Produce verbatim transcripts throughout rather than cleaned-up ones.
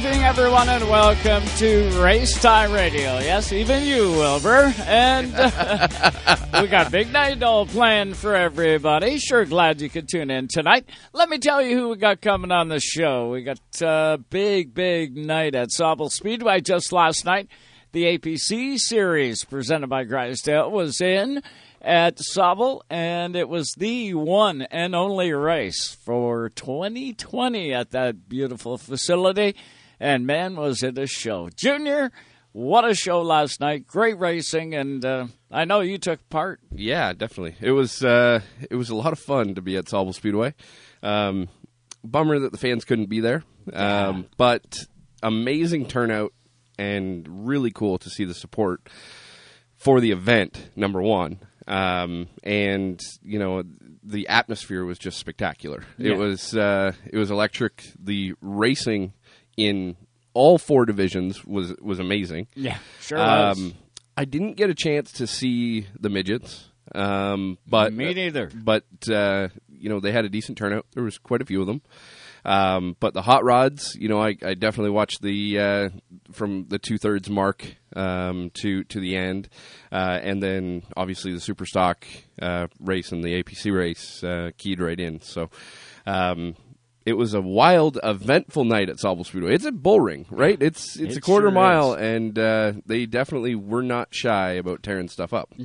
evening, everyone, and welcome to Race Time Radio. Yes, even you, Wilbur. And uh, we got Big Night all planned for everybody. Sure glad you could tune in tonight. Let me tell you who we got coming on the show. We got a uh, big, big night at Sauble Speedway just last night. The A P C Series presented by Drysdale was in at Sauble, and it was the one and only race for twenty twenty at that beautiful facility. And, man, was it a show. Junior, what a show last night. Great racing, and uh, I know you took part. Yeah, definitely. It was uh, it was a lot of fun to be at Sauble Speedway. Um, bummer that the fans couldn't be there, um, yeah. But amazing turnout and really cool to see the support for the event, number one. Um, and, you know, the atmosphere was just spectacular. Yeah. It was uh, it was electric. The racing in all four divisions was was amazing. Yeah, sure was. Um, I didn't get a chance to see the midgets, um, but me neither. But uh, you know, they had a decent turnout. There was quite a few of them. Um, but the hot rods, you know, I, I definitely watched the uh, from the two thirds mark um, to to the end, uh, and then obviously the super stock uh, race and the A P C race uh, keyed right in. So. Um, It was a wild, eventful night at Sauble Speedway. It's a bull ring, right? It's it's it a quarter sure mile, is. and uh, they definitely were not shy about tearing stuff up.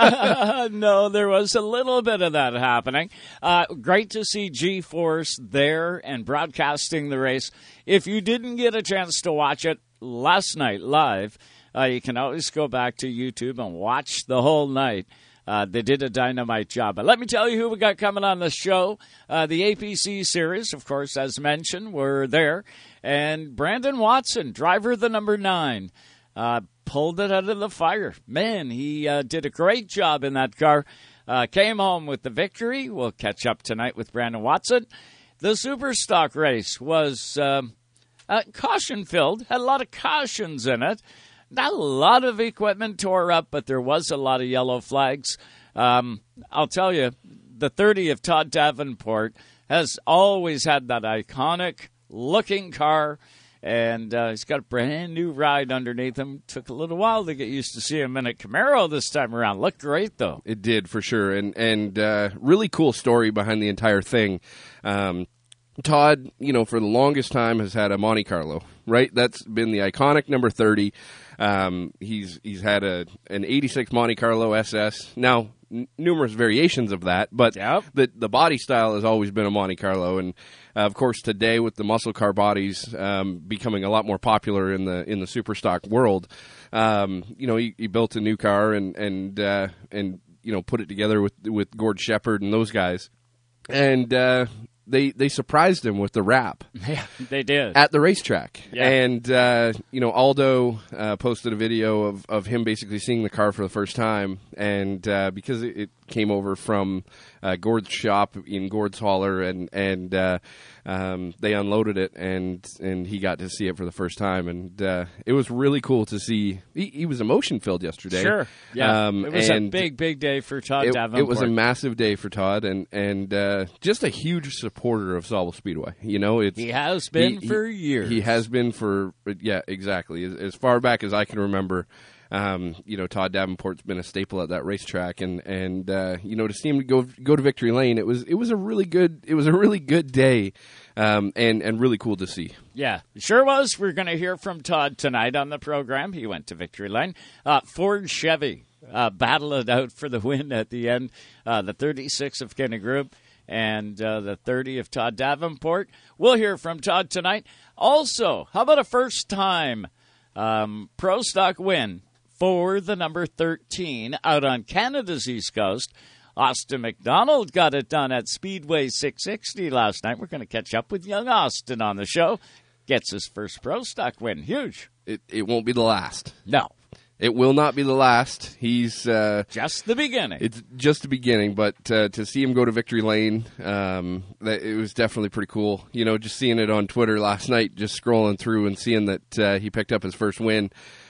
No, there was a little bit of that happening. Uh, great to see G-Force there and broadcasting the race. If you didn't get a chance to watch it last night live, uh, you can always go back to YouTube and watch the whole night. Uh, they did a dynamite job. But let me tell you who we got coming on the show. Uh, the A P C Series, of course, as mentioned, were there. And Brandon Watson, driver of the number nine, uh, pulled it out of the fire. Man, he uh, did a great job in that car. Uh, came home with the victory. We'll catch up tonight with Brandon Watson. The Super Stock race was um, uh, caution-filled, had a lot of cautions in it. Not a lot of equipment tore up, but there was a lot of yellow flags. Um, I'll tell you, the thirty of Todd Davenport has always had that iconic-looking car, and uh, he's got a brand-new ride underneath him. Took a little while to get used to see him in a Camaro this time around. Looked great, though. It did, for sure, and, and uh, really cool story behind the entire thing. Um, Todd, you know, for the longest time has had a Monte Carlo, right? That's been the iconic number thirty. Um, he's he's had a an eighty-six Monte Carlo S S. Now, n- numerous variations of that, but yep. the the body style has always been a Monte Carlo, and uh, of course today with the muscle car bodies um, becoming a lot more popular in the in the super stock world, um, you know, he, he built a new car and and uh, and you know put it together with with Gord Shepard and those guys, and. Uh, They they surprised him with the wrap. Yeah, they did. At the racetrack. Yeah. And, uh, you know, Aldo uh, posted a video of, of him basically seeing the car for the first time. And uh, because it, it came over from uh, Gord's shop in Gord's Hauler, and, and uh, um, they unloaded it, and and he got to see it for the first time. And uh, it was really cool to see. He, he was emotion-filled yesterday. Sure. Yeah. Um, it was a big, big day for Todd it, Davenport. It was a massive day for Todd, and, and uh, just a huge supporter of Sauble Speedway. You know, it's He has been he, for he, years. He has been for, yeah, exactly. As, as far back as I can remember, um, you know, Todd Davenport's been a staple at that racetrack, and, and uh, you know, to see him go go to Victory Lane, it was it was a really good it was a really good day, um, and, and really cool to see. Yeah, sure was. We're going to hear from Todd tonight on the program. He went to Victory Lane. Uh, Ford Chevy uh, battled it out for the win at the end. Uh, the thirty-six of Kenny Group and uh, the thirty of Todd Davenport. We'll hear from Todd tonight. Also, how about a first-time um, Pro Stock win for the number thirteen out on Canada's East Coast? Austin McDonald got it done at Speedway six sixty last night. We're going to catch up with young Austin on the show. Gets his first Pro Stock win. Huge. It it won't be the last. No. It will not be the last. He's uh, just the beginning. It's just the beginning, but uh, to see him go to Victory Lane, um, that, it was definitely pretty cool. You know, just seeing it on Twitter last night, just scrolling through and seeing that uh, he picked up his first win.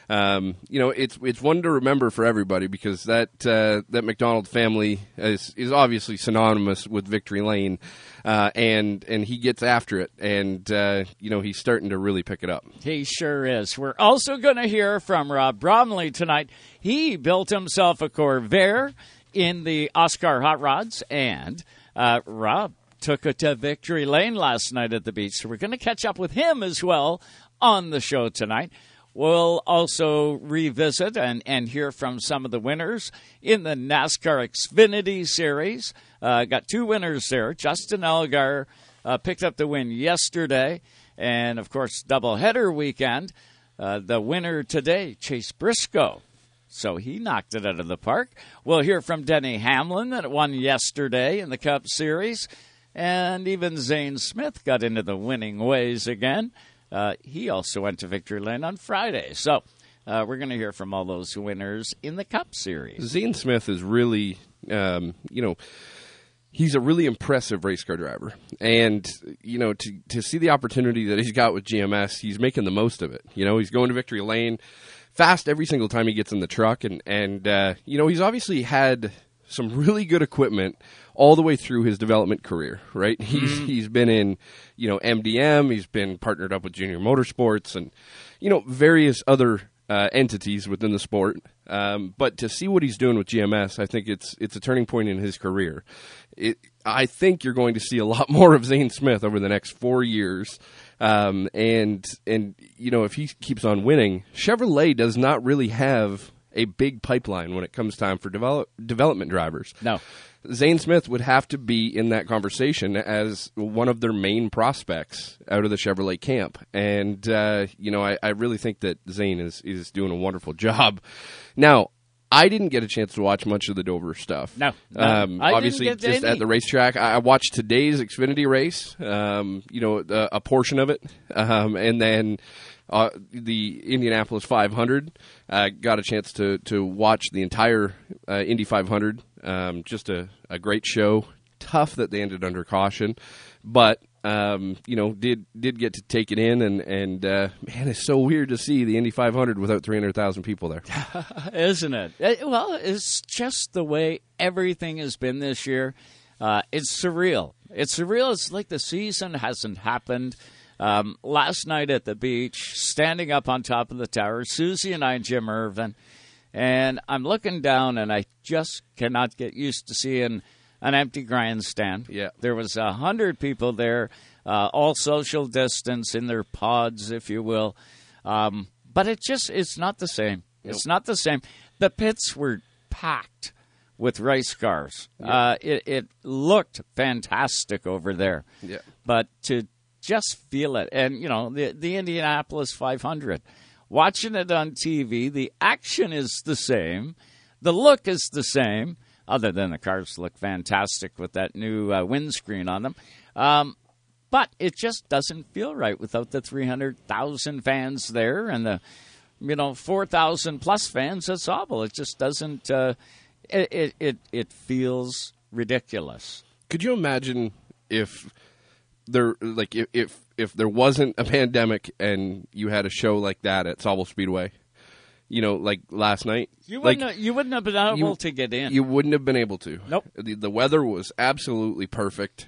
um, you know, it's it's one to remember for everybody because that uh, that McDonald family is is obviously synonymous with Victory Lane, uh, and and he gets after it, and uh, you know he's starting to really pick it up. He sure is. We're also going to hear from Rob Bromley tonight. He built himself a Corvair in the Oscar Hot Rods, and uh, Rob took it to Victory Lane last night at the beach. So we're going to catch up with him as well on the show tonight. We'll also revisit and, and hear from some of the winners in the NASCAR Xfinity Series. Uh, got two winners there. Justin Allgaier uh, picked up the win yesterday. And, of course, doubleheader weekend. Uh, the winner today, Chase Briscoe. So he knocked it out of the park. We'll hear from Denny Hamlin that won yesterday in the Cup Series. And even Zane Smith got into the winning ways again. Uh, he also went to Victory Lane on Friday. So uh, we're going to hear from all those winners in the Cup Series. Zane Smith is really, um, you know, he's a really impressive race car driver. And, you know, to, to see the opportunity that he's got with G M S, he's making the most of it. You know, he's going to Victory Lane fast every single time he gets in the truck. And, and uh, you know, he's obviously had some really good equipment all the way through his development career, right? Mm-hmm. He's he's been in, you know, M D M, he's been partnered up with Junior Motorsports and, you know, various other uh, entities within the sport. Um, but to see what he's doing with G M S, I think it's it's a turning point in his career. It, I think you're going to see a lot more of Zane Smith over the next four years. Um, and, and you know, if he keeps on winning, Chevrolet does not really have a big pipeline when it comes time for develop, development drivers. No. Zane Smith would have to be in that conversation as one of their main prospects out of the Chevrolet camp. And, uh, you know, I, I really think that Zane is, is doing a wonderful job. Now, I didn't get a chance to watch much of the Dover stuff. No. no um, I obviously, didn't get just any. at the racetrack. I, I watched today's Xfinity race, um, you know, a, a portion of it. Um, and then uh, the Indianapolis five hundred. Uh, got a chance to, to watch the entire uh, Indy five hundred. Um, just a, a great show. Tough that they ended under caution, but um, you know, did did get to take it in, and and uh, man, it's so weird to see the Indy five hundred without three hundred thousand people there, isn't it? it? Well, it's just the way everything has been this year. Uh, it's surreal. It's surreal. It's like the season hasn't happened. Um, last night at the beach, standing up on top of the tower, Susie and I, Jim Irvin. And I'm looking down, and I just cannot get used to seeing an empty grandstand. Yeah. There was a hundred people there, uh, all social distance in their pods, if you will. Um, but it just, it's not the same. Nope. It's not the same. The pits were packed with race cars. Yeah. Uh, it, it looked fantastic over there. Yeah. But to just feel it, and, you know, the, the Indianapolis five hundred, watching it on T V, the action is the same. The look is the same, other than the cars look fantastic with that new uh, windscreen on them. Um, but it just doesn't feel right without the three hundred thousand fans there and the, you know, four thousand plus fans at Sauble. It just doesn't, uh, it, it, it, it feels ridiculous. Could you imagine if there, like, if, if if there wasn't a pandemic and you had a show like that at Sauble Speedway, you know, like last night, you like, wouldn't have, you wouldn't have been able you, to get in. You wouldn't have been able to. Nope. The, the weather was absolutely perfect.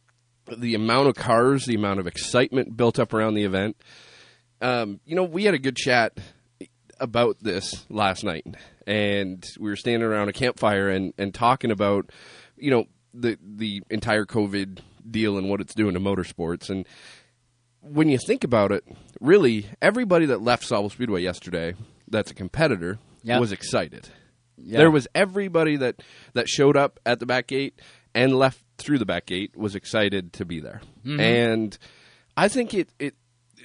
The amount of cars, the amount of excitement built up around the event. Um, you know, we had a good chat about this last night, and we were standing around a campfire and, and talking about, you know, the the entire COVID deal and what it's doing to motorsports. And when you think about it, really, everybody that left Sauble Speedway yesterday that's a competitor yep. was excited. Yep. There was everybody that, that showed up at the back gate and left through the back gate was excited to be there. Mm-hmm. And I think it, it,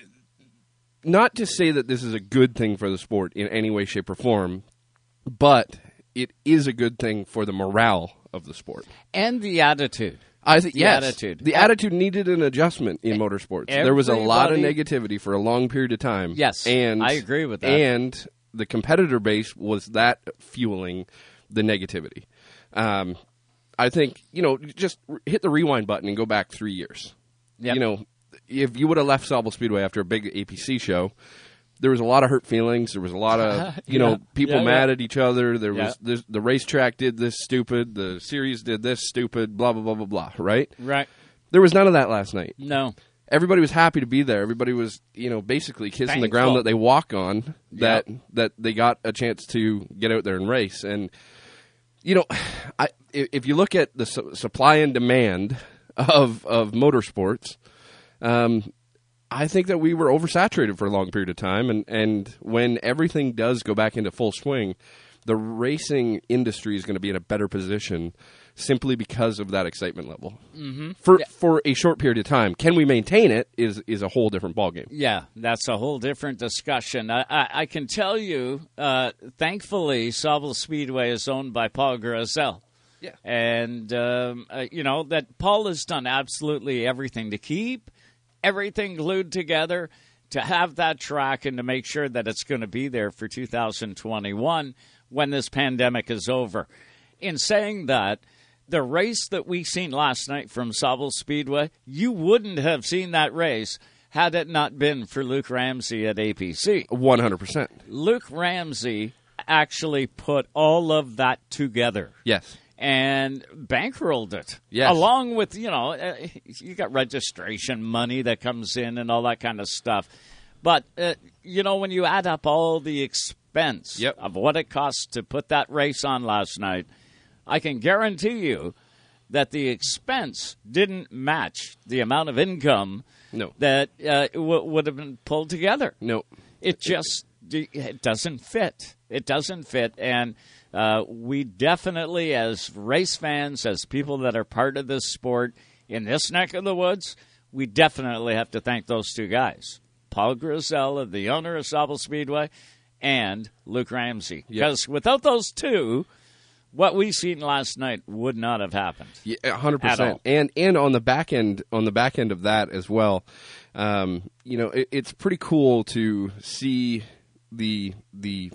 not to say that this is a good thing for the sport in any way, shape, or form, but it is a good thing for the morale of the sport. And the attitude. I think the yes, attitude. The attitude needed an adjustment in motorsports. Everybody, there was a lot of negativity for a long period of time. Yes, and I agree with that. And the competitor base was that fueling the negativity. Um, I think, you know, just hit the rewind button and go back three years. Yep. You know, if you would have left Sauble Speedway after a big A P C show, there was a lot of hurt feelings. There was a lot of, you Yeah. know, people Yeah, mad yeah. at each other. There Yeah. was this, the racetrack did this stupid. The series did this stupid, blah, blah, blah, blah, blah, right? Right. There was none of that last night. No. Everybody was happy to be there. Everybody was, you know, basically kissing the Thankful. ground that they walk on, that Yep. that they got a chance to get out there and race. And, you know, I, if you look at the su- supply and demand of of motorsports, um, I think that we were oversaturated for a long period of time. And, and when everything does go back into full swing, the racing industry is going to be in a better position simply because of that excitement level. Mm-hmm. For for a short period of time. Can we maintain it is is a whole different ballgame. Yeah, that's a whole different discussion. I, I, I can tell you, uh, thankfully, Sauble Speedway is owned by Paul Grizel. Yeah. And, um, uh, you know, that Paul has done absolutely everything to keep everything glued together, to have that track and to make sure that it's going to be there for two thousand twenty-one when this pandemic is over. In saying that, the race that we seen last night from Sauble Speedway, you wouldn't have seen that race had it not been for Luke Ramsey at A P C. one hundred percent. Luke Ramsey actually put all of that together Yes. and bankrolled it. Yes. Along with, you know, uh, you got registration money that comes in and all that kind of stuff. But, uh, you know, when you add up all the expense Yep. of what it costs to put that race on last night, I can guarantee you that the expense didn't match the amount of income No. that uh, w- would have been pulled together. No. It just it doesn't fit. It doesn't fit, and uh, we definitely, as race fans, as people that are part of this sport in this neck of the woods, we definitely have to thank those two guys, Paul Grizel, the owner of Sauble Speedway, and Luke Ramsey. Because Yep. without those two, what we seen last night would not have happened. Yeah, a hundred At all. percent. And and on the back end, on the back end of that as well, um, you know, it, it's pretty cool to see the the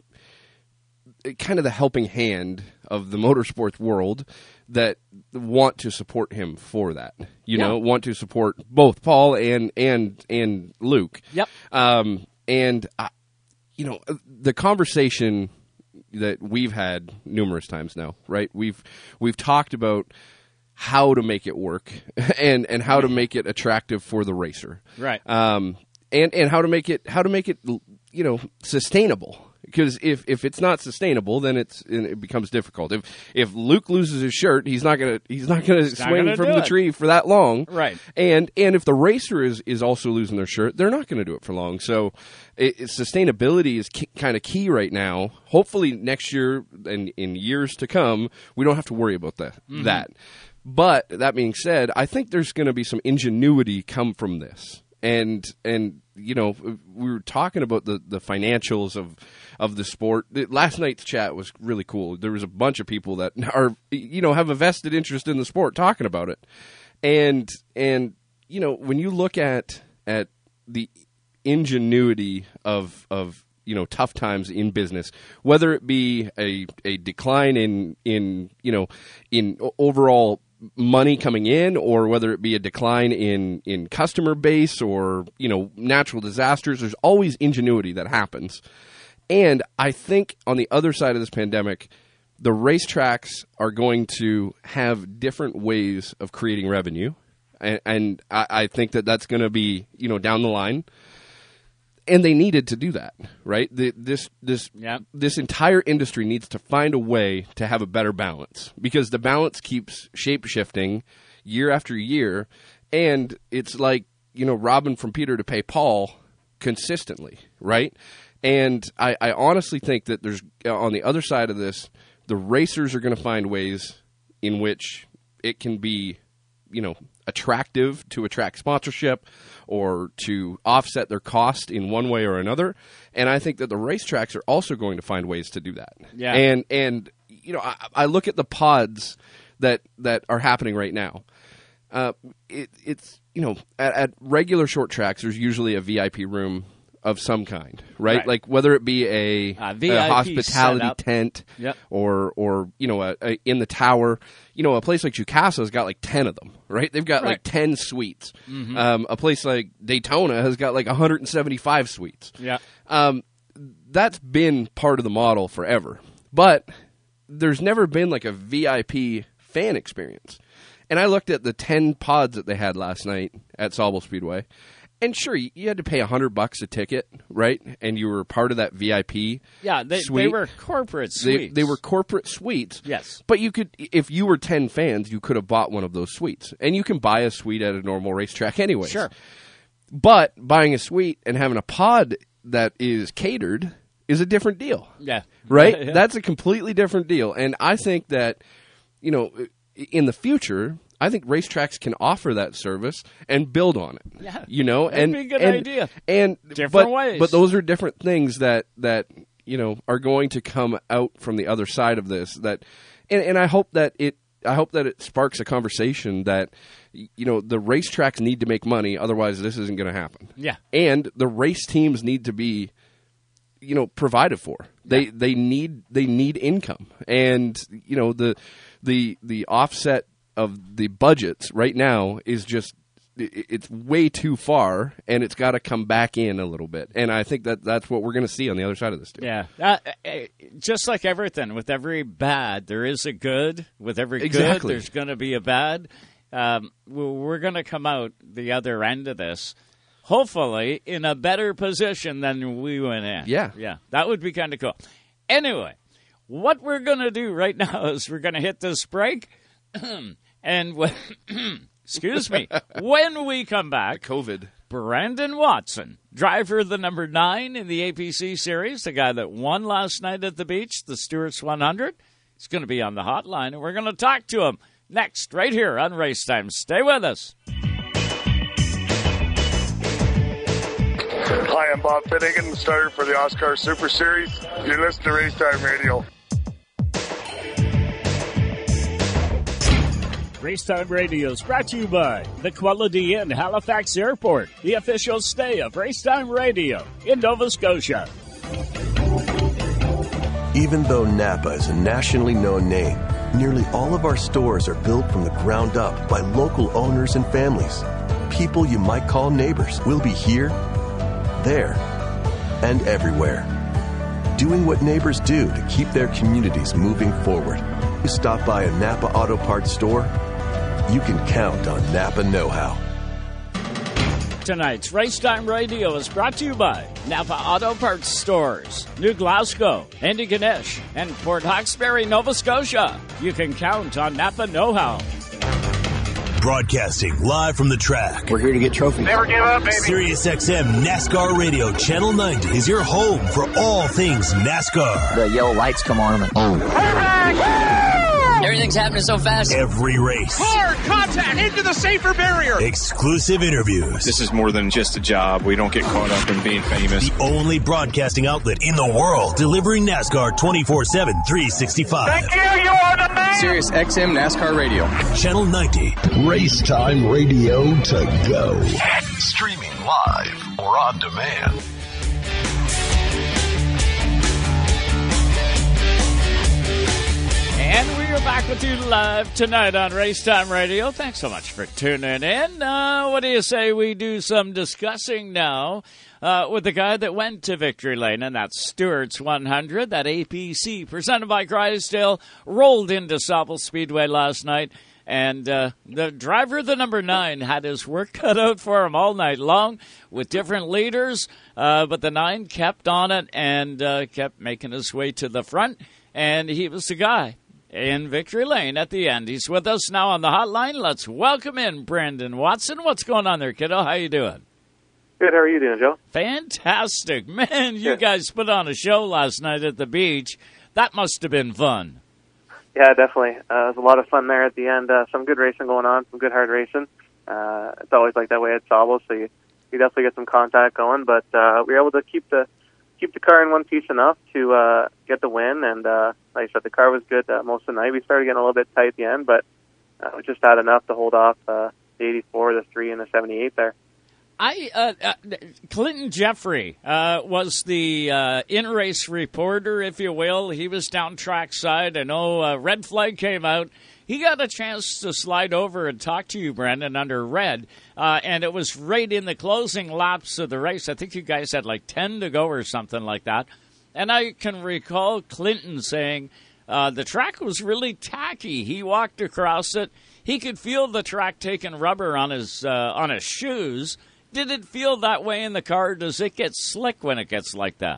kind of the helping hand of the motorsports world that want to support him for that. You Yeah. know, want to support both Paul and and and Luke. Yep. Um, and I, you know, the conversation that we've had numerous times now, right? We've we've talked about how to make it work and and how to make it attractive for the racer, Right. um, and and how to make it how to make it you know sustainable. Because if, if it's not sustainable, then it's it becomes difficult. If if Luke loses his shirt, he's not gonna he's not gonna not swing gonna from do the it. tree for that long, Right. And and if the racer is, is also losing their shirt, they're not going to do it for long. So it, it, sustainability is key, kind of key right now. Hopefully next year and in years to come, we don't have to worry about that. Mm-hmm. That. But that being said, I think there's going to be some ingenuity come from this. And and you know we were talking about the, the financials of of the sport. Last night's chat was really cool. There was a bunch of people that are you know have a vested interest in the sport talking about it. And and you know when you look at at the ingenuity of of you know tough times in business, whether it be a a decline in in you know in overall money coming in, or whether it be a decline in in customer base, or you know natural disasters, there's always ingenuity that happens. And I think on the other side of this pandemic, the racetracks are going to have different ways of creating revenue, and, and I, I think that that's going to be you know down the line. And they needed to do that, right? The, this this Yep. this entire industry needs to find a way to have a better balance, because the balance keeps shape shifting year after year, and it's like you know robbing from Peter to pay Paul consistently, right? And I, I honestly think that there's on the other side of this, the racers are going to find ways in which it can be, you know, attractive to attract sponsorship or to offset their cost in one way or another. And I think that the racetracks are also going to find ways to do that. Yeah. And and you know, I, I look at the pods that that are happening right now. Uh, it, it's you know, at, at regular short tracks, there's usually a V I P room of some kind, right? Right. Like whether it be a, Uh, a V I P hospitality setup. tent, Yep. or or you know, a, a, in the tower. You know, a place like Jucasa's got like ten of them, right? They've got Right. like ten suites. Mm-hmm. Um, a place like Daytona has got like one hundred seventy-five suites. Yeah. Um, that's been part of the model forever, but there's never been like a V I P fan experience. And I looked at the ten pods that they had last night at Sauble Speedway, and sure, you, you had to pay a hundred bucks a ticket, right? And you were part of that V I P. Yeah, they, suite. they were corporate They, suites. they were corporate suites. Yes. But you could, if you were ten fans, you could have bought one of those suites, and you can buy a suite at a normal racetrack anyway. Sure. But buying a suite and having a pod that is catered is a different deal. Yeah. Right? Yeah. That's a completely different deal. And I think that, you know, in the future, I think racetracks can offer that service and build on it. Yeah. You know, That'd and be a good and, idea. And Different but, ways. But those are different things that that, you know, are going to come out from the other side of this, that and, and I hope that it I hope that it sparks a conversation that, you know, the racetracks need to make money, otherwise this isn't going to happen. Yeah. And the race teams need to be, you know, provided for. They Yeah. they need they need income, and you know the the the offset of the budgets right now is just it- it's way too far, and it's got to come back in a little bit. And I think that that's what we're going to see on the other side of this too. Yeah. Uh, uh, just like everything, with every bad, there is a good. With every good, Exactly. there's going to be a bad. Um, we- we're going to come out the other end of this, hopefully, in a better position than we went in. Yeah. Yeah. That would be kind of cool. Anyway, what we're going to do right now is we're going to hit this break. and when, excuse me, when we come back, COVID. Brandon Watson, driver of the number nine in the A P C series, the guy that won last night at the beach, the Stewart's one hundred. He's going to be on the hotline, and we're going to talk to him next, right here on Race Time. Stay with us. Hi, I'm Bob Finnegan, starter for the Oscar Super Series. You're listening to Race Time Radio. Racetime Radio is brought to you by the Quality Inn, Halifax Airport, the official stay of Racetime Radio in Nova Scotia. Even though Napa is a nationally known name, nearly all of our stores are built from the ground up by local owners and families. People you might call neighbors will be here, there, and everywhere, doing what neighbors do to keep their communities moving forward. You stop by a Napa Auto Parts store, you can count on Napa know-how. Tonight's Racetime Radio is brought to you by Napa Auto Parts Stores, New Glasgow, Andy Ganesh, and Port Hawkesbury, Nova Scotia. You can count on Napa know-how. Broadcasting live from the track. We're here to get trophies. Never give up, baby. Sirius X M NASCAR Radio Channel ninety is your home for all things NASCAR. The yellow lights come on and oh. Everything's happening so fast. Every race. Hard contact into the safer barrier. Exclusive interviews. This is more than just a job. We don't get caught up in being famous. The only broadcasting outlet in the world delivering NASCAR twenty-four seven, three sixty-five. Thank you, you are the man. Sirius X M NASCAR Radio. Channel ninety. Racetime Radio to go. Streaming live or on demand. And we are back with you live tonight on Racetime Radio. Thanks so much for tuning in. Uh, what do you say we do some discussing now uh, with the guy that went to Victory Lane, and that's Stewart's one hundred, that A P C, presented by Crysdale, rolled into Sauble Speedway last night. And uh, the driver of the number nine had his work cut out for him all night long with different leaders, uh, but the nine kept on it and uh, kept making his way to the front, and he was the guy in Victory Lane at the end. He's with us now on the hotline. Let's welcome in Brandon Watson. What's going on there, kiddo? How you doing? Good. How are you doing, Joe? Fantastic. Man, you Yeah. guys put on a show last night at the beach. That must have been fun. Yeah, definitely. Uh, it was a lot of fun there at the end. Uh, some good racing going on, some good hard racing. Uh, it's always like that way at Sauble, so you, you definitely get some contact going. But uh, we were able to keep the keep the car in one piece enough to uh, get the win. And uh, like I said, the car was good uh, most of the night. We started getting a little bit tight at the end, but uh, we just had enough to hold off uh, the eighty-four, the three, and the seventy-eight there. I uh, uh, Clinton Jeffrey uh, was the uh, in-race reporter, if you will. He was down trackside. I know uh, red flag came out. He got a chance to slide over and talk to you, Brendan, under red, uh, and it was right in the closing laps of the race. I think you guys had like ten to go or something like that. And I can recall Clinton saying uh, the track was really tacky. He walked across it. He could feel the track taking rubber on his uh, on his shoes. Did it feel that way in the car? Does it get slick when it gets like that?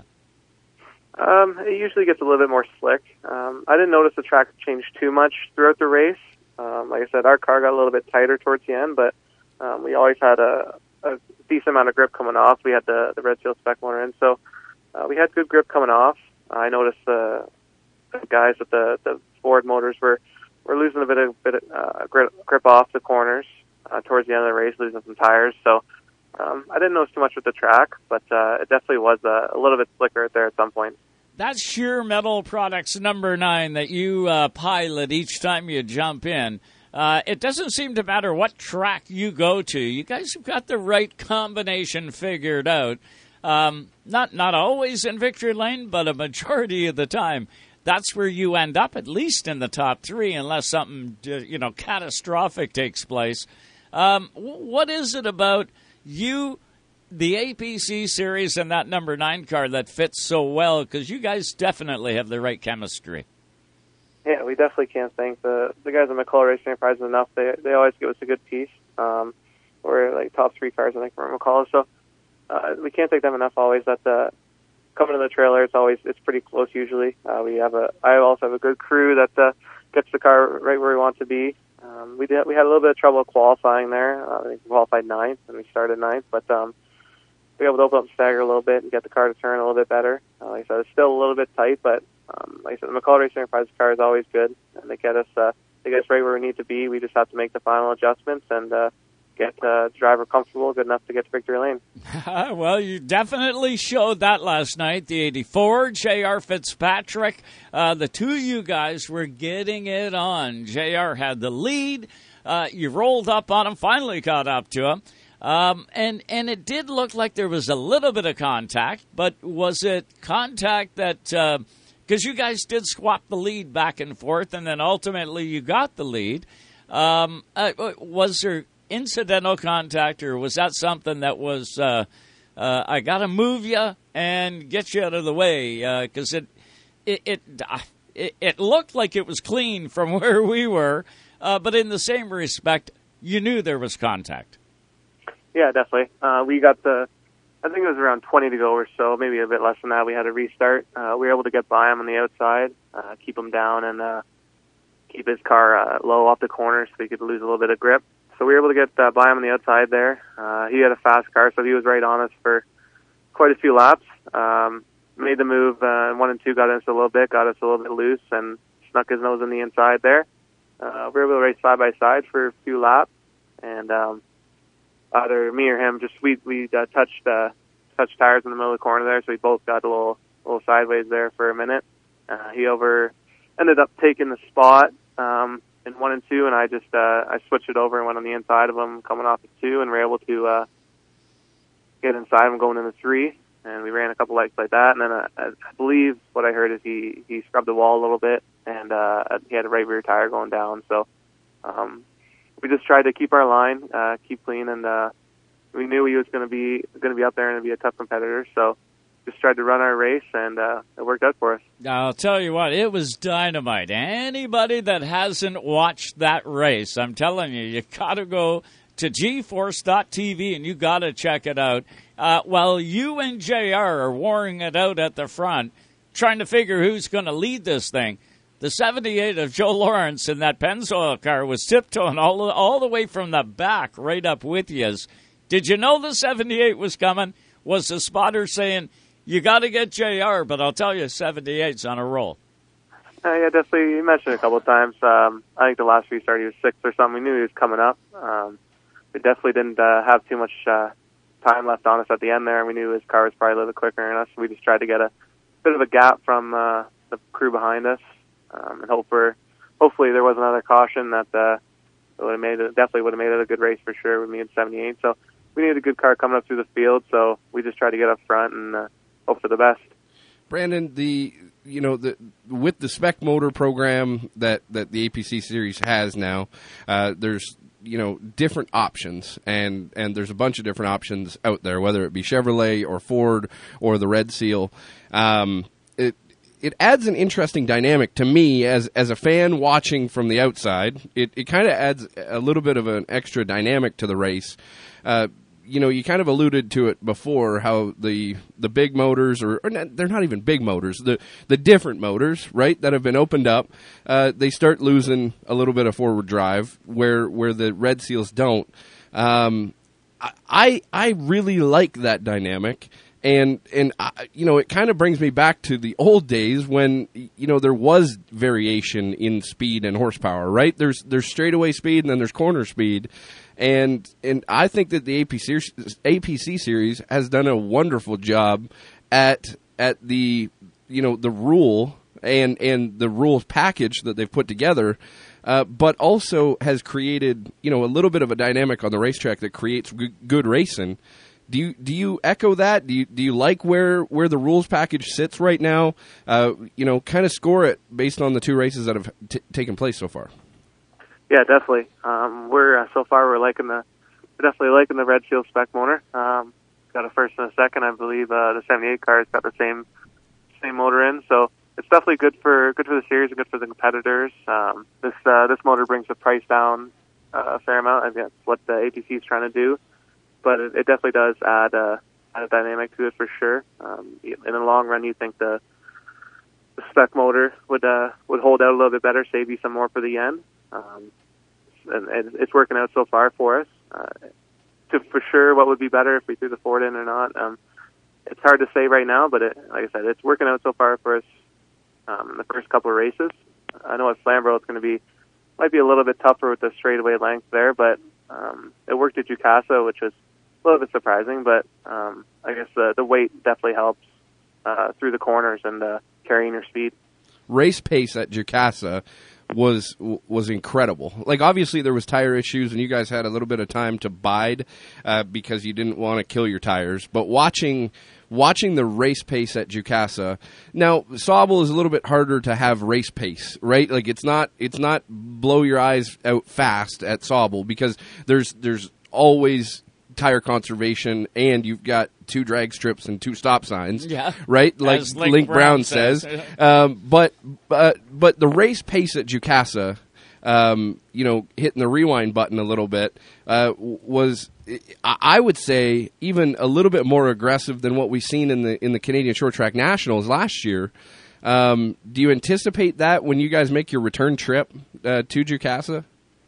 Um, it usually gets a little bit more slick. Um, I didn't notice the track changed too much throughout the race. Um, like I said, our car got a little bit tighter towards the end, but um, we always had a, a decent amount of grip coming off. We had the, the Red Seal spec motor in, so uh, we had good grip coming off. I noticed the, the guys with the, the Ford motors were, were losing a bit of, bit of uh, grip, grip off the corners uh, towards the end of the race, losing some tires. So um, I didn't notice too much with the track, but uh, it definitely was a, a little bit slicker there at some point. That's Sheer Metal Products number nine that you uh, pilot each time you jump in. Uh, it doesn't seem to matter what track you go to. You guys have got the right combination figured out. Um, not not always in victory lane, but a majority of the time, that's where you end up, at least in the top three, unless something you know catastrophic takes place. Um, what is it about you, the A P C series, and that number nine car that fits so well? Because you guys definitely have the right chemistry. Yeah, we definitely can't thank the the guys at McCullough Racing Enterprises enough. They they always give us a good piece. Um, we're like top three cars, I think, from McCullough. So uh, we can't thank them enough. Always that uh, coming to the trailer, it's always it's pretty close usually. Uh, we have a I also have a good crew that uh, gets the car right where we want to be. Um, we did we had a little bit of trouble qualifying there. Uh, I think we qualified ninth and we started ninth, but um, we were able to open up the stagger a little bit and get the car to turn a little bit better. Uh, like I said, it's still a little bit tight, but um, like I said, the McCullough Racing Enterprises car is always good, and they get us uh, they get us right where we need to be. We just have to make the final adjustments and uh, get uh, the driver comfortable, good enough to get to victory lane. Well, you definitely showed that last night. The eighty-four, J R Fitzpatrick, uh, the two of you guys were getting it on. J R had the lead. Uh, you rolled up on him, finally caught up to him. Um, and, and it did look like there was a little bit of contact, but was it contact that, because uh, you guys did swap the lead back and forth, and then ultimately you got the lead. Um, uh, was there incidental contact, or was that something that was, uh, uh, I got to move you and get you out of the way? Because uh, it, it, it, it, it looked like it was clean from where we were, uh, but in the same respect, you knew there was contact. Yeah, definitely. Uh, we got the, I think it was around twenty to go or so, maybe a bit less than that. We had to restart. Uh, we were able to get by him on the outside, uh, keep him down, and uh, keep his car uh, low off the corner so he could lose a little bit of grip. So we were able to get uh, by him on the outside there. Uh, he had a fast car, so he was right on us for quite a few laps. Um, made the move, uh, and one and two got us a little bit, got us a little bit loose, and snuck his nose in the inside there. Uh, we were able to race side by side for a few laps, and um, either me or him, just we we uh, touched uh, touched tires in the middle of the corner there, so we both got a little little sideways there for a minute. Uh, he over ended up taking the spot um, in one and two, and I just uh, I switched it over and went on the inside of him, coming off of two, and were able to uh, get inside him going into three, and we ran a couple legs like that, and then uh, I believe what I heard is he he scrubbed the wall a little bit, and uh, he had a right rear tire going down, so. Um, We just tried to keep our line, uh, keep clean, and uh, we knew he was going to be going to be up there and be a tough competitor. So, just tried to run our race, and uh, it worked out for us. I'll tell you what, it was dynamite. Anybody that hasn't watched that race, I'm telling you, you got to go to G force dot T V and you got to check it out. Uh, while you and J R are warring it out at the front, trying to figure who's going to lead this thing. The seventy-eight of Joe Lawrence in that Pennzoil car was tiptoeing all, all the way from the back right up with you. Did you know the seventy-eight was coming? Was the spotter saying, you got to get J R, but I'll tell you, seventy-eight's on a roll. Uh, yeah, definitely. You mentioned it a couple of times. Um, I think the last restart he was sixth or something. We knew he was coming up. Um, we definitely didn't uh, have too much uh, time left on us at the end there. We knew his car was probably a little bit quicker than us. We just tried to get a bit of a gap from uh, the crew behind us. Um, and hope for, hopefully there was another caution that uh, would have made it, definitely would have made it a good race for sure with me in seventy-eight. So we needed a good car coming up through the field, so we just tried to get up front and uh, hope for the best. Brandon, the you know the with the spec motor program that, that the A P C series has now, uh, there's you know different options, and, and there's a bunch of different options out there, whether it be Chevrolet or Ford or the Red Seal. Um, it it adds an interesting dynamic to me as as a fan watching from the outside. It it kind of adds a little bit of an extra dynamic to the race. Uh, You know, you kind of alluded to it before, how the the big motors, or, or not, they're not even big motors, the the different motors, right, that have been opened up, uh, they start losing a little bit of forward drive where where the Red Seals don't. Um, I I really like that dynamic, and and I, you know, it kind of brings me back to the old days when you know there was variation in speed and horsepower, right? There's there's straightaway speed and then there's corner speed. And and I think that the A P C, A P C series has done a wonderful job at at the you know the rule and and the rules package that they've put together, uh, but also has created you know a little bit of a dynamic on the racetrack that creates g- good racing. Do you do you echo that? Do you do you like where, where the rules package sits right now? Uh, you know, kind of score it based on the two races that have t- taken place so far. Yeah, definitely. Um, we're uh, so far we're liking the we're definitely liking the Red Seal spec motor. Um, got a first and a second, I believe. Uh, the seventy-eight car's got the same same motor in, so it's definitely good for good for the series and good for the competitors. Um, this uh, this motor brings the price down uh, a fair amount. I think that's what the A P C is trying to do, but it, it definitely does add a, add a dynamic to it for sure. Um, in the long run, you think the the spec motor would uh, would hold out a little bit better, save you some more for the end. Um, and, and it's working out so far for us. Uh, to for sure, what would be better if we threw the Ford in or not? Um, it's hard to say right now, but it, like I said, it's working out so far for us um, in the first couple of races. I know at Flamborough it's going to be might be a little bit tougher with the straightaway length there, but um, it worked at Jukasa, which was a little bit surprising. But um, I guess the the weight definitely helps uh, through the corners and uh, carrying your speed. Race pace at Jukasa was was incredible. Like, obviously there was tire issues and you guys had a little bit of time to bide uh, because you didn't want to kill your tires, but watching watching the race pace at Jukasa, now Sauble is a little bit harder to have race pace, right? Like, it's not it's not blow your eyes out fast at Sauble because there's there's always tire conservation, and you've got two drag strips and two stop signs, yeah, right? Like Link, Link Brown, Brown says. says. um, but uh, but the race pace at Jukasa, um, you know, hitting the rewind button a little bit uh, was, I would say, even a little bit more aggressive than what we've seen in the in the Canadian Short Track Nationals last year. Um, do you anticipate that when you guys make your return trip uh, to Jukasa?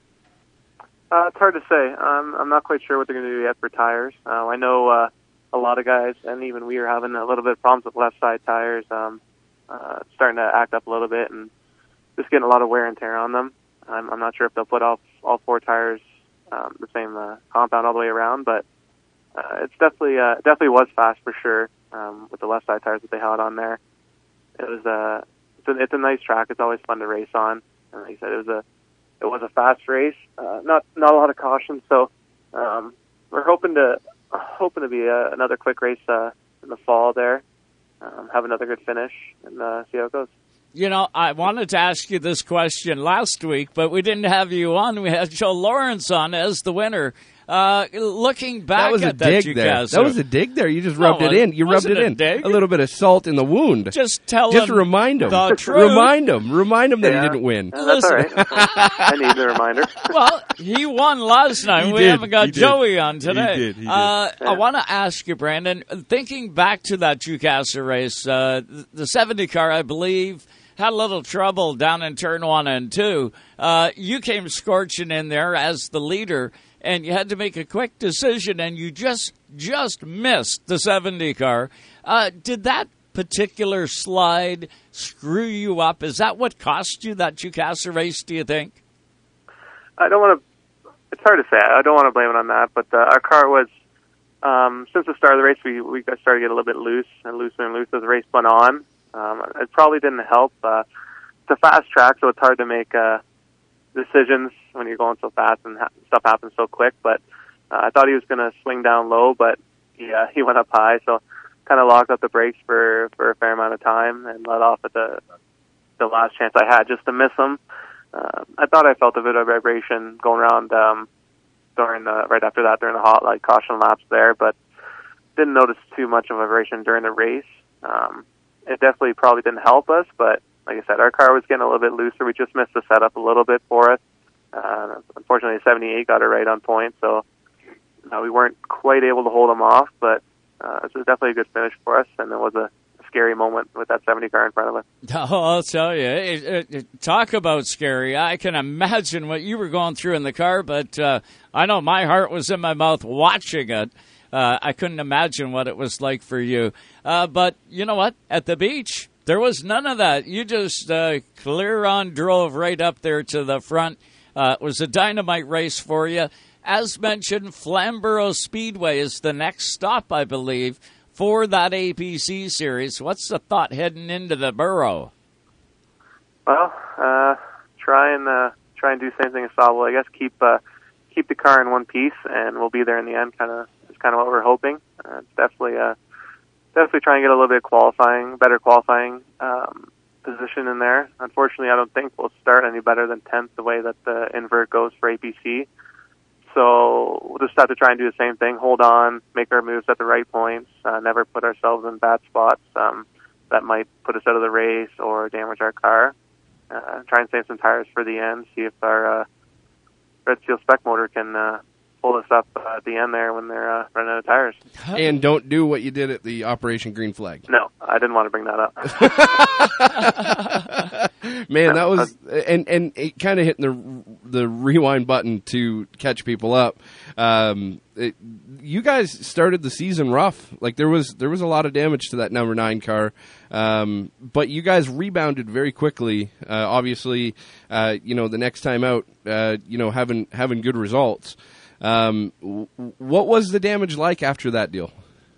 Uh, it's hard to say. Um, I'm not quite sure what they're going to do yet for tires. Uh, I know uh, a lot of guys, and even we are having a little bit of problems with left side tires, um, uh, starting to act up a little bit and just getting a lot of wear and tear on them. I'm, I'm not sure if they'll put all all four tires um, the same uh, compound all the way around, but uh, it's definitely uh, definitely was fast for sure um, with the left side tires that they had on there. It was uh, it's a, it's a nice track. It's always fun to race on. And like I said, it was a It was a fast race, uh, not not a lot of caution. So um, we're hoping to hoping to be a, another quick race uh, in the fall there, um, have another good finish, and uh, see how it goes. You know, I wanted to ask you this question last week, but we didn't have you on. We had Joe Lawrence on as the winner. Uh, looking back that was at a dig that there. That was a dig there. You just rubbed no, it in. You rubbed it a in. Dig. A little bit of salt in the wound. Just tell Just him remind him. the truth. Remind him. Remind him that yeah. he didn't win. Yeah, that's all right. I need the reminder. Well, he won last night. He we did. haven't got He did. Joey on today. He did. He did. Uh, Yeah. I want to ask you, Brandon, thinking back to that Jukasa race, uh, the seventy car, I believe, had a little trouble down in turn one and two. Uh, you came scorching in there as the leader, and you had to make a quick decision, and you just just missed the seventy car. Uh, did that particular slide screw you up? Is that what cost you that Jukasa race, do you think? I don't want to. It's hard to say. I don't want to blame it on that. But uh, our car was, um, since the start of the race, we we got started to get a little bit loose and looser and looser as the race went on. Um, it probably didn't help. Uh, it's a fast track, so it's hard to make uh, decisions when you're going so fast and ha- stuff happens so quick. But Uh, I thought he was going to swing down low, but yeah, he went up high, so kind of locked up the brakes for, for a fair amount of time and let off at the the last chance I had just to miss him. Uh, I thought I felt a bit of vibration going around um, during the right after that during the hot light caution laps there, but didn't notice too much of a vibration during the race. Um, it definitely probably didn't help us, but like I said, our car was getting a little bit looser. We just missed the setup a little bit for us. Uh, unfortunately, seventy-eight got it right on point, so uh, we weren't quite able to hold him off, but uh, it was definitely a good finish for us, and it was a scary moment with that seventy car in front of us. Oh, I'll tell you, it, it, it, talk about scary. I can imagine what you were going through in the car, but uh, I know my heart was in my mouth watching it. Uh, I couldn't imagine what it was like for you. Uh, but you know what? At the beach, there was none of that. You just uh, clear on drove right up there to the front. Uh, it was a dynamite race for you. As mentioned, Flamborough Speedway is the next stop, I believe, for that A P C series. What's the thought heading into the Borough? Well, uh, try and uh, try and do the same thing as Sauble. I guess keep uh, keep the car in one piece, and we'll be there in the end. Kind of is kind of what we're hoping. Uh, it's definitely uh, definitely try and get a little bit of qualifying, better qualifying um, position in there. Unfortunately, I don't think we'll start any better than tenth the way that the invert goes for A P C. So we'll just have to try and do the same thing, hold on, make our moves at the right points, uh, never put ourselves in bad spots um, that might put us out of the race or damage our car. Uh, try and save some tires for the end, see if our uh, Red Seal spec motor can uh, pull us up uh, at the end there when they're uh, running out of tires. And don't do what you did at the Operation Green Flag. No, I didn't want to bring that up. Man, that was and and it kind of hitting the the rewind button to catch people up. Um, it, you guys started the season rough. Like there was there was a lot of damage to that number nine car, um, but you guys rebounded very quickly. Uh, obviously, uh, you know the next time out, uh, you know having having good results. Um, w- what was the damage like after that deal?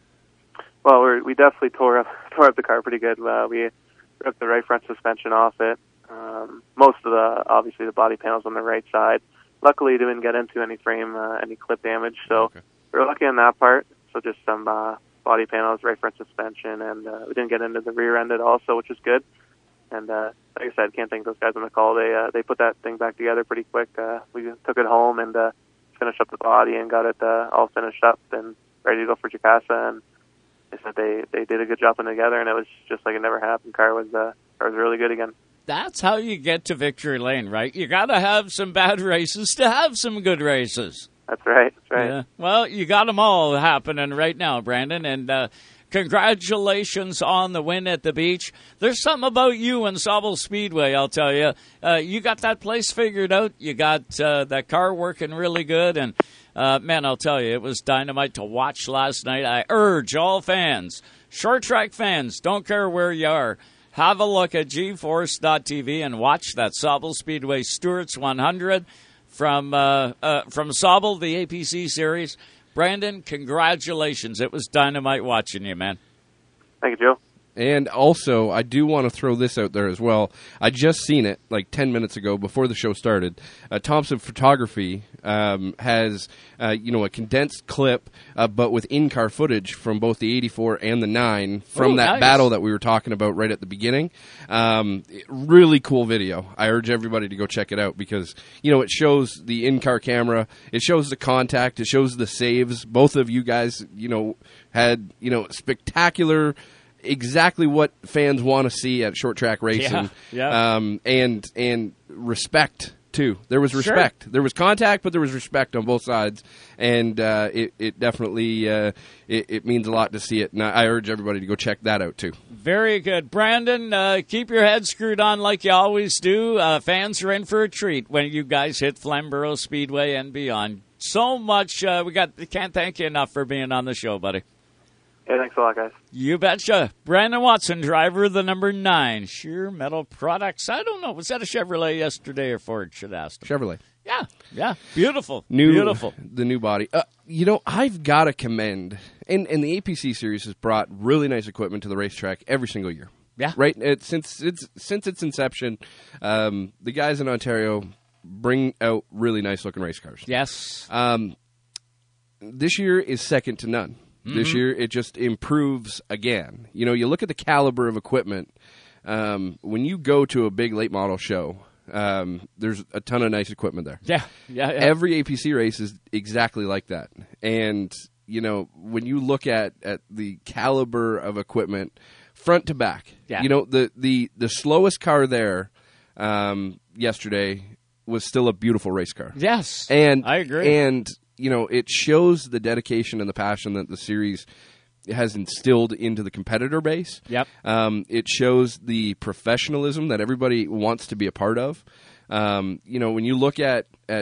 Well, we're, we definitely tore up tore up the car pretty good. Uh, we ripped the right front suspension off it. Um, most of the, obviously, the body panels on the right side. Luckily, didn't get into any frame, uh, any clip damage. So okay. We were lucky on that part. So just some uh, body panels, right front suspension, and uh, we didn't get into the rear end at all, so which is good. And uh, like I said, can't thank those guys on the call. They uh, they put that thing back together pretty quick. Uh, we took it home and uh, finished up the body and got it uh, all finished up and ready to go for Jacasa. And they said they, they did a good job putting it together, and it was just like it never happened. Car was uh, car was really good again. That's how you get to victory lane, right? You got to have some bad races to have some good races. That's right. That's right. Yeah. Well, you got them all happening right now, Brandon, and uh, congratulations on the win at the beach. There's something about you and Sauble Speedway, I'll tell you. Uh, you got that place figured out. You got uh, that car working really good, and uh, man, I'll tell you, it was dynamite to watch last night. I urge all fans, short track fans, don't care where you are, have a look at G force dot T V and watch that Sauble Speedway Stewart's one hundred from uh, uh, from Sauble, the A P C series. Brandon, congratulations. It was dynamite watching you, man. Thank you, Joe. And also, I do want to throw this out there as well. I just seen it like ten minutes ago before the show started. Uh, Thompson Photography um, has, uh, you know, a condensed clip, uh, but with in-car footage from both the eighty-four and the nine from oh, that nice. battle that we were talking about right at the beginning. Um, really cool video. I urge everybody to go check it out because, you know, it shows the in-car camera. It shows the contact. It shows the saves. Both of you guys, you know, had, you know, spectacular... exactly what fans want to see at short track racing. Yeah, yeah. Um, and and respect too. There was respect. Sure. There was contact, but there was respect on both sides, and uh, it it definitely uh, it, it means a lot to see it. And I, I urge everybody to go check that out too. Very good, Brandon. Uh, keep your head screwed on like you always do. Uh, fans are in for a treat when you guys hit Flamborough Speedway and beyond. So much. Uh, we got. Can't thank you enough for being on the show, buddy. Yeah, thanks a lot, guys. You betcha. Brandon Watson, driver of the number nine Sheer Metal Products. I don't know. Was that a Chevrolet yesterday or Ford? Should ask them. Chevrolet. Yeah, yeah. Beautiful. New, Beautiful. The new body. Uh, you know, I've got to commend, and, and the A P C series has brought really nice equipment to the racetrack every single year. Yeah. Right? It, since, it's, since its inception, um, the guys in Ontario bring out really nice-looking race cars. Yes. Um this year is second to none. Mm-hmm. This year, it just improves again. You know, you look at the caliber of equipment. Um, when you go to a big late model show, um, there's a ton of nice equipment there. Yeah, yeah, yeah. Every A P C race is exactly like that. And, you know, when you look at, at the caliber of equipment, front to back, yeah. you know, the, the, the slowest car there um, yesterday was still a beautiful race car. Yes, and I agree. And, you know, it shows the dedication and the passion that the series has instilled into the competitor base. Yep. Um, it shows the professionalism that everybody wants to be a part of. Um, you know, when you look at, at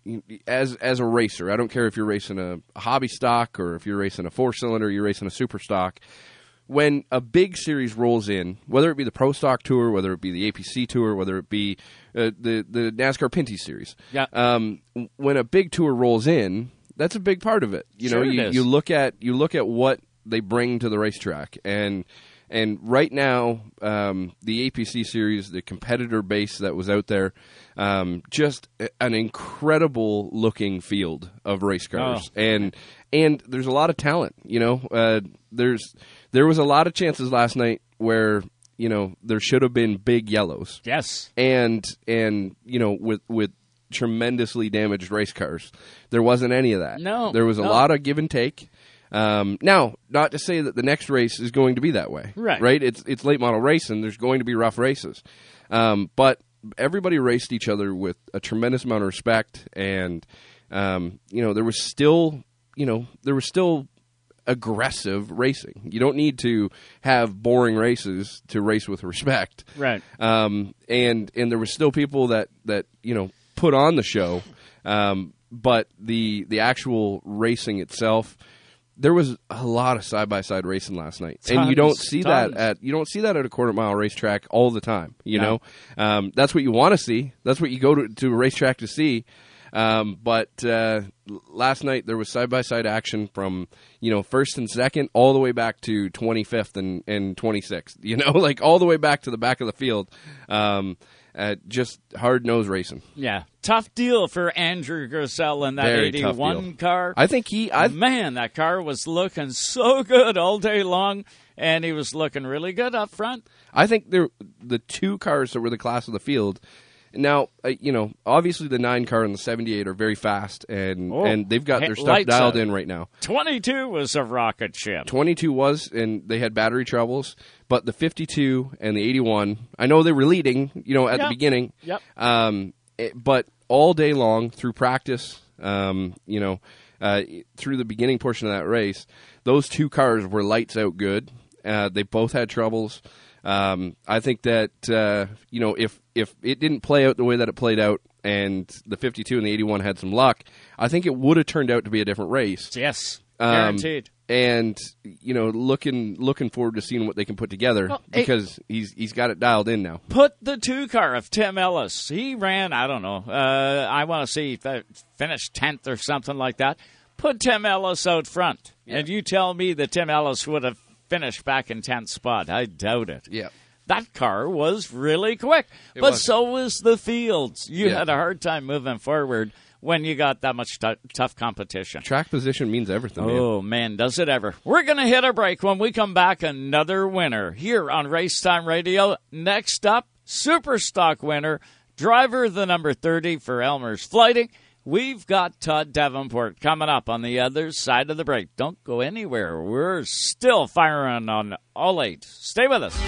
as as a racer, I don't care if you're racing a, a hobby stock or if you're racing a four-cylinder, you're racing a super stock. When a big series rolls in, whether it be the Pro Stock Tour, whether it be the A P C Tour, whether it be uh, the, the NASCAR Pinty Series, yeah. um, when a big tour rolls in, that's a big part of it. You sure know, you, it is. you look at you look at what they bring to the racetrack, and and right now um, the A P C Series, the competitor base that was out there, um, just an incredible looking field of race cars, oh. and and there's a lot of talent. You know, uh, there's there was a lot of chances last night where you know there should have been big yellows. Yes, and and you know with with tremendously damaged race cars, there wasn't any of that. No, there was a no. lot of give and take. Um, now, not to say that the next race is going to be that way, right? Right? It's it's late model racing. There's going to be rough races, um, but everybody raced each other with a tremendous amount of respect, and um, you know there was still you know there was still aggressive racing. You don't need to have boring races to race with respect, right? Um, and and there were still people that that you know put on the show, um, but the the actual racing itself. There was a lot of side by side racing last night, tons, and you don't see tons. that at you don't see that at a quarter mile racetrack all the time. You no. know, um, that's what you want to see. That's what you go to, to a racetrack to see. Um, but uh, last night there was side by side action from you know first and second all the way back to twenty-fifth and and twenty-sixth. You know, like all the way back to the back of the field. Um, Uh, just hard-nosed racing. Yeah. Tough deal for Andrew Grosel in that Very eighty-one car. I think he... I Man, that car was looking so good all day long, and he was looking really good up front. I think they're the two cars that were the class of the field. Now, uh, you know, obviously the nine car and the seventy-eight are very fast, and, oh, and they've got their stuff lights dialed out. in right now. twenty-two was a rocket ship. twenty-two was, and they had battery troubles. But the fifty-two and the eighty-one, I know they were leading, you know, at yep. the beginning. Yep. Um, it, but all day long through practice, um, you know, uh, through the beginning portion of that race, those two cars were lights out good. Uh, they both had troubles. Um, I think that uh, you know if if it didn't play out the way that it played out, and the fifty-two and the eighty-one had some luck, I think it would have turned out to be a different race. Yes, um, guaranteed. And you know, looking looking forward to seeing what they can put together well, because hey, he's he's got it dialed in now. Put the two car of Tim Ellis. He ran. I don't know. Uh, I want to see if finished tenth or something like that. Put Tim Ellis out front, yeah. and you tell me that Tim Ellis would have finished back in tenth spot. I doubt it. Yeah. That car was really quick, it but was. so was the fields. You yeah. had a hard time moving forward when you got that much t- tough competition. Track position means everything. Oh, man, man does it ever. We're going to hit a break. When we come back, another winner here on Racetime Radio. Next up, Super Stock winner, driver the number thirty for Elmer's Flighting. We've got Todd Davenport coming up on the other side of the break. Don't go anywhere. We're still firing on all eight. Stay with us.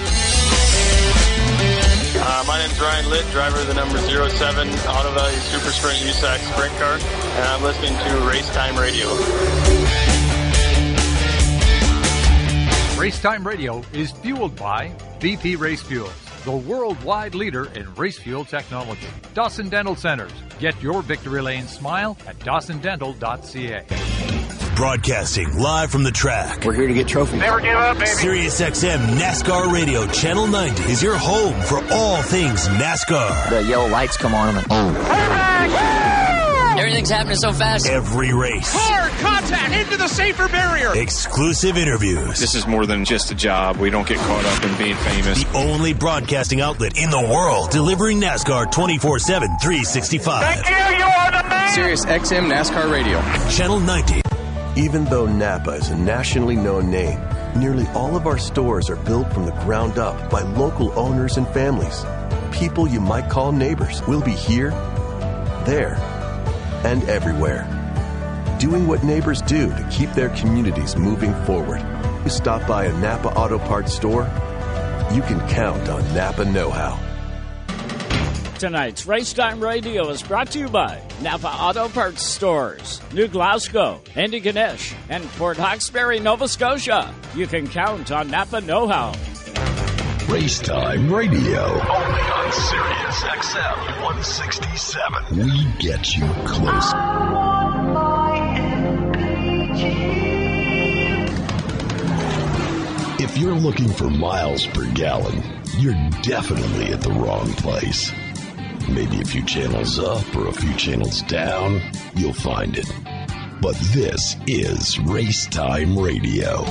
Uh, my name's Ryan Litt, driver of the number zero seven Auto Value Super Sprint U S A C Sprint Car, and I'm listening to Racetime Radio. Racetime Radio is fueled by V P Race Fuels, the worldwide leader in race fuel technology. Dawson Dental Centers. Get your victory lane smile at dawson dental dot c a. Broadcasting live from the track. We're here to get trophies. Never give up, baby. Sirius X M NASCAR Radio Channel ninety is your home for all things NASCAR. The yellow lights come on and oh. Everything's happening so fast. Every race. Hard contact into the safer barrier. Exclusive interviews. This is more than just a job. We don't get caught up in being famous. The only broadcasting outlet in the world delivering NASCAR twenty-four seven, three sixty-five. Thank you. You are the man. Sirius X M NASCAR Radio. Channel ninety. Even though Napa is a nationally known name, nearly all of our stores are built from the ground up by local owners and families. People you might call neighbors will be here, there, and everywhere, doing what neighbors do to keep their communities moving forward. You stop by a Napa Auto Parts store, you can count on Napa know-how. Tonight's Racetime Radio is brought to you by Napa Auto Parts Stores, New Glasgow, Antigonish, and Port Hawkesbury, Nova Scotia. You can count on Napa know-how. Racetime Radio, only on Sirius X M one sixty-seven. We get you close. If you're looking for miles per gallon, you're definitely at the wrong place. Maybe a few channels up or a few channels down, you'll find it. But this is Racetime Radio.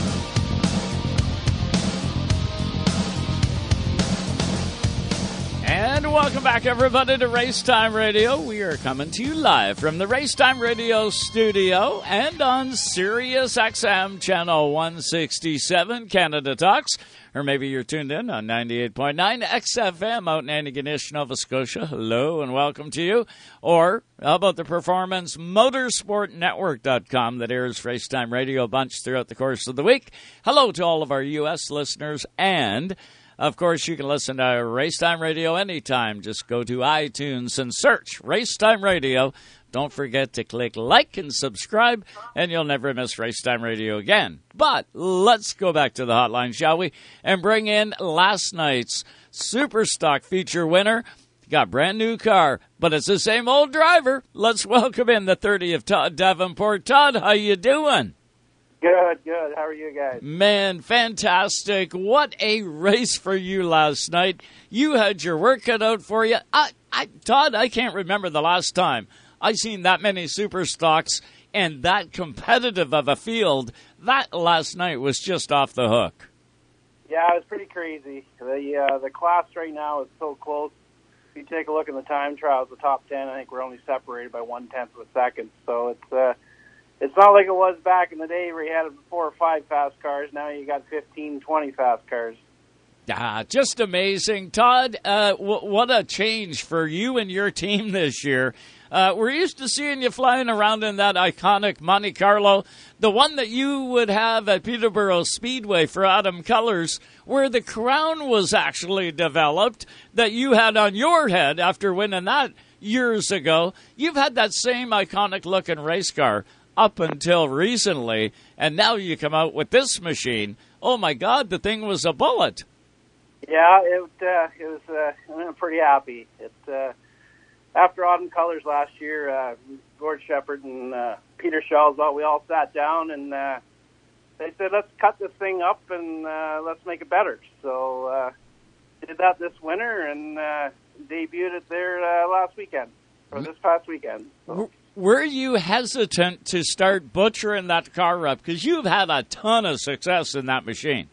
And welcome back, everybody, to Racetime Radio. We are coming to you live from the Racetime Radio studio and on Sirius X M Channel one sixty-seven, Canada Talks. Or maybe you're tuned in on ninety-eight point nine X F M out in Antigonish, Nova Scotia. Hello and welcome to you. Or how about the Performance Motorsport Network dot com that airs Racetime Radio a bunch throughout the course of the week. Hello to all of our U S listeners. And, of course, you can listen to Racetime Radio anytime. Just go to iTunes and search Racetime Radio. Don't forget to click like and subscribe, and you'll never miss Racetime Radio again. But let's go back to the hotline, shall we, and bring in last night's Superstock feature winner. Got a brand new car, but it's the same old driver. Let's welcome in the thirty of Todd Davenport. Todd, how you doing? Good, good. How are you guys? Man, fantastic. What a race for you last night. You had your work cut out for you. I, I, Todd, I can't remember the last time I seen that many super stocks and that competitive of a field. That last night was just off the hook. Yeah, it was pretty crazy. The uh, the class right now is so close. If you take a look in the time trials, the top ten, I think we're only separated by one tenth of a second. So it's uh, it's not like it was back in the day where you had four or five fast cars. Now you got fifteen, twenty fast cars. Ah, just amazing. Todd, uh, w- what a change for you and your team this year. Uh, we're used to seeing you flying around in that iconic Monte Carlo, the one that you would have at Peterborough Speedway for Autumn Colors, where the crown was actually developed that you had on your head after winning that years ago. You've had that same iconic-looking race car up until recently, and now you come out with this machine. Oh, my God, the thing was a bullet. Yeah, it uh, it was. Uh, I'm pretty happy. It uh, after Autumn Colors last year, uh, Gord Shepard and uh, Peter Schalzot, we all sat down and uh, they said, "Let's cut this thing up and uh, let's make it better." So uh, did that this winter and uh, debuted it there uh, last weekend or this past weekend. So. Were you hesitant to start butchering that car up because you've had a ton of success in that machine?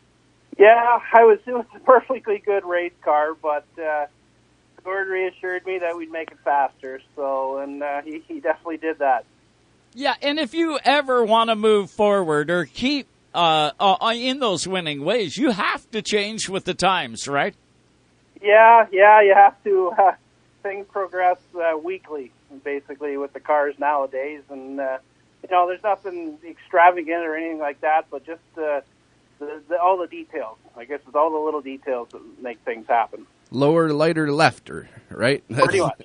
Yeah, I was. It was a perfectly good race car, but uh, Gord reassured me that we'd make it faster. So, and uh, he, he definitely did that. Yeah, and if you ever want to move forward or keep uh, uh, in those winning ways, you have to change with the times, right? Yeah, yeah, you have to. Uh, things progress uh, weekly, basically, with the cars nowadays, and uh, you know, there's nothing extravagant or anything like that, but just. Uh, The, the, all the details. I guess it's all the little details that make things happen. Lower, lighter, lefter, right? Pretty much.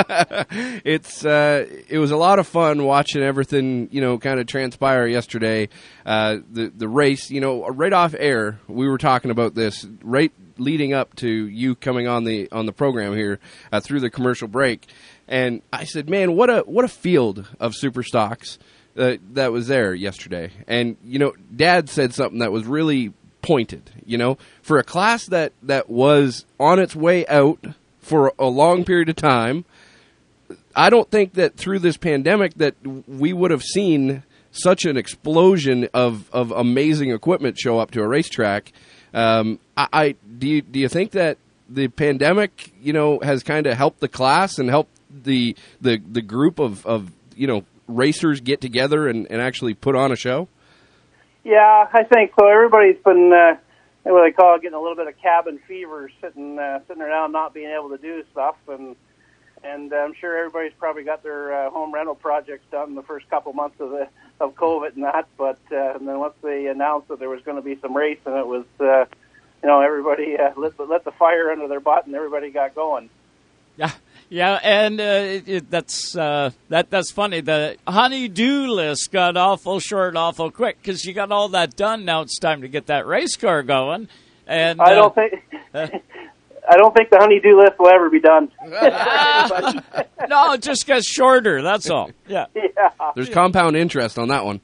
it's uh, it was a lot of fun watching everything, you know, kind of transpire yesterday. Uh, the the race, you know, right off air, we were talking about this right leading up to you coming on the on the program here uh, through the commercial break, and I said, man, what a what a field of super stocks. Uh, that was there yesterday. And, you know, Dad said something that was really pointed, you know, for a class that, that was on its way out for a long period of time. I don't think that through this pandemic that we would have seen such an explosion of, of amazing equipment show up to a racetrack. Um, I, I do you, do you think that the pandemic, you know, has kind of helped the class and helped the, the, the group of, of, you know, racers get together and, and actually put on a show? Yeah, I think so. Everybody's been, uh, what they call it, getting a little bit of cabin fever, sitting uh, sitting around not being able to do stuff, and and I'm sure everybody's probably got their uh, home rental projects done in the first couple months of the of COVID and that. But uh, and then once they announced that there was going to be some racing, it was, uh, you know, everybody uh, lit, let the fire under their butt, and everybody got going. Yeah, yeah, and uh, it, it, that's uh, that that's funny. The honey-do list got awful short, awful quick because you got all that done. Now it's time to get that race car going. And I don't uh, think I don't think the honey-do list will ever be done. No, it just gets shorter. That's all. Yeah. Yeah. There's compound interest on that one.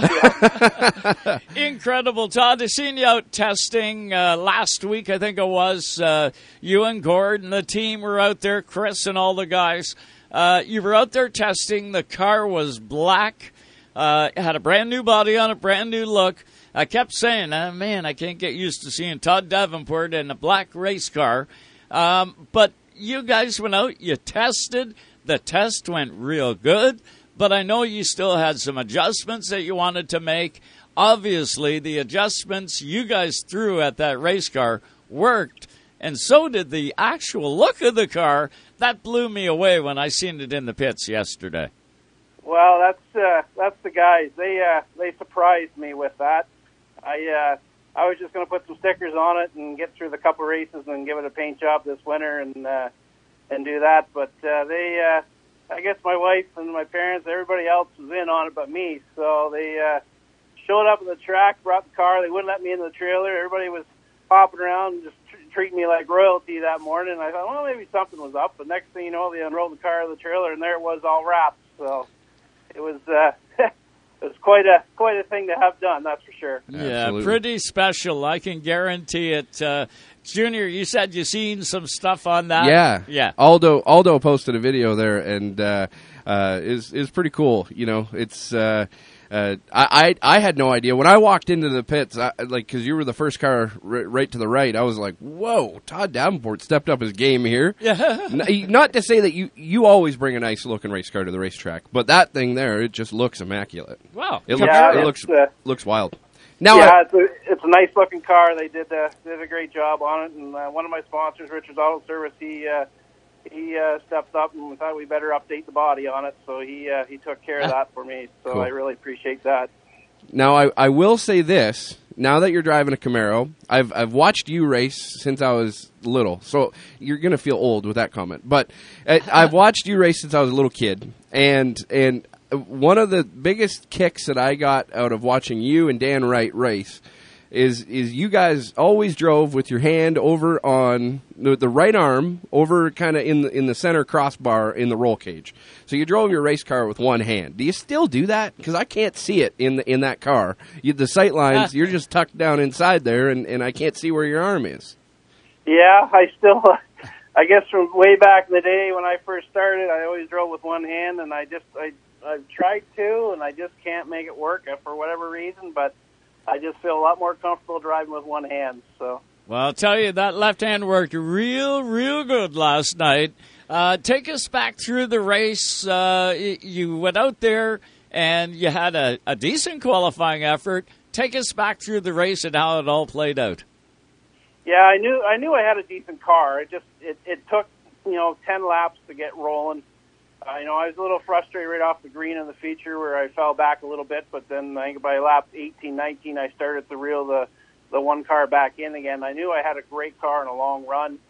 Yeah. Incredible, Todd. I seen you out testing uh, last week, I think it was. Uh, you and Gord and the team were out there, Chris and all the guys. Uh, you were out there testing. The car was black. Uh, it had a brand new body on it, brand new look. I kept saying, oh, man, I can't get used to seeing Todd Davenport in a black race car. Um, but you guys went out, you tested. The test went real good. But I know you still had some adjustments that you wanted to make. Obviously, the adjustments you guys threw at that race car worked. And so did the actual look of the car. That blew me away when I seen it in the pits yesterday. Well, that's uh, that's the guys. They uh, they surprised me with that. I uh, I was just going to put some stickers on it and get through the couple races and give it a paint job this winter and uh, and do that. But uh, they, uh, I guess my wife and my parents, everybody else was in on it but me. So they uh, showed up at the track, brought the car. They wouldn't let me in the trailer. Everybody was hopping around and just tr- treating me like royalty that morning. And I thought, well, maybe something was up. But next thing you know, they unrolled the car of the trailer, and there it was, all wrapped. So it was uh, it was quite a quite a thing to have done, that's for sure. Yeah, Absolutely. Pretty special. I can guarantee it. Uh, Junior, you said you seen some stuff on that. Yeah, yeah. Aldo Aldo posted a video there, and uh, uh, is is pretty cool. You know, it's. Uh, Uh, I, I I had no idea when I walked into the pits, I, like because you were the first car r- right to the right. I was like, "Whoa, Todd Davenport stepped up his game here." Yeah. N- Not to say that you you always bring a nice looking race car to the racetrack, but that thing there, it just looks immaculate. Wow, it looks yeah, it looks uh, looks wild. Now, yeah, I, it's a it's a nice looking car. They did uh, did a great job on it, and uh, one of my sponsors, Richards Auto Service, he. Uh, He uh, stepped up and we thought we better update the body on it, so he uh, he took care of that for me. So Cool. I really appreciate that. Now, I, I will say this. Now that you're driving a Camaro, I've I've watched you race since I was little, so you're going to feel old with that comment. But uh, I've watched you race since I was a little kid, and and one of the biggest kicks that I got out of watching you and Dan Wright race is is you guys always drove with your hand over on the, the right arm, over kind of in the, in the center crossbar in the roll cage. So you drove your race car with one hand. Do you still do that? Because I can't see it in the, in that car. You, the sight lines, you're just tucked down inside there, and, and I can't see where your arm is. Yeah, I still, I guess from way back in the day when I first started, I always drove with one hand, and I just, I, I've tried to, and I just can't make it work for whatever reason, but I just feel a lot more comfortable driving with one hand. So, well, I'll tell you, that left hand worked real, real good last night. Uh, take us back through the race. Uh, you went out there and you had a, a decent qualifying effort. Take us back through the race and how it all played out. Yeah, I knew I knew I had a decent car. It just it, it took you know ten laps to get rolling. Uh, you know, I was a little frustrated right off the green in the feature where I fell back a little bit, but then I think by lap eighteen, nineteen, I started to reel the, the one car back in again. I knew I had a great car in a long run.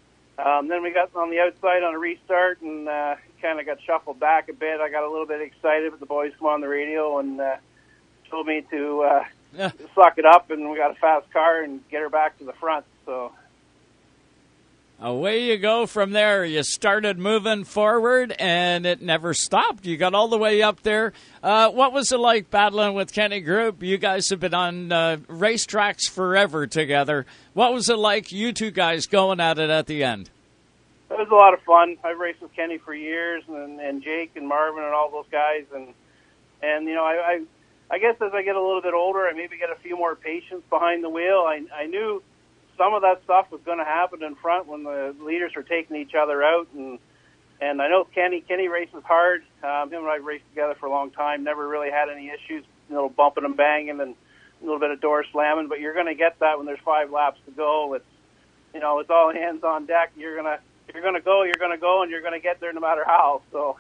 Um, then we got on the outside on a restart and uh, kind of got shuffled back a bit. I got a little bit excited, but the boys come on the radio and uh, told me to uh, Yeah. suck it up, and we got a fast car and get her back to the front. So. Away you go from there. You started moving forward, and it never stopped. You got all the way up there. Uh, what was it like battling with Kenny Group? You guys have been on uh, racetracks forever together. What was it like, you two guys going at it at the end? It was a lot of fun. I've raced with Kenny for years, and, and Jake and Marvin and all those guys. And, and you know, I, I, I guess as I get a little bit older, I maybe get a few more patience behind the wheel. I, I knew some of that stuff was going to happen in front when the leaders were taking each other out, and and I know Kenny. Kenny races hard. Um, him and I raced together for a long time. Never really had any issues. A little bumping and banging and a little bit of door slamming. But you're going to get that when there's five laps to go. It's you know it's all hands on deck. You're gonna you're gonna go. You're gonna go, and you're gonna get there no matter how. So.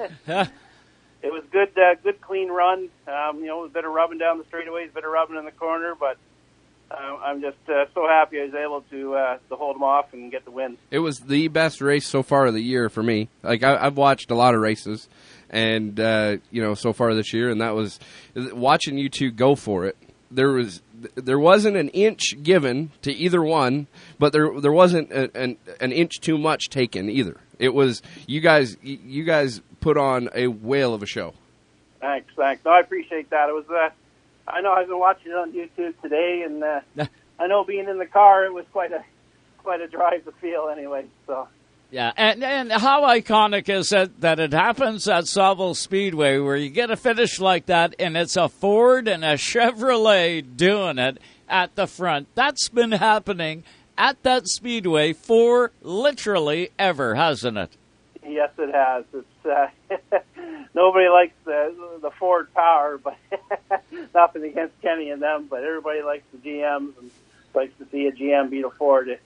It was good, uh, good clean run. Um, you know, a bit of rubbing down the straightaways, a bit of rubbing in the corner, but uh, I'm just uh, so happy I was able to uh, to hold them off and get the win. It was the best race so far of the year for me. Like I, I've watched a lot of races, and uh, you know, so far this year, and that was watching you two go for it. There was there wasn't an inch given to either one, but there there wasn't a, an an inch too much taken either. It was you guys you guys put on a whale of a show. Thanks, thanks. No, I appreciate that. It was uh, I know I've been watching it on YouTube today, and uh, I know being in the car, it was quite a quite a drive to feel anyway. So. Yeah, and and how iconic is it that it happens at Sauble Speedway where you get a finish like that and it's a Ford and a Chevrolet doing it at the front. That's been happening at that speedway for literally ever, hasn't it? Yes, it has. It's uh, nobody likes the the Ford power, but nothing against Kenny and them, but everybody likes the G Ms and likes to see a G M beat a Ford.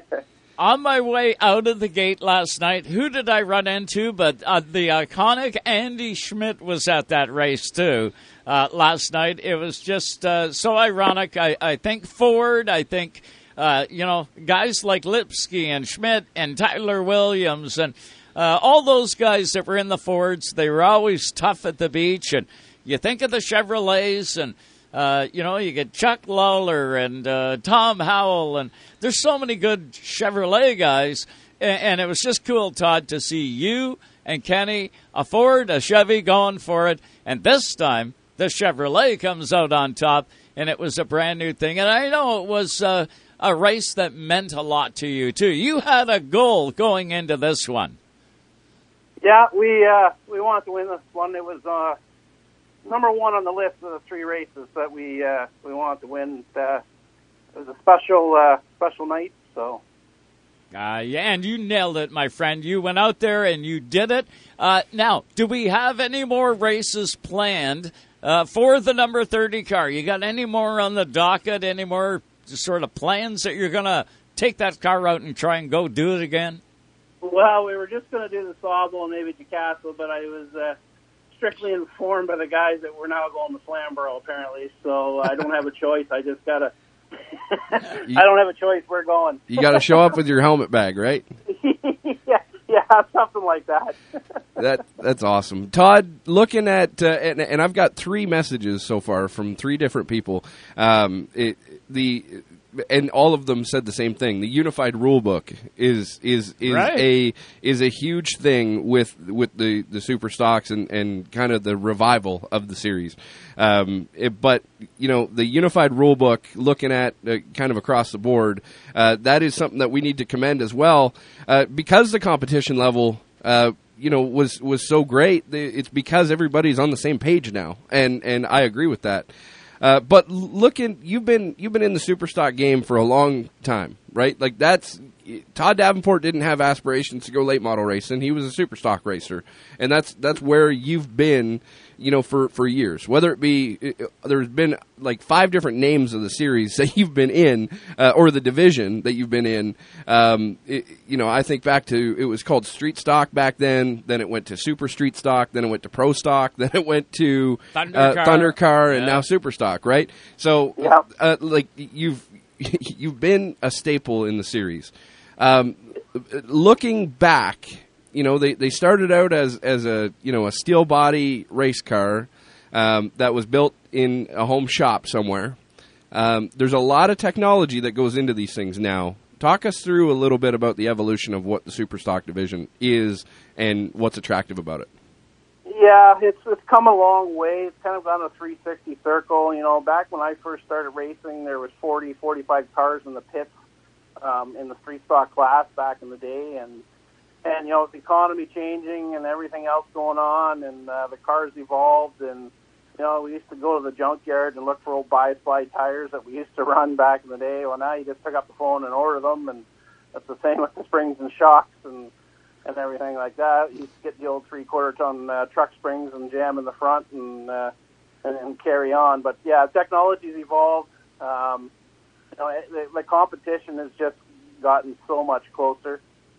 On my way out of the gate last night, who did I run into? But uh, the iconic Andy Schmidt was at that race, too, uh, last night. It was just uh, so ironic. I, I think Ford, I think, uh, you know, guys like Lipsky and Schmidt and Tyler Williams and uh, all those guys that were in the Fords, they were always tough at the beach. And you think of the Chevrolets and Uh, you know, you get Chuck Lawler and uh, Tom Howell, and there's so many good Chevrolet guys. And, and it was just cool, Todd, to see you and Kenny, a Ford, a Chevy going for it. And this time, the Chevrolet comes out on top, and it was a brand new thing. And I know it was uh, a race that meant a lot to you, too. You had a goal going into this one. Yeah, we uh, we wanted to win this one. It was Uh number one on the list of the three races that we uh, we wanted to win. Uh, it was a special uh, special night. So, uh, yeah, and you nailed it, my friend. You went out there and you did it. Uh, now, do we have any more races planned uh, for the number thirty car? You got any more on the docket? Any more sort of plans that you're going to take that car out and try and go do it again? Well, we were just going to do the Sauble and maybe DeCastle, but I was. Uh, strictly informed by the guys that we're now going to Flamborough, apparently. So I don't have a choice. I just got to – I don't have a choice. We're going. You got to show up with your helmet bag, right? yeah, yeah, something like that. that That's awesome. Todd, looking at uh, – and, and I've got three messages so far from three different people. Um, it, the And all of them said the same thing. The unified rule book is is is right. a is a huge thing with with the, the super stocks and, and kind of the revival of the series. Um, it, but you know, the unified rule book, looking at uh, kind of across the board, uh, that is something that we need to commend as well, uh, because the competition level. Uh, you know, was was so great. It's because everybody's on the same page now, and and I agree with that. Uh, but looking, you've been you've been in the Superstock game for a long time, right? Like that's Todd Davenport didn't have aspirations to go late model racing. He was a Superstock racer, and that's that's where you've been, you know, for, for years. Whether it be there's been like five different names of the series that you've been in, uh, or the division that you've been in. Um, it, you know, I think back to it was called Street Stock back then. Then it went to Super Street Stock. Then it went to Pro Stock. Then it went to Thunder uh, Car, Thunder Car and yeah. now Superstock. Right. So, yeah. uh, like you've you've been a staple in the series. Um, looking back, you know, they, they started out as, as a, you know, a steel body race car, um, that was built in a home shop somewhere. Um, there's a lot of technology that goes into these things now. Talk us through a little bit about the evolution of what the Superstock division is and what's attractive about it. Yeah, it's it's come a long way. It's kind of gone a three sixty circle. You know, back when I first started racing, there was forty, forty-five cars in the pits. Um, in the street stock class back in the day, and and you know, with the economy changing and everything else going on, and uh, the cars evolved, and you know, we used to go to the junkyard and look for old bi-slide tires that we used to run back in the day. Well, now you just pick up the phone and order them, and that's the same with the springs and shocks, and and everything like that. You get the old three-quarter ton uh, truck springs and jam in the front and, uh, and and carry on. But yeah, technology's evolved. Um, you know, it, the, the competition has just gotten so much closer.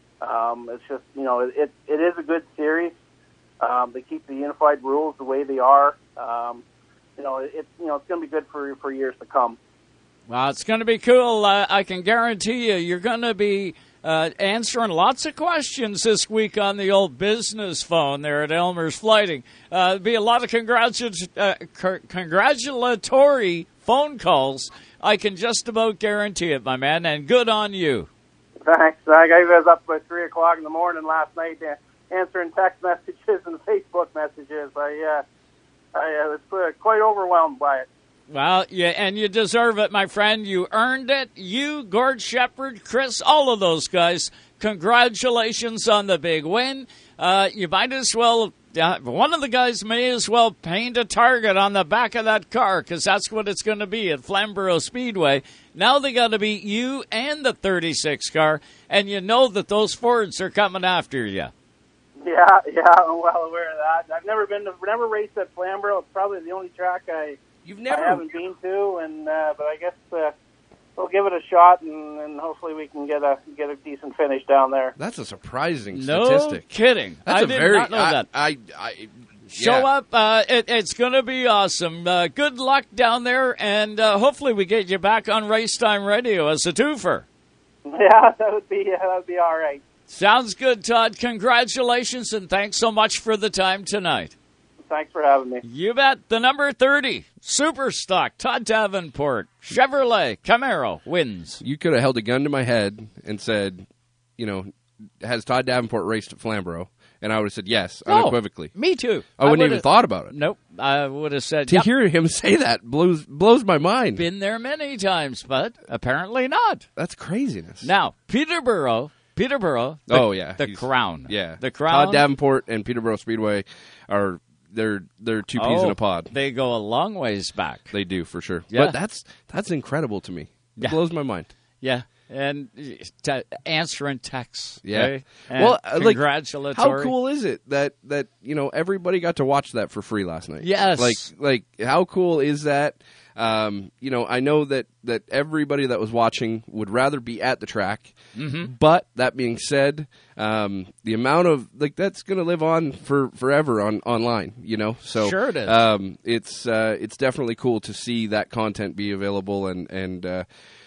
Um, it's just, you know, it it is a good series. Um, they keep the unified rules the way they are. Um, you know, it you know it's going to be good for for years to come. Well, it's going to be cool. Uh, I can guarantee you, you're going to be uh, answering lots of questions this week on the old business phone there at Elmer's Flighting. Uh, there'll be a lot of congratu- uh, c- congratulatory phone calls. I can just about guarantee it, my man, and good on you. Thanks. I was up by three o'clock in the morning last night uh, answering text messages and Facebook messages. I, uh, I uh, was uh, quite overwhelmed by it. Well, yeah, and you deserve it, my friend. You earned it. You, Gord Shepard, Chris, all of those guys, congratulations on the big win. Uh, you might as well, uh, one of the guys may as well paint a target on the back of that car, because that's what it's going to be at Flamborough Speedway. Now they got to beat you and the thirty-six car, and you know that those Fords are coming after you. Yeah, yeah, I'm well aware of that. I've never been to, never raced at Flamborough. It's probably the only track I... You've never... I haven't been to, and uh, but I guess uh, we'll give it a shot, and, and hopefully we can get a get a decent finish down there. That's a surprising no statistic. No kidding. That's I a did very, not know I, that. I, I, Show yeah. up. Uh, it, it's going to be awesome. Uh, good luck down there, and uh, hopefully we get you back on Racetime Radio as a twofer. Yeah, that would be uh, that would be all right. Sounds good, Todd. Congratulations, and thanks so much for the time tonight. Thanks for having me. You bet. The number thirty, Super Stock, Todd Davenport, Chevrolet Camaro wins. You could have held a gun to my head and said, you know, has Todd Davenport raced at Flamborough? And I would have said yes, unequivocally. Oh, me too. I wouldn't I even thought about it. Nope. I would have said, To yep. hear him say that blows blows my mind. Been there many times, but apparently not. That's craziness. Now, Peterborough, Peterborough. The, oh, yeah. The Crown. Yeah. The Crown. Todd Davenport and Peterborough Speedway are... They're they're two peas oh, in a pod. They go a long ways back. They do, for sure. Yeah. But that's that's incredible to me. It yeah. blows my mind. Yeah, and t- answering texts. Yeah. Okay? Well, congratulatory. Like, how cool is it that that you know everybody got to watch that for free last night? Yes. Like like how cool is that? Um, you know, I know that, that everybody that was watching would rather be at the track. Mm-hmm. But that being said, um, the amount of like that's going to live on for forever on online. You know, so sure it is. Um, it's uh, it's definitely cool to see that content be available and and. Uh,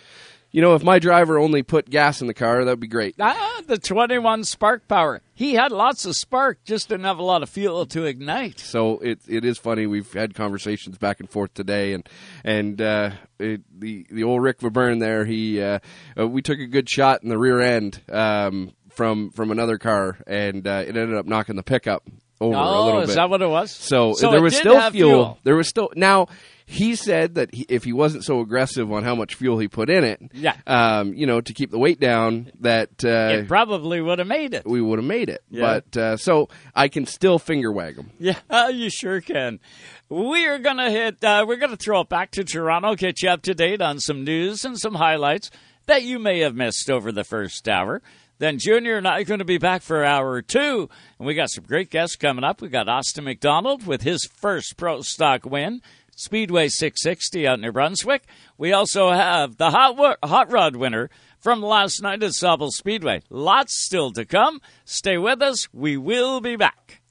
You know, if my driver only put gas in the car, that would be great. Ah, the twenty-one Spark Power. He had lots of spark, just didn't have a lot of fuel to ignite. So it it is funny. We've had conversations back and forth today, and and uh, it, the the old Rick Verburn there. He uh, uh, we took a good shot in the rear end um, from from another car, and uh, it ended up knocking the pickup over oh, a little bit. Is that what it was? So, so there it was did still have fuel. fuel. There was still now. He said that he, if he wasn't so aggressive on how much fuel he put in it, yeah. um, you know, to keep the weight down, that uh, it probably would have made it. We would have made it. Yeah. But uh, so I can still finger wag him. Yeah, you sure can. We are gonna hit. Uh, we're gonna throw it back to Toronto, get you up to date on some news and some highlights that you may have missed over the first hour. Then Junior and I are going to be back for hour two, and we got some great guests coming up. We got Austin McDonald with his first Pro Stock win. Speedway six sixty out in New Brunswick. We also have the hot, wo- hot rod winner from last night at Sauble Speedway. Lots still to come. Stay with us. We will be back.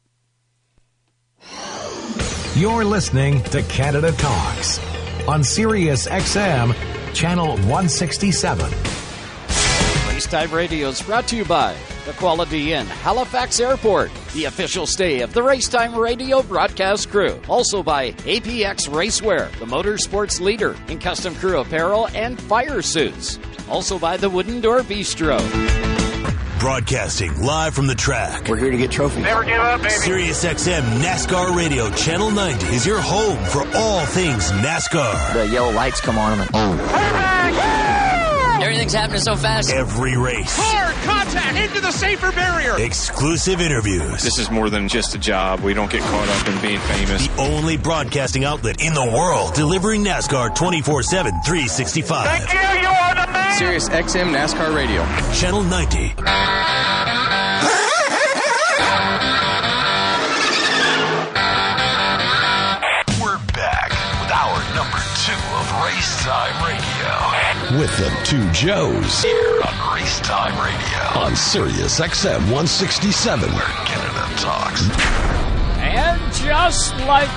You're listening to Canada Talks on Sirius X M, Channel one sixty-seven. Racetime Radio is brought to you by the Quality Inn, Halifax Airport, the official stay of the Racetime Radio broadcast crew. Also by A P X Racewear, the motorsports leader in custom crew apparel and fire suits. Also by the Wooden Door Bistro. Broadcasting live from the track. We're here to get trophies. Never give up, baby. Sirius X M NASCAR Radio Channel ninety is your home for all things NASCAR. The yellow lights come on and oh. Everything's happening so fast. Every race. Hard contact into the safer barrier. Exclusive interviews. This is more than just a job. We don't get caught up in being famous. The only broadcasting outlet in the world delivering NASCAR twenty-four seven, three sixty-five. Thank you. You are the man. Sirius X M NASCAR Radio. Channel ninety. Racetime Radio. With the two Joes. Here on Racetime Radio. On Sirius X M one sixty-seven. Where Canada talks. And just like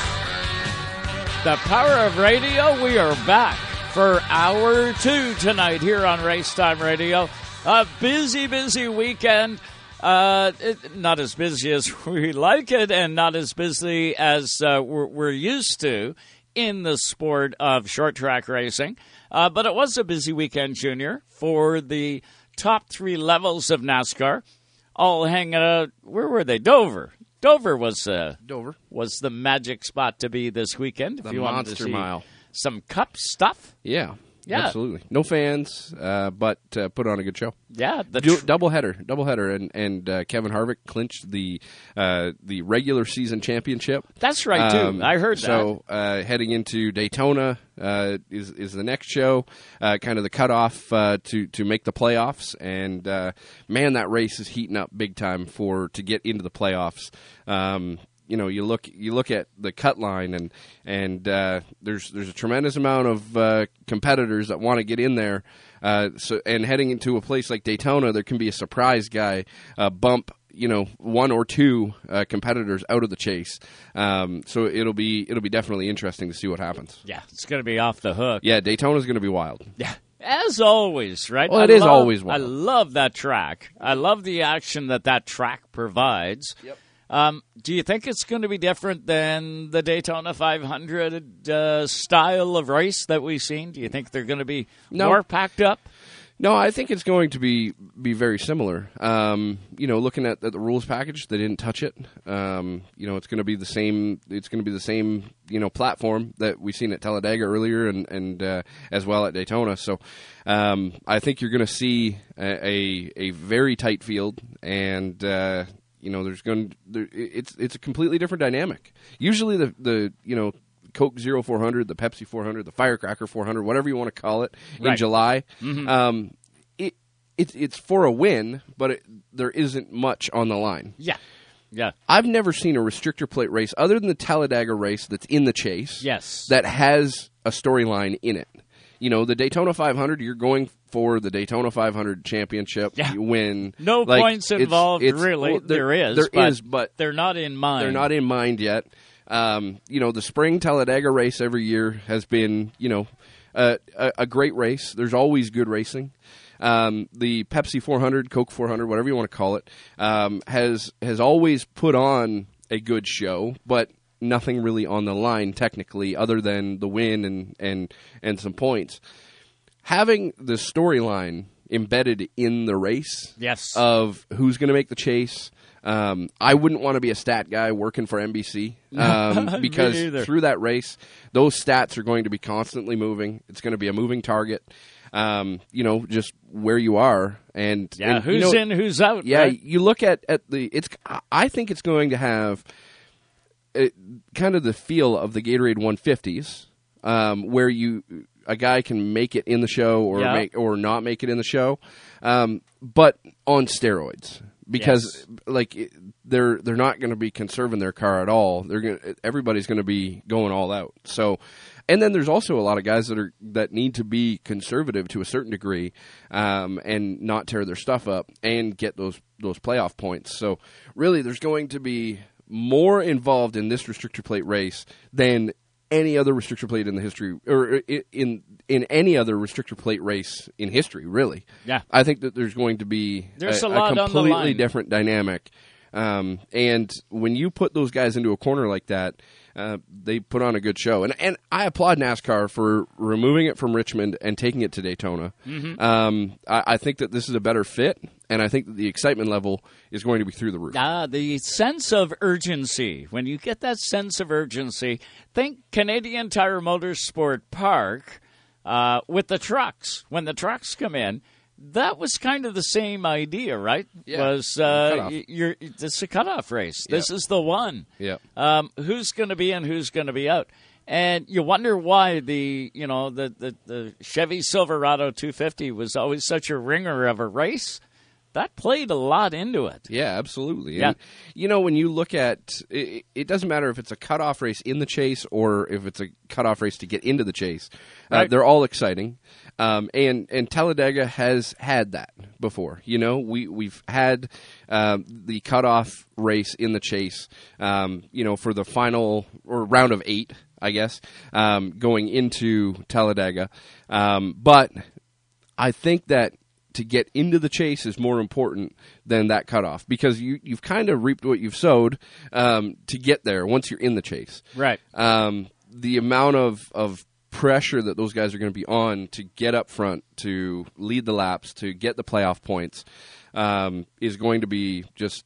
that, the power of radio, we are back for hour two tonight here on Racetime Radio. A busy, busy weekend. Uh, it, not as busy as we like it, and not as busy as uh, we're, we're used to in the sport of short track racing. Uh, but it was a busy weekend, Junior, for the top three levels of NASCAR, all hanging out. Where were they? Dover. Dover was uh, Dover was the magic spot to be this weekend. If the you wanted Monster to see Mile. Some Cup stuff. Yeah. Yeah. Absolutely. No fans, uh, but uh, put on a good show. Yeah. The Do, tr- double header, double header, and and uh, Kevin Harvick clinched the uh, the regular season championship. That's right too. Um, I heard so, that. So uh, heading into Daytona uh, is is the next show, uh, kind of the cutoff uh, to to make the playoffs. And uh, man, that race is heating up big time for to get into the playoffs. Um, You know, you look you look at the cut line, and and uh, there's there's a tremendous amount of uh, competitors that want to get in there. Uh, so and heading into a place like Daytona, there can be a surprise guy uh, bump, you know, one or two uh, competitors out of the chase. Um, so it'll be it'll be definitely interesting to see what happens. Yeah, it's going to be off the hook. Yeah, Daytona's going to be wild. Yeah. As always, right? Well, it I is love, always wild. I love that track. I love the action that that track provides. Yep. Um, do you think it's going to be different than the Daytona five hundred uh, style of race that we've seen? Do you think they're going to be No. more packed up? No, I think it's going to be be very similar. Um, you know, looking at, at the rules package, they didn't touch it. Um, you know, it's going to be the same. It's going to be the same. You know, platform that we've seen at Talladega earlier, and and uh, as well at Daytona. So, um, I think you're going to see a, a a very tight field, and uh, you know, there's going there, it's it's a completely different dynamic. Usually, the the you know. Coke Zero four hundred, the Pepsi four hundred, the Firecracker four hundred, whatever you want to call it, right. in July. Mm-hmm. Um, it, it it's for a win, but it, there isn't much on the line. Yeah, yeah. I've never seen a restrictor plate race other than the Talladega race that's in the chase. Yes, that has a storyline in it. You know, the Daytona five hundred, you're going for the Daytona five hundred championship. Yeah. You win. No like, points it's, involved, it's, really. well, there, there is. There but is, but they're not in mind. They're not in mind yet. Um, you know, the spring Talladega race every year has been, you know, uh, a, a great race. There's always good racing. Um, the Pepsi four hundred, Coke four hundred, whatever you want to call it, um, has has always put on a good show, but nothing really on the line technically other than the win and, and, and some points. Having the storyline embedded in the race yes. of who's going to make the chase. Um, I wouldn't want to be a stat guy working for N B C um, because through that race, those stats are going to be constantly moving. It's going to be a moving target. Um, you know, just where you are and yeah, and, who's you know, in, who's out. Yeah, right? You look at, at the. It's. I think it's going to have it, kind of the feel of the Gatorade one fifties, um, where you a guy can make it in the show or yeah. make or not make it in the show, um, but on steroids. Because yes. like they're they're not going to be conserving their car at all. They're going everybody's going to be going all out. So, and then there's also a lot of guys that are that need to be conservative to a certain degree, um, and not tear their stuff up and get those those playoff points. So, really, there's going to be more involved in this restrictor plate race than any other restrictor plate in the history, or in in any other restrictor plate race in history, really. Yeah. I think that there's going to be there's a, a, lot a completely on the line. different dynamic. Um, and when you put those guys into a corner like that, uh, they put on a good show. And and I applaud NASCAR for removing it from Richmond and taking it to Daytona. Mm-hmm. Um, I, I think that this is a better fit, and I think that the excitement level is going to be through the roof. Ah, the sense of urgency. When you get that sense of urgency, think Canadian Tire Motorsport Park uh, with the trucks. When the trucks come in, that was kind of the same idea, right? Yeah. Was uh, you're this is a cutoff race. Yeah. This is the one. Yeah. Um, who's going to be in? Who's going to be out? And you wonder why the you know the, the, the Chevy Silverado two fifty was always such a ringer of a race. that played a lot into it. Yeah, absolutely. Yeah. And, you know, when you look at it, it doesn't matter if it's a cutoff race in the chase or if it's a cutoff race to get into the chase. Right. Uh, they're all exciting. Um, and, and Talladega has had that before. You know, we, we've had um, the cutoff race in the chase, um, you know, for the final or round of eight, I guess, um, going into Talladega. Um, but I think that to get into the chase is more important than that cutoff because you, you've kind of reaped what you've sowed um, to get there once you're in the chase. Right. Um, the amount of, of pressure that those guys are going to be on to get up front, to lead the laps, to get the playoff points um, is going to be just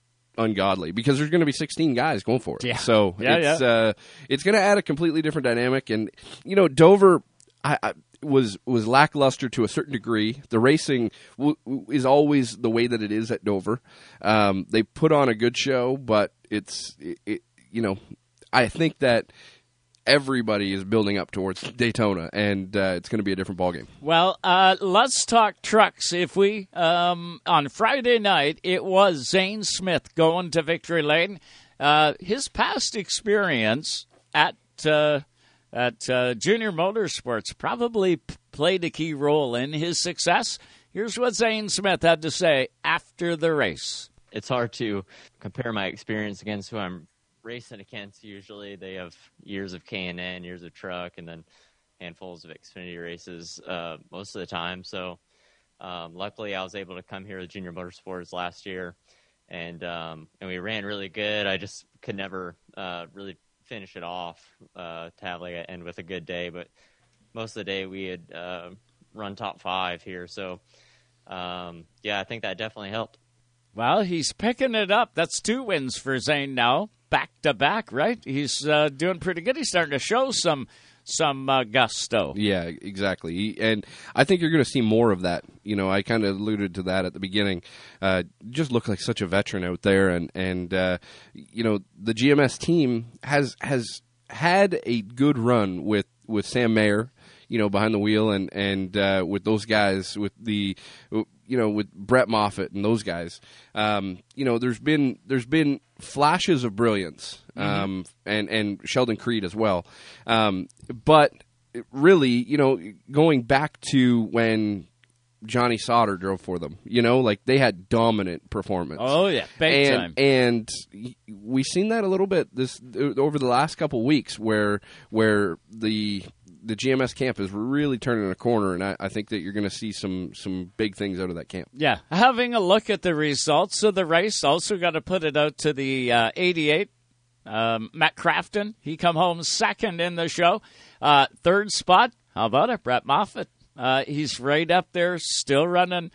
ungodly because there's going to be sixteen guys going for it. Yeah. So yeah, it's, yeah. Uh, it's going to add a completely different dynamic. And, you know, Dover I, I, was was lackluster to a certain degree. The racing w- w- is always the way that it is at Dover. Um, they put on a good show, but it's, it, it, you know, I think that everybody is building up towards Daytona, and uh, it's going to be a different ballgame. Well, uh, let's talk trucks. If we um, on Friday night, it was Zane Smith going to Victory Lane. Uh, his past experience at uh, at uh, Junior Motorsports probably p- played a key role in his success. Here's what Zane Smith had to say after the race. It's hard to compare my experience against who I'm racing against. Usually they have years of K and N, years of truck, and then handfuls of Xfinity races uh, most of the time. So um, luckily I was able to come here to Junior Motorsports last year, and um, and we ran really good. I just could never uh, really finish it off uh, to have like an end with a good day. But most of the day we had uh, run top five here. So um, yeah, I think that definitely helped. Well, he's picking it up. That's two wins for Zane now, back to back, right? He's uh, doing pretty good. He's starting to show some some uh, gusto. Yeah, exactly. He, and I think you're going to see more of that. You know, I kind of alluded to that at the beginning. Uh, just look like such a veteran out there, and and uh, you know the G M S team has has had a good run with, with Sam Mayer, you know, behind the wheel, and and uh, with those guys, with the you know with Brett Moffitt and those guys. Um, you know, there's been there's been flashes of brilliance, um, mm-hmm. and and Sheldon Creed as well, um, but really, you know, going back to when Johnny Sauter drove for them, you know, like they had dominant performance. Oh yeah, big and, time. And we've seen that a little bit this over the last couple weeks, where where the the G M S camp is really turning a corner, and I, I think that you're going to see some some big things out of that camp. Yeah, having a look at the results of the race, also got to put it out to the uh, eighty-eight. Um, Matt Crafton, he come home second in the show. Uh, third spot, how about it, Brett Moffitt? Uh, he's right up there, still running,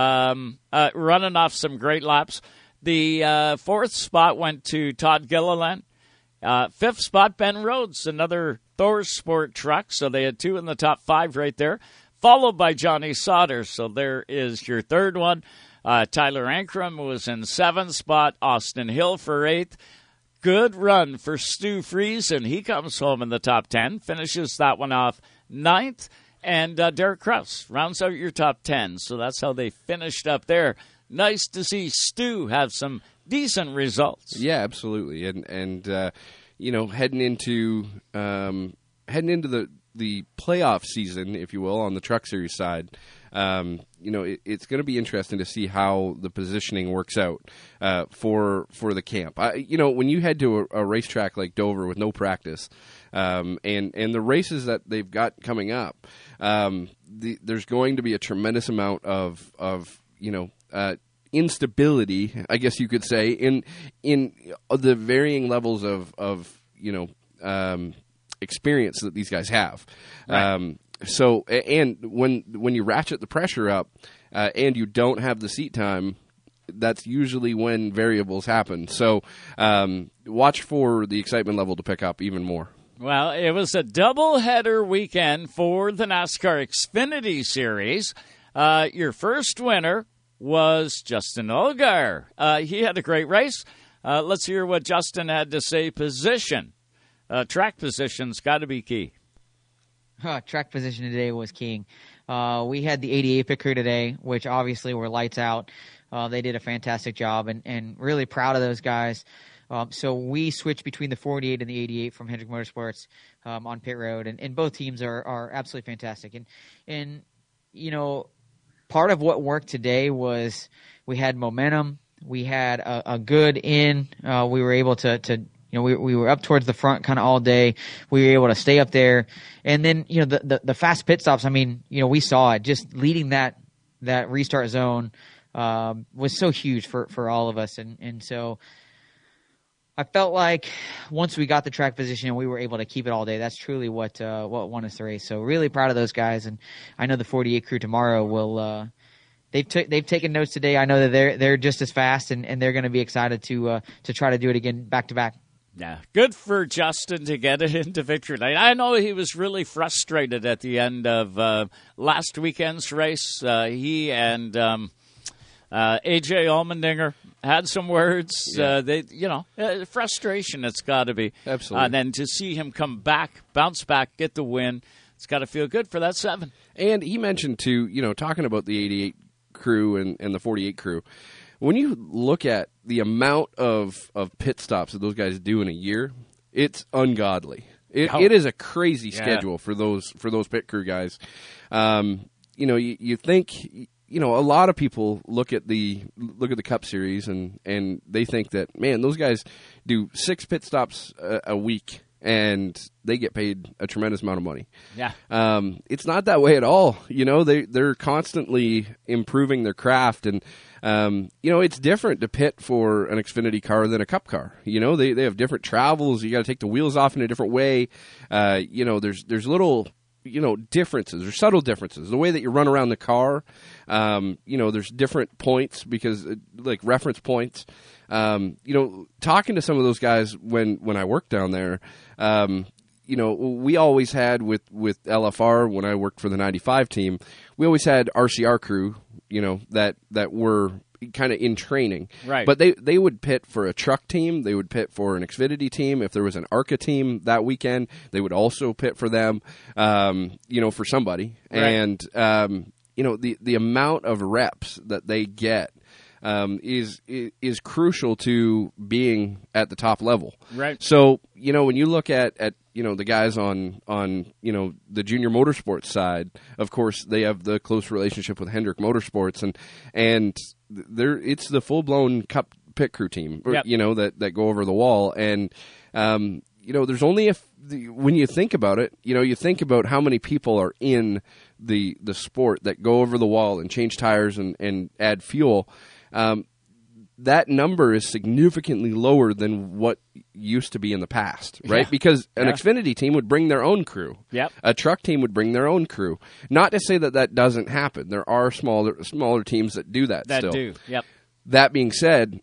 um, uh, running off some great laps. The uh, fourth spot went to Todd Gilliland. Uh, fifth spot, Ben Rhodes, another Thor Sport truck. So they had two in the top five right there, followed by Johnny Sauter. So there is your third one. Uh, Tyler Ankrum was in seventh spot. Austin Hill for eighth. Good run for Stu Friesen. He comes home in the top ten, finishes that one off ninth. And uh, Derek Kraus rounds out your top ten. So that's how they finished up there. Nice to see Stu have some decent results. Yeah, absolutely. And, and uh, you know, heading into um, heading into the, the playoff season, if you will, on the Truck Series side, um, you know, it, it's going to be interesting to see how the positioning works out uh, for for the camp. I, you know, when you head to a, a racetrack like Dover with no practice, um, and and the races that they've got coming up, um, the, there's going to be a tremendous amount of of you know. Uh, instability, I guess you could say, in in the varying levels of of you know um, experience that these guys have. Right. Um, so, and when when you ratchet the pressure up, uh, and you don't have the seat time, that's usually when variables happen. So, um, watch for the excitement level to pick up even more. Well, it was a double-header weekend for the NASCAR Xfinity Series. Uh, your first winner was Justin Allgaier. Uh, he had a great race. Uh, let's hear what Justin had to say. Position. Uh, track position's got to be key. Huh, track position today was king. Uh, we had the eighty-eight pit crew today, which obviously were lights out. Uh, they did a fantastic job, and, and really proud of those guys. Um, so we switched between the forty-eight and the eighty-eight from Hendrick Motorsports um, on pit road, and, and both teams are, are absolutely fantastic. And, and, you know, part of what worked today was we had momentum. We had a, a good in. Uh, we were able to, to, you know, we, we were up towards the front kind of all day. We were able to stay up there. And then, you know, the, the, the fast pit stops, I mean, you know, we saw it. Just leading that, that restart zone um, was so huge for, for all of us. And, and so I felt like once we got the track position and we were able to keep it all day, that's truly what uh, what won us the race. So really proud of those guys. And I know the forty-eight crew tomorrow will uh, – They've t- they've taken notes today. I know that they're they're just as fast, and, and they're going to be excited to uh, to try to do it again back to back. Yeah, good for Justin to get it into victory lane. I know he was really frustrated at the end of uh, last weekend's race. Uh, he and um, uh, A J Allmendinger had some words. Yeah. Uh, they, you know, uh, frustration. It's got to be absolutely. And then to see him come back, bounce back, get the win. It's got to feel good for that seven. And he mentioned too, you know, talking about the eighty-eight crew and, and the forty-eight crew, when you look at the amount of, of pit stops that those guys do in a year, it's ungodly. It, Oh. it is a crazy Yeah. schedule for those for those pit crew guys. Um, you know, you, you think, you know, a lot of people look at the look at the Cup Series and, and they think that, man, those guys do six pit stops a, a week and they get paid a tremendous amount of money. Yeah. Um, it's not that way at all. You know, they, they're constantly improving their craft. And, um, you know, it's different to pit for an Xfinity car than a Cup car. You know, they, they have different travels. You got to take the wheels off in a different way. Uh, you know, there's there's little, you know, differences or subtle differences. The way that you run around the car, um, you know, there's different points because, uh, like, reference points. Um, you know, talking to some of those guys when, when I worked down there, um, you know, we always had with, with L F R when I worked for the ninety-five team, we always had R C R crew, you know, that, that were kind of in training. Right. But they, they would pit for a truck team. They would pit for an Xfinity team. If there was an ARCA team that weekend, they would also pit for them, um, you know, for somebody. Right. And, um, you know, the, the amount of reps that they get, Um, is is crucial to being at the top level. Right. So, you know, when you look at, at you know, the guys on, on, you know, the junior motorsports side, of course, they have the close relationship with Hendrick Motorsports, and and they're, it's the full-blown Cup pit crew team, or, Yep. you know, that, that go over the wall. And, um, you know, there's only a, f- when you think about it, you know, you think about how many people are in the, the sport that go over the wall and change tires and, and add fuel. Um, that number is significantly lower than what used to be in the past, right? Yeah. Because an Yeah. Xfinity team would bring their own crew. Yep. A truck team would bring their own crew. Not to say that that doesn't happen. There are smaller smaller teams that do that, That still. do. Yep. That being said,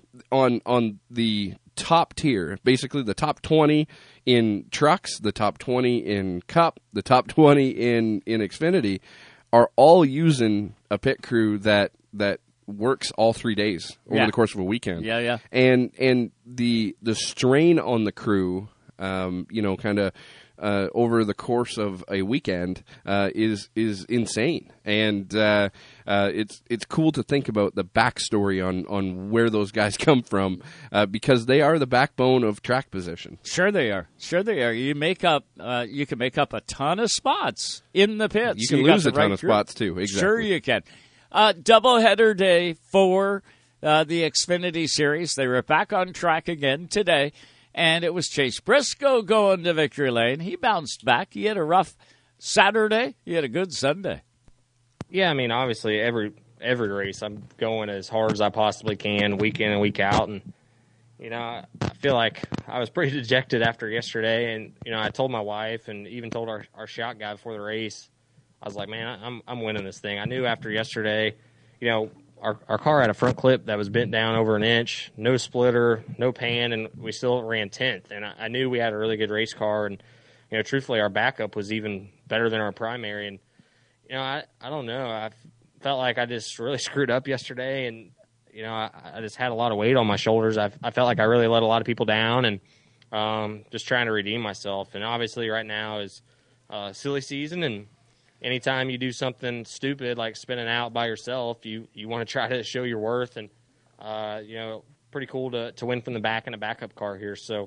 on on the top tier, basically the top twenty in trucks, the top twenty in Cup, the top twenty in, in Xfinity, are all using a pit crew that that works all three days over Yeah. the course of a weekend. Yeah, yeah. And and the the strain on the crew, um, you know, kind of uh, over the course of a weekend uh, is is insane. And uh, uh, it's it's cool to think about the backstory on, on where those guys come from uh, because they are the backbone of track position. Sure they are. Sure they are. You make up. Uh, you can make up a ton of spots in the pits. You can got lose the a ton right of crew. spots, too. Exactly. Sure you can. Uh, doubleheader day for uh, the Xfinity Series. They were back on track again today, and it was Chase Briscoe going to victory lane. He bounced back. He had a rough Saturday. He had a good Sunday. Yeah, I mean, obviously every every race I'm going as hard as I possibly can, week in and week out, and you know, I, I feel like I was pretty dejected after yesterday, and you know, I told my wife and even told our our shot guy before the race. I was like, man, I'm I'm winning this thing. I knew after yesterday, you know, our our car had a front clip that was bent down over an inch, no splitter, no pan, and we still ran tenth. And I, I knew we had a really good race car, and you know, truthfully, our backup was even better than our primary. And you know, I I don't know, I felt like I just really screwed up yesterday, and you know, I, I just had a lot of weight on my shoulders. I I felt like I really let a lot of people down, and um, just trying to redeem myself. And obviously, right now is uh, silly season, and anytime you do something stupid like spinning out by yourself, you, you want to try to show your worth. And, uh, you know, pretty cool to, to win from the back in a backup car here. So,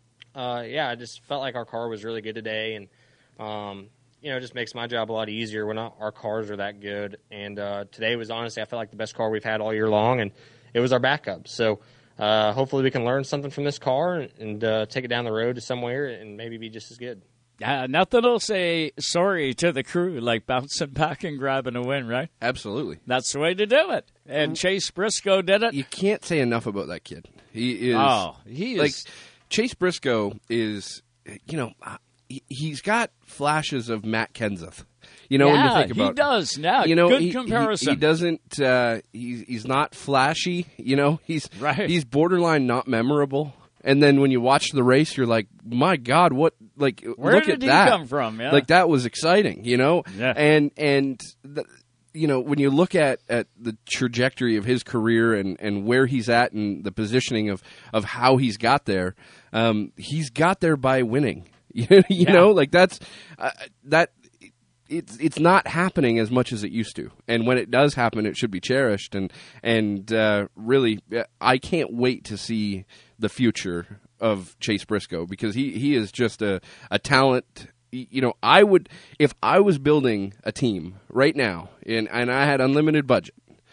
uh, yeah, I just felt like our car was really good today. And, um, you know, it just makes my job a lot easier when our cars are that good. And uh, today was honestly, I felt like the best car we've had all year long, and it was our backup. So uh, hopefully we can learn something from this car and, and uh, take it down the road to somewhere and maybe be just as good. Uh, nothing will say sorry to the crew like bouncing back and grabbing a win, right? Absolutely. That's the way to do it. And Chase Briscoe did it. You can't say enough about that kid. He is. Oh, he is. Like, Chase Briscoe is, you know, he's got flashes of Matt Kenseth. You know, yeah, when you think about he does now. You know, good he, comparison. He, he doesn't. Uh, he's he's not flashy. You know, he's right. he's borderline not memorable. And then when you watch the race, you're like, my God, what? Like, where look did at he that. come from? Yeah. Like, that was exciting. You know, yeah. and and. The, you know, when you look at, at the trajectory of his career and, and where he's at and the positioning of, of how he's got there, um, he's got there by winning. you yeah. know, like that's uh, that. It's it's not happening as much as it used to, and when it does happen, it should be cherished. And and uh, really, I can't wait to see the future of Chase Briscoe, because he, he is just a, a talent. You know, I would, if I was building a team right now and, and I had unlimited budget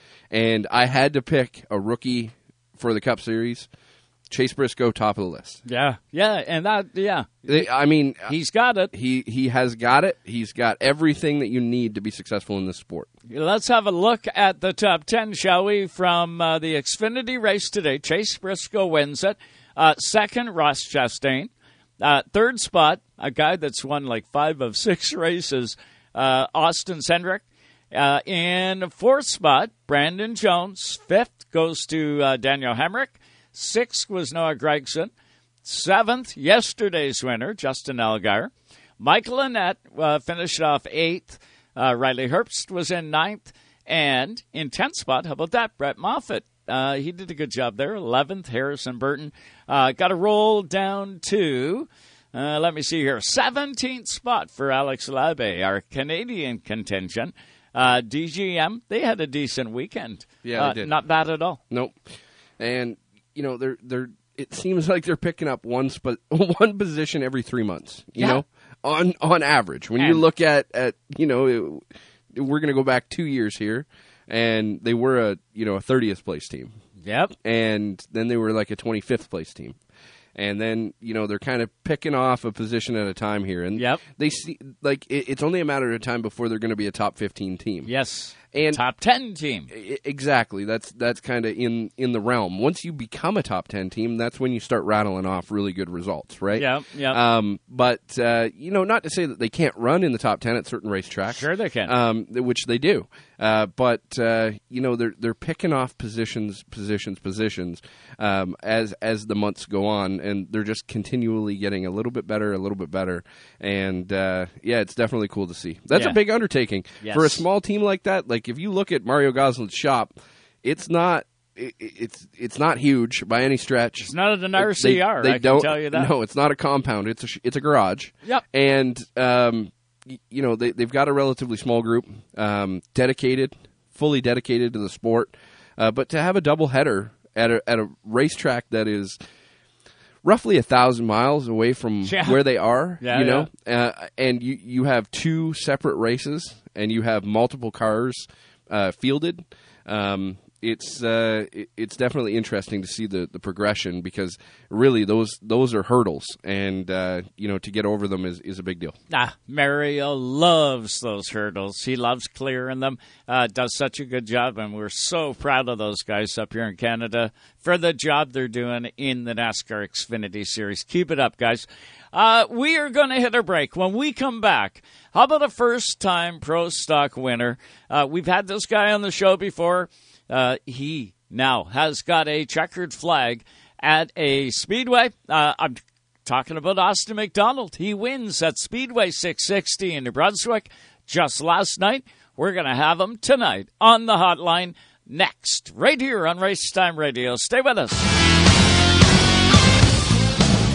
and I had to pick a rookie for the Cup Series, Chase Briscoe, top of the list. Yeah, yeah, and that, yeah. I mean, he's got it. He he has got it. He's got everything that you need to be successful in this sport. Let's have a look at the top ten, shall we, from uh, the Xfinity race today. Chase Briscoe wins it. Uh, second, Ross Chastain. Uh, third spot, a guy that's won like five of six races, uh, Austin Cindric. Uh, in fourth spot, Brandon Jones. Fifth goes to uh, Daniel Hemrick. Sixth was Noah Gragson. Seventh, yesterday's winner, Justin Allgaier. Michael Annett uh, finished off eighth. Uh, Riley Herbst was in ninth. And in tenth spot, how about that, Brett Moffitt? Uh, he did a good job there. eleventh, Harrison Burton. Uh, got to roll down to, uh, let me see here, seventeenth spot for Alex Labe, our Canadian contingent. Uh, D G M, they had a decent weekend. Yeah, uh, they did. Not bad at all. Nope. And, you know, they're they're. It seems like they're picking up one sp- one position every three months, you yeah. know, on on average. When and you look at, at you know, it, we're going to go back two years here. And they were a you know a thirtieth place team. Yep. And then they were like a twenty-fifth place team. And then you know they're kind of picking off a position at a time here. And yep. they see like it, it's only a matter of time before they're going to be a top fifteen team. Yes. And top ten team. Exactly. That's that's kind of in in the realm. Once you become a top ten team, that's when you start rattling off really good results, right? Yeah. Yeah. Um, but uh, you know, not to say that they can't run in the top ten at certain racetracks. Sure, they can. Um, which they do. Uh, but uh, you know, they're they're picking off positions, positions, positions um, as as the months go on, and they're just continually getting a little bit better, a little bit better. And uh, yeah, it's definitely cool to see. That's yeah. a big undertaking yes. for a small team like that. Like if you look at Mario Gosselin's shop, it's not. It, it's it's not huge by any stretch. It's not an R C R. They, they I don't, can tell you that. No, it's not a compound. It's a it's a garage. Yep. And um, y- you know they they've got a relatively small group, um, dedicated, fully dedicated to the sport. Uh, but to have a double header at a at a racetrack that is roughly a thousand miles away from yeah. where they are, yeah, you know, yeah. uh, and you you have two separate races, and you have multiple cars uh, fielded. Um, It's uh, it's definitely interesting to see the, the progression, because really those those are hurdles, and uh, you know to get over them is, is a big deal. Ah, Mario loves those hurdles. He loves clearing them. Uh, does such a good job, and we're so proud of those guys up here in Canada for the job they're doing in the NASCAR Xfinity Series. Keep it up, guys. Uh, we are going to hit a break. When we come back, how about a first-time Pro Stock winner? Uh, we've had this guy on the show before. Uh, he now has got a checkered flag at a speedway. Uh, I'm talking about Austin McDonald. He wins at Speedway six sixty in New Brunswick just last night. We're going to have him tonight on the hotline next, right here on Race Time Radio. Stay with us. Hey,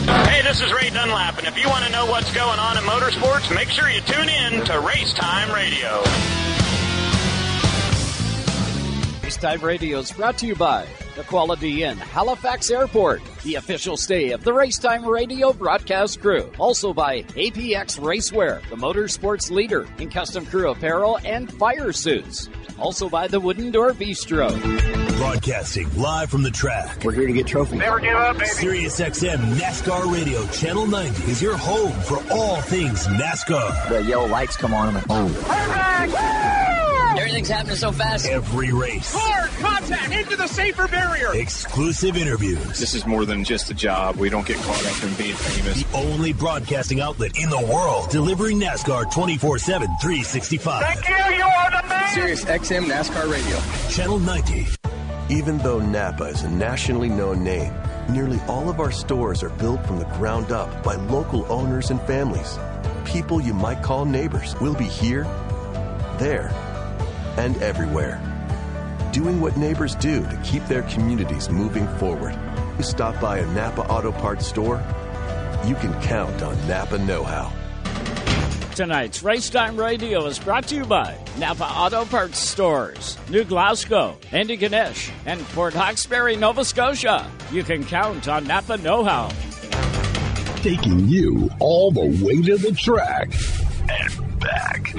this is Ray Dunlap, and if you want to know what's going on in motorsports, make sure you tune in to Race Time Radio. Race Time Radio is brought to you by the Quality Inn, Halifax Airport, the official stay of the Race Time Radio broadcast crew. Also by A P X Racewear, the motorsports leader in custom crew apparel and fire suits. Also by the Wooden Door Bistro. Broadcasting live from the track. We're here to get trophies. Never give up, baby. Sirius X M NASCAR Radio Channel ninety is your home for all things NASCAR. The yellow lights come on and oh. Perfect! Everything's happening so fast. Every race. Hard contact into the safer barrier. Exclusive interviews. This is more than just a job. We don't get caught up in being famous. The only broadcasting outlet in the world delivering NASCAR twenty-four seven, three sixty-five. Thank you, you are the man. Sirius X M NASCAR Radio. Channel ninety. Even though Napa is a nationally known name, nearly all of our stores are built from the ground up by local owners and families. People you might call neighbors will be here, there, and everywhere. Doing what neighbors do to keep their communities moving forward. You stop by a Napa Auto Parts store, you can count on Napa know-how. Tonight's Race Time Radio is brought to you by Napa Auto Parts Stores, New Glasgow, Andy Ganesh, and Port Hawkesbury, Nova Scotia. You can count on Napa know-how. Taking you all the way to the track and back.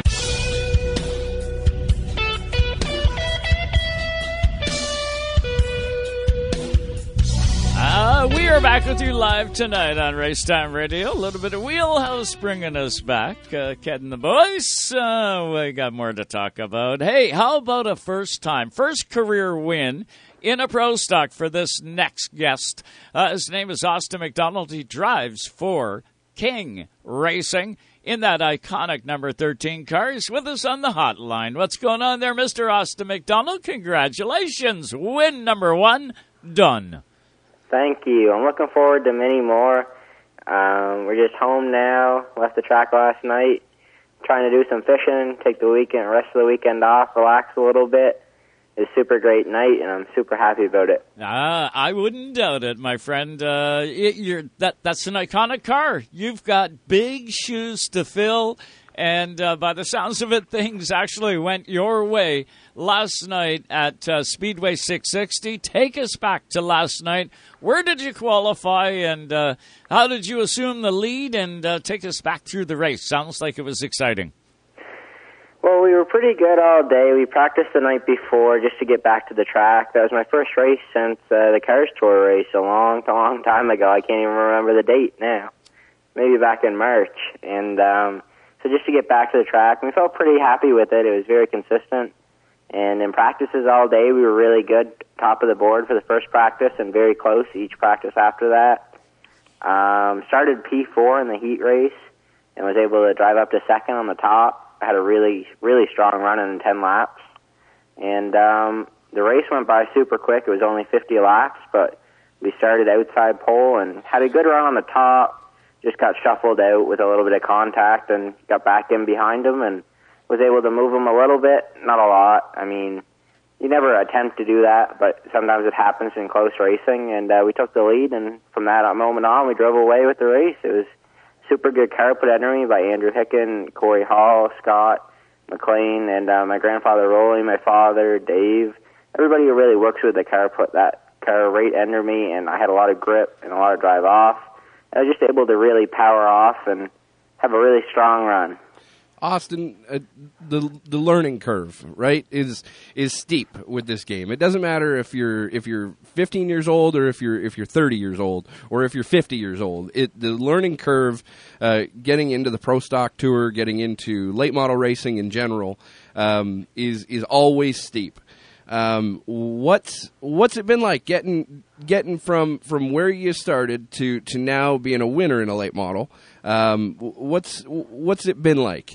Uh, we are back with you live tonight on Race Time Radio. A little bit of Wheelhouse bringing us back. Uh, Ked and the boys, uh, we got more to talk about. Hey, how about a first time, first career win in a pro stock for this next guest? Uh, his name is Austin McDonald. He drives for King Racing in that iconic number thirteen car. He's with us on the hotline. What's going on there, Mister Austin McDonald? Congratulations. Win number one done. Thank you. I'm looking forward to many more. Um, we're just home now. Left the track last night. Trying to do some fishing, take the weekend, rest of the weekend off, relax a little bit. It's a super great night, and I'm super happy about it. Ah, I wouldn't doubt it, my friend. Uh, it, you're, that that's an iconic car. You've got big shoes to fill. And uh, by the sounds of it, things actually went your way last night at uh, Speedway six sixty. Take us back to last night. Where did you qualify, and uh, how did you assume the lead? And uh, take us back through the race. Sounds like it was exciting. Well, we were pretty good all day. We practiced the night before just to get back to the track. That was my first race since uh, the Cars Tour race a long, long time ago. I can't even remember the date now. Maybe back in March. And um, so just to get back to the track, we felt pretty happy with it. It was very consistent. And in practices all day, we were really good, top of the board for the first practice and very close each practice after that. Um, started P four in the heat race and was able to drive up to second on the top. I had a really, really strong run in ten laps. And um, the race went by super quick. It was only fifty laps, but we started outside pole and had a good run on the top, just got shuffled out with a little bit of contact and got back in behind him and was able to move him a little bit, not a lot. I mean, you never attempt to do that, but sometimes it happens in close racing. And uh, we took the lead, and from that moment on, we drove away with the race. It was super good car put under me by Andrew Hicken, Corey Hall, Scott, McLean, and uh, my grandfather Rolly, my father, Dave. Everybody who really works with the car put that car right under me, and I had a lot of grip and a lot of drive off. I was just able to really power off and have a really strong run. Austin, uh, the the learning curve, right, is is steep with this game. It doesn't matter if you're if you're fifteen years old or if you're if you're thirty years old or if you're fifty years old. It the learning curve, uh, getting into the Pro Stock Tour, getting into late model racing in general, um, is is always steep. Um, what's what's it been like getting getting from, from where you started to, to now being a winner in a late model? Um, what's what's it been like?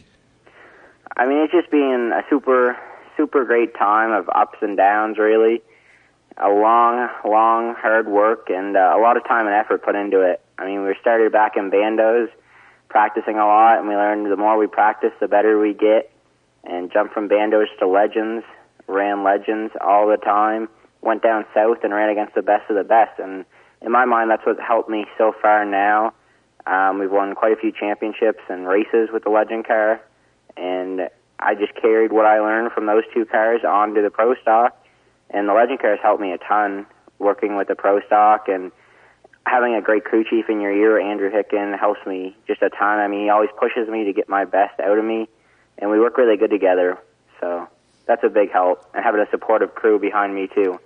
I mean, it's just been a super, super great time of ups and downs, really. A long, long, hard work and uh, a lot of time and effort put into it. I mean, we started back in bandos, practicing a lot, and we learned the more we practice, the better we get, and jumped from bandos to legends, ran legends all the time, went down south and ran against the best of the best. And in my mind, that's what helped me so far now Um, we've won quite a few championships and races with the Legend car, and I just carried what I learned from those two cars onto the Pro Stock, and the Legend car has helped me a ton working with the Pro Stock, and having a great crew chief in your ear, Andrew Hicken, helps me just a ton. I mean, he always pushes me to get my best out of me, and we work really good together, so that's a big help, and having a supportive crew behind me, too.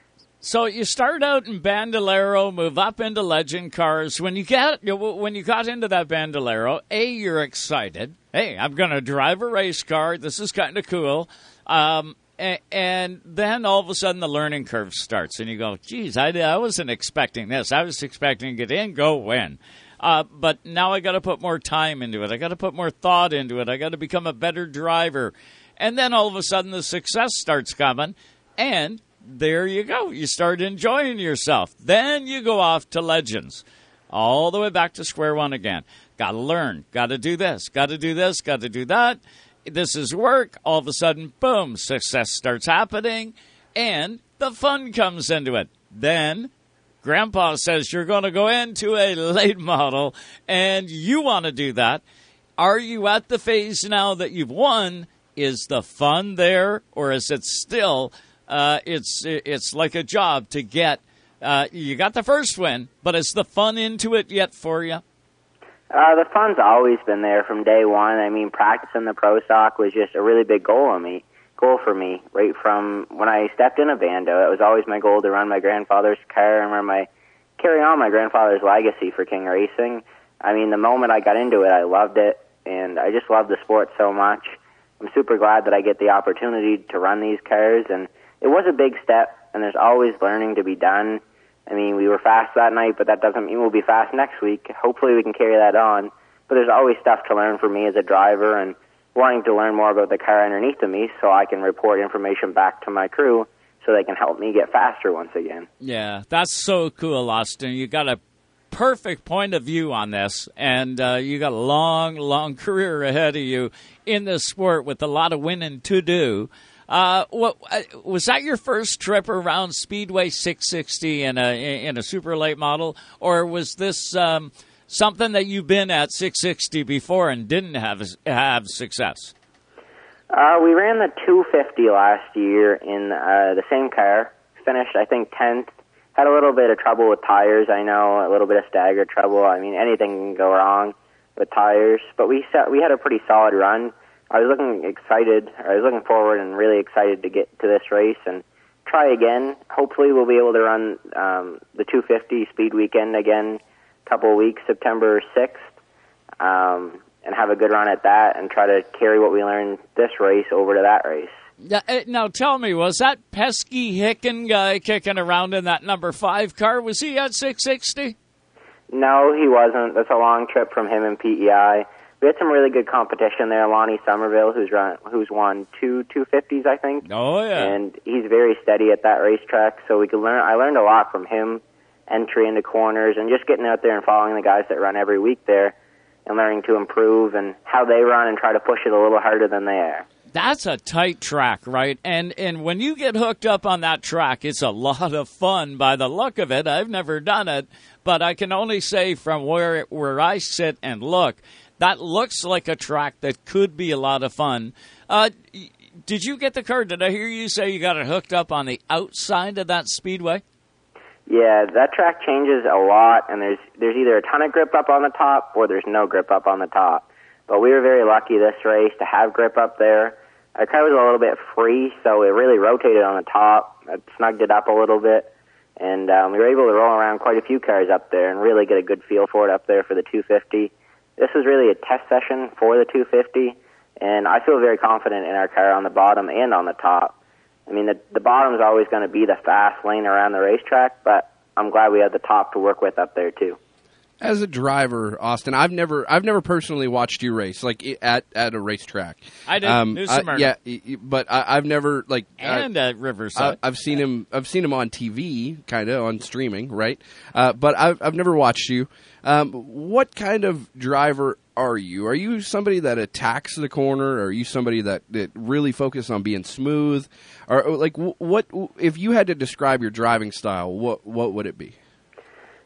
So you start out in Bandolero, move up into Legend cars. When you get when you got into that Bandolero, A, you're excited. Hey, I'm going to drive a race car. This is kind of cool. Um, and, and then all of a sudden the learning curve starts, and you go, geez, I, I wasn't expecting this. I was expecting to get in, go win. Uh, but now I got to put more time into it. I got to put more thought into it. I got to become a better driver. And then all of a sudden the success starts coming, and there you go. You start enjoying yourself. Then you go off to Legends, all the way back to square one again. Got to learn. Got to do this. Got to do this. Got to do that. This is work. All of a sudden, boom, success starts happening, and the fun comes into it. Then Grandpa says you're going to go into a late model, and you want to do that. Are you at the phase now that you've won? Is the fun there, or is it still... Uh, it's it's like a job to get. Uh, you got the first win, but is the fun into it yet for you? Uh, the fun's always been there from day one. I mean, practicing the Pro Stock was just a really big goal on me, goal for me. Right from when I stepped in a Bando, it was always my goal to run my grandfather's car and run my carry on my grandfather's legacy for King Racing. I mean, the moment I got into it, I loved it, and I just love the sport so much. I'm super glad that I get the opportunity to run these cars, and it was a big step, and there's always learning to be done. I mean, we were fast that night, but that doesn't mean we'll be fast next week. Hopefully we can carry that on. But there's always stuff to learn for me as a driver, and wanting to learn more about the car underneath of me so I can report information back to my crew so they can help me get faster once again. Yeah, that's so cool, Austin. You got a perfect point of view on this, and uh, you got a long, long career ahead of you in this sport with a lot of winning to do. Uh, what uh, was that your first trip around Speedway six sixty in a in a super late model, or was this um, something that you've been at six sixty before and didn't have have success? Uh, we ran the two fifty last year in uh, the same car. Finished, I think, tenth. Had a little bit of trouble with tires. I know, a little bit of stagger trouble. I mean, anything can go wrong with tires, but we set, we had a pretty solid run. I was looking excited, I was looking forward and really excited to get to this race and try again. Hopefully we'll be able to run um, the two fifty Speed Weekend again a couple of weeks, September sixth, um, and have a good run at that and try to carry what we learned this race over to that race. Now, now tell me, was that pesky Hicken guy kicking around in that number five car, was he at six sixty? No, he wasn't. That's a long trip from him and P E I. We had some really good competition there. Lonnie Somerville, who's run, who's won two two fifties, I think. Oh yeah, and he's very steady at that racetrack. So we could learn. I learned a lot from him, entry into corners, and just getting out there and following the guys that run every week there, and learning to improve and how they run and try to push it a little harder than they are. That's a tight track, right? And and when you get hooked up on that track, it's a lot of fun by the look of it. I've never done it, but I can only say from where where I sit and look, that looks like a track that could be a lot of fun. Uh, did you get the car? Did I hear you say you got it hooked up on the outside of that speedway? Yeah, that track changes a lot, and there's there's either a ton of grip up on the top or there's no grip up on the top. But we were very lucky this race to have grip up there. Our car was a little bit free, so it really rotated on the top. It snugged it up a little bit, and um, we were able to roll around quite a few cars up there and really get a good feel for it up there for the two fifty. This was really a test session for the two fifty, and I feel very confident in our car on the bottom and on the top. I mean, the, the bottom is always going to be the fast lane around the racetrack, but I'm glad we had the top to work with up there, too. As a driver, Austin, I've never, I've never personally watched you race like at at a racetrack. I did, um, New I, Smyrna. yeah, but I, I've never like and I, at Riverside. I, I've seen him, I've seen him on T V, kind of on streaming, right? Uh, but I've I've never watched you. Um, what kind of driver are you? Are you somebody that attacks the corner? Or are you somebody that, that really focuses on being smooth? Or like what if you had to describe your driving style? What what would it be?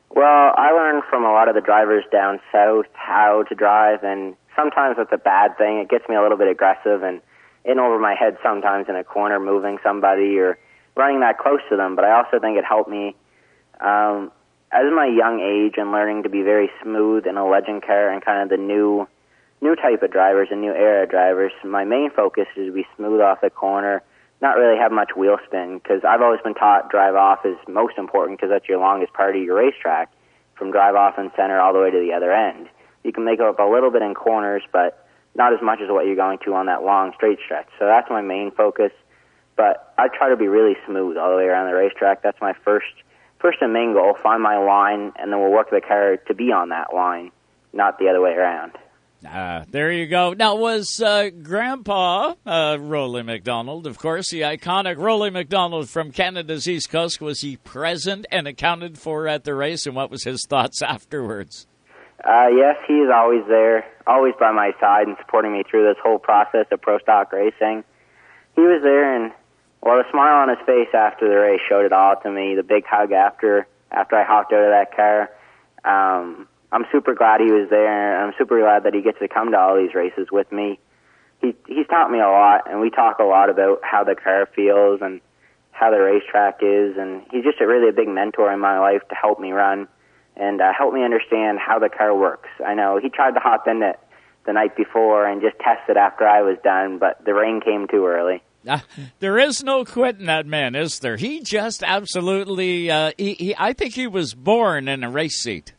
Well, I learned from a lot of the drivers down south how to drive, and sometimes that's a bad thing. It gets me a little bit aggressive and in over my head sometimes in a corner, moving somebody or running that close to them. But I also think it helped me um, as my young age and learning to be very smooth in a legend car and kind of the new new type of drivers and new era drivers. My main focus is to be smooth off the corner, not really have much wheel spin, because I've always been taught drive off is most important because that's your longest part of your racetrack, from drive off in center all the way to the other end. You can make up a little bit in corners, but not as much as what you're going to on that long straight stretch. So that's my main focus. But I try to be really smooth all the way around the racetrack. That's my first first and main goal, find my line, and then we'll work the car to be on that line, not the other way around. Ah, there you go. Now, was uh, Grandpa, uh, Rollie McDonald, of course, the iconic Rollie McDonald from Canada's East Coast, was he present and accounted for at the race, and what was his thoughts afterwards? Uh, yes, he's always there, always by my side and supporting me through this whole process of pro stock racing. He was there, and, well, the smile on his face after the race showed it all to me, the big hug after after I hopped out of that car. Um, I'm super glad he was there, and I'm super glad that he gets to come to all these races with me. He He's taught me a lot, and we talk a lot about how the car feels and how the racetrack is, and he's just a really a big mentor in my life to help me run and uh, help me understand how the car works. I know he tried to hop in it the night before and just test it after I was done, but the rain came too early. Uh, there is no quitting that man, is there? He just absolutely, uh, he, he, I think he was born in a race seat.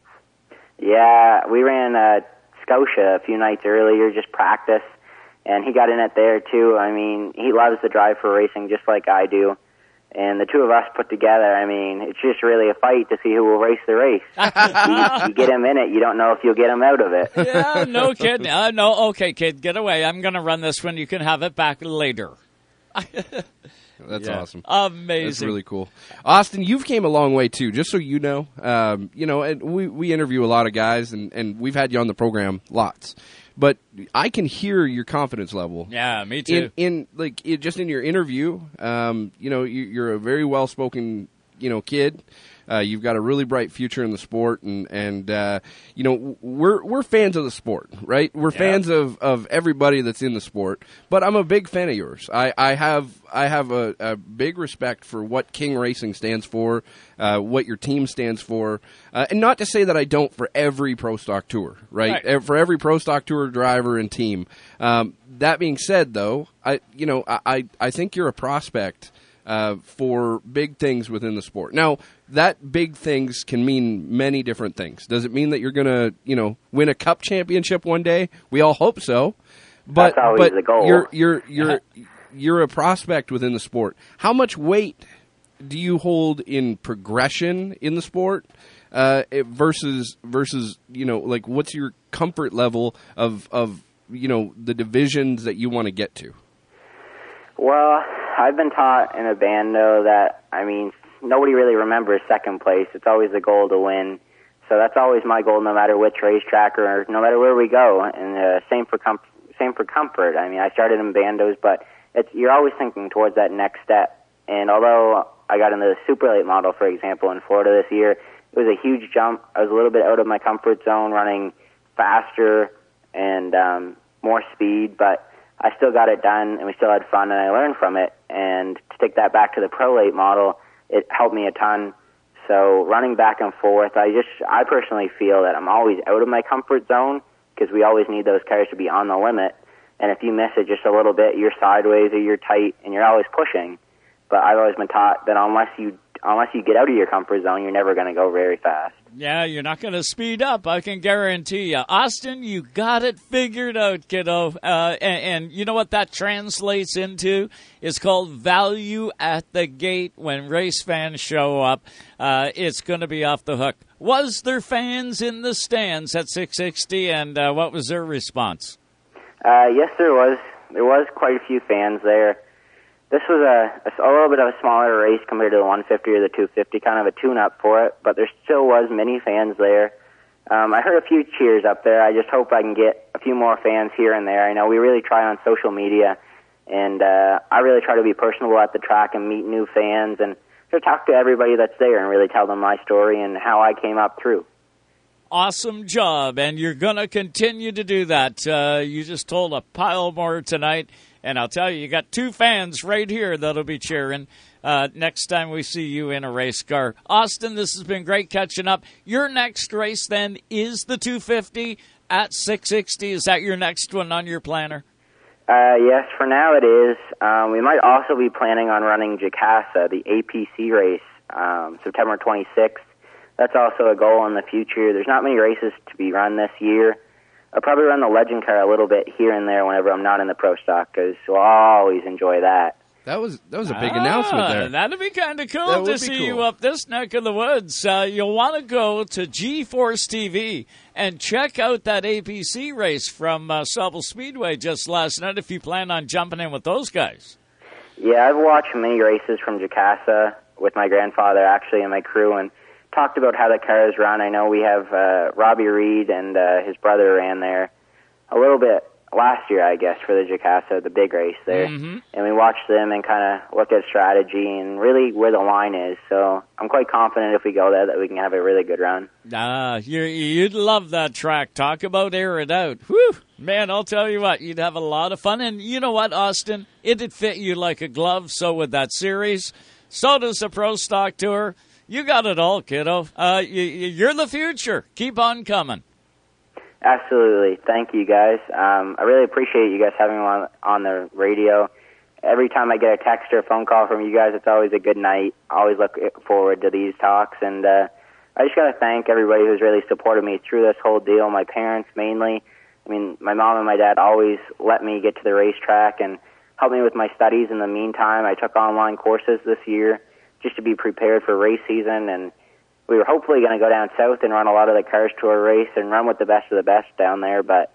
Yeah, we ran uh, Scotia a few nights earlier, just practice, and he got in it there too. I mean, he loves the drive for racing just like I do. And the two of us put together, I mean, it's just really a fight to see who will race the race. you, you get him in it, you don't know if you'll get him out of it. Yeah, no kidding. Uh, no, okay, kid, get away. I'm going to run this one. You can have it back later. That's yeah. awesome. Amazing. That's really cool. Austin, you've came a long way, too, just so you know. Um, you know, and we, we interview a lot of guys, and, and we've had you on the program lots. But I can hear your confidence level. Yeah, me too. In, in like it, just in your interview, um, you know, you, you're a very well spoken, you know, kid. Uh, you've got a really bright future in the sport, and and uh, you know we're we're fans of the sport, right? We're yeah. fans of, of everybody that's in the sport. But I'm a big fan of yours. I, I have I have a, a big respect for what King Racing stands for, uh, what your team stands for, uh, and not to say that I don't for every Pro Stock Tour, right? right. For every Pro Stock Tour driver and team. Um, that being said, though, I you know I I think you're a prospect. Uh, for big things within the sport. Now, that big things can mean many different things. Does it mean that you're going to, you know, win a cup championship one day? We all hope so. But That's always but the goal. you're you're you're you're a prospect within the sport. How much weight do you hold in progression in the sport uh, versus versus you know, like what's your comfort level of of you know the divisions that you want to get to? Well, I've been taught in a bando that, I mean, nobody really remembers second place. It's always the goal to win. So that's always my goal, no matter which racetrack or no matter where we go. And uh, same for com- same for comfort. I mean, I started in bandos, but it's you're always thinking towards that next step. And although I got into the super late model, for example, in Florida this year, it was a huge jump. I was a little bit out of my comfort zone, running faster and um, more speed, but I still got it done, and we still had fun, and I learned from it. And to take that back to the Pro Late model, it helped me a ton. So running back and forth, I just, I personally feel that I'm always out of my comfort zone because we always need those cars to be on the limit. And if you miss it just a little bit, you're sideways or you're tight, and you're always pushing. But I've always been taught that unless you unless you get out of your comfort zone, you're never going to go very fast. Yeah, you're not going to speed up, I can guarantee you. Austin, you got it figured out, kiddo. Uh, and, and you know what that translates into? It's called value at the gate. When race fans show up, uh, it's going to be off the hook. Was there fans in the stands at six sixty, and uh, what was their response? Uh, yes, there was. There was quite a few fans there. This was a, a, a little bit of a smaller race compared to the one fifty or the two fifty, kind of a tune-up for it, but there still was many fans there. Um, I heard a few cheers up there. I just hope I can get a few more fans here and there. I know we really try on social media, and uh, I really try to be personable at the track and meet new fans, and to talk to everybody that's there and really tell them my story and how I came up through. Awesome job, and you're going to continue to do that. Uh, you just told a pile more tonight, and I'll tell you, you got two fans right here that'll be cheering uh, next time we see you in a race car. Austin, this has been great catching up. Your next race, then, is the two fifty at six sixty. Is that your next one on your planner? Uh, yes, for now it is. Um, we might also be planning on running Jacasa, the A P C race, um, September twenty-sixth. That's also a goal in the future. There's not many races to be run this year. I'll probably run the Legend car a little bit here and there whenever I'm not in the Pro Stock, because we'll always enjoy that. That was that was a big ah, announcement there. That'd be kind of cool That to would be see cool. you up this neck of the woods. Uh, you'll want to go to G-Force T V and check out that A P C race from uh, Sauble Speedway just last night if you plan on jumping in with those guys. Yeah, I've watched many races from Jacasa with my grandfather, actually, and my crew, and talked about how the cars run. I know we have uh, Robbie Reed and uh, his brother ran there a little bit last year, I guess, for the Jacasa, the big race there. Mm-hmm. And we watched them and kind of looked at strategy and really where the line is. So I'm quite confident if we go there that we can have a really good run. Ah, you, you'd love that track. Talk about air it out. Whew. Man, I'll tell you what, you'd have a lot of fun. And you know what, Austin? It'd fit you like a glove. So with that series, so does the Pro Stock Tour. You got it all, kiddo. Uh, you, you're the future. Keep on coming. Absolutely. Thank you, guys. Um, I really appreciate you guys having me on, on the radio. Every time I get a text or a phone call from you guys, it's always a good night. I always look forward to these talks. And uh, I just got to thank everybody who's really supported me through this whole deal, my parents mainly. I mean, my mom and my dad always let me get to the racetrack and help me with my studies in the meantime. I took online courses this year just to be prepared for race season, and we were hopefully going to go down south and run a lot of the Cars Tour race and run with the best of the best down there, but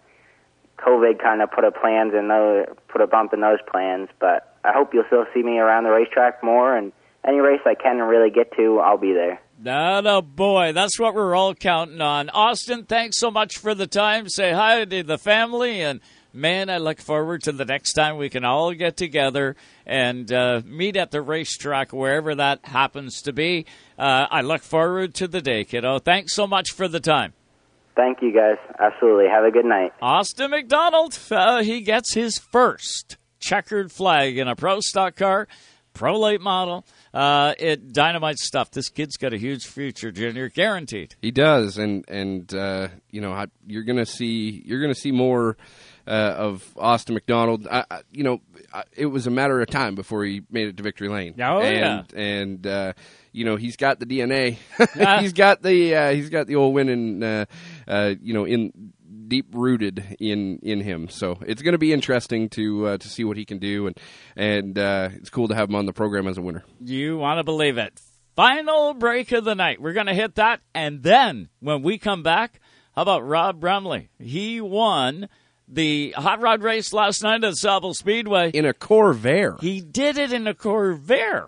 COVID kind of put a plans in those, put a bump in those plans. But I hope you'll still see me around the racetrack more, and any race I can really get to, I'll be there. Oh, boy, that's what we're all counting on. Austin, thanks so much for the time. Say hi to the family, and man, I look forward to the next time we can all get together and uh, meet at the racetrack, wherever that happens to be. Uh, I look forward to the day, kiddo. Thanks so much for the time. Thank you, guys. Absolutely. Have a good night. Austin McDonald, uh, he gets his first checkered flag in a Pro Stock car, Pro Late model. Uh, it dynamite stuff. This kid's got a huge future, Junior, guaranteed. He does, and and uh, you know I, you're gonna see you're gonna see more uh, of Austin McDonald. I, I, you know, I, it was a matter of time before he made it to victory lane. Oh and, yeah, and uh, you know he's got the D N A. he's got the uh, he's got the old winning. Uh, uh, you know in. deep rooted in, in him, so it's going to be interesting to uh, to see what he can do, and and uh, it's cool to have him on the program as a winner. You want to believe it? Final break of the night. We're going to hit that, and then when we come back, how about Rob Brumley? He won the hot rod race last night at Sauble Speedway in a Corvair. He did it in a Corvair.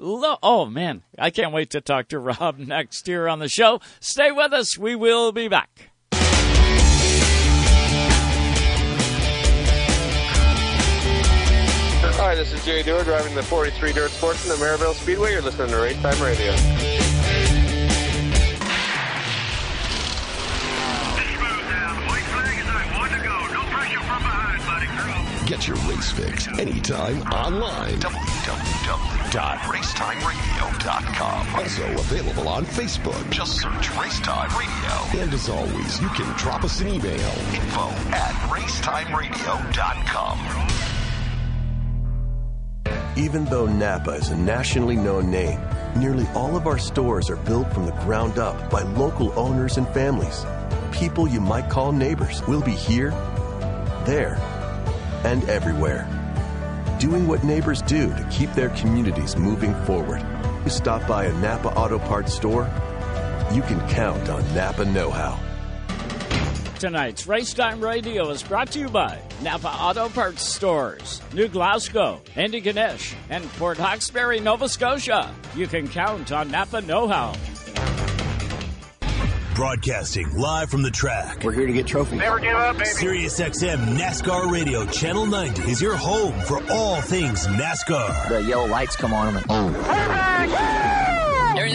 Oh man, I can't wait to talk to Rob next year on the show. Stay with us. We will be back. Hi, this is Jay Dewar driving the forty-three Dirt Sportsman at Maryville Speedway. You're listening to Race Time Radio. Get your race fix anytime online. w w w dot racetime radio dot com. Also available on Facebook. Just search Racetime Radio. And as always, you can drop us an email. Info at racetime radio dot com. Even though Napa is a nationally known name, nearly all of our stores are built from the ground up by local owners and families. People you might call neighbors will be here, there, and everywhere, doing what neighbors do to keep their communities moving forward. You stop by a Napa Auto Parts store, you can count on Napa know-how. Tonight's Racetime Radio is brought to you by Napa Auto Parts Stores, New Glasgow, Antigonish, and Port Hawkesbury, Nova Scotia. You can count on Napa know-how. Broadcasting live from the track. We're here to get trophies. Never give up, baby. Sirius X M NASCAR Radio Channel ninety is your home for all things NASCAR. The yellow lights come on and oh.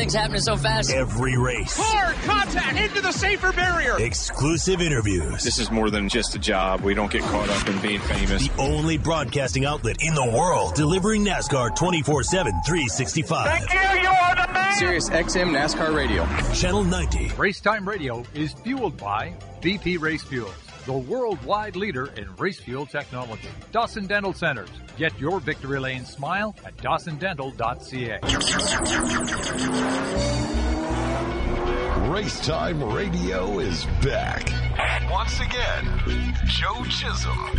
Everything's happening so fast. Every race. Hard contact into the safer barrier. Exclusive interviews. This is more than just a job. We don't get caught up in being famous. The only broadcasting outlet in the world delivering NASCAR twenty-four seven, three sixty-five. Thank you, you are the man. Sirius X M NASCAR Radio. Channel ninety. Racetime Radio is fueled by V P Race Fuels, the worldwide leader in race fuel technology. Dawson Dental Centers. Get your victory lane smile at dawson dental dot c a. Racetime Radio is back. Once again, Joe Chisholm.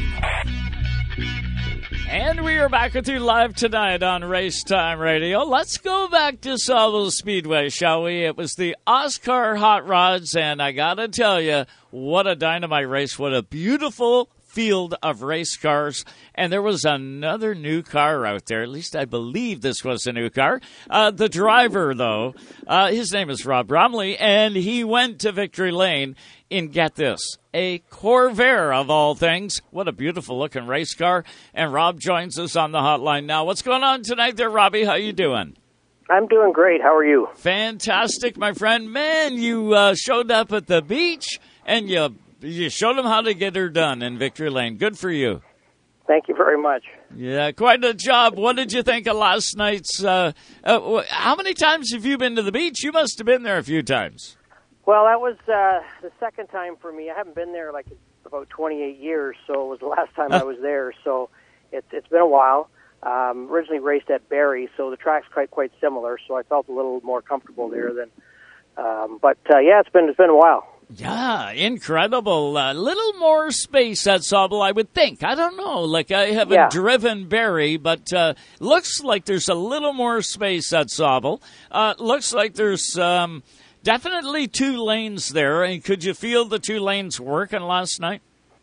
And we are back with you live tonight on Racetime Radio. Let's go back to Sauble Speedway, shall we? It was the Oscar Hot Rods, and I gotta tell you, what a dynamite race. What a beautiful field of race cars. And there was another new car out there. At least I believe this was a new car. Uh, the driver, though, uh, his name is Rob Bromley, and he went to Victory Lane in, get this, a Corvair of all things. What a beautiful looking race car. And Rob joins us on the hotline now. What's going on tonight there, Robbie? How you doing? I'm doing great. How are you? Fantastic, my friend. Man, you uh, showed up at the beach and you you showed them how to get her done in Victory Lane. Good for you. Thank you very much. Yeah, quite a job. What did you think of last night's? Uh, uh, how many times have you been to the beach? You must have been there a few times. Well, that was uh, the second time for me. I haven't been there like about twenty-eight years, so it was the last time I was there. So it, it's been a while. Um, originally raced at Barrie, so the track's quite quite similar. So I felt a little more comfortable there than. Um, but uh, yeah, it's been it's been a while. Yeah, incredible. A uh, little more space at Sauble, I would think. I don't know. Like, I haven't yeah. driven Barrie, but uh, looks like there's a little more space at Sauble. Uh, looks like there's um, definitely two lanes there. And could you feel the two lanes working last night?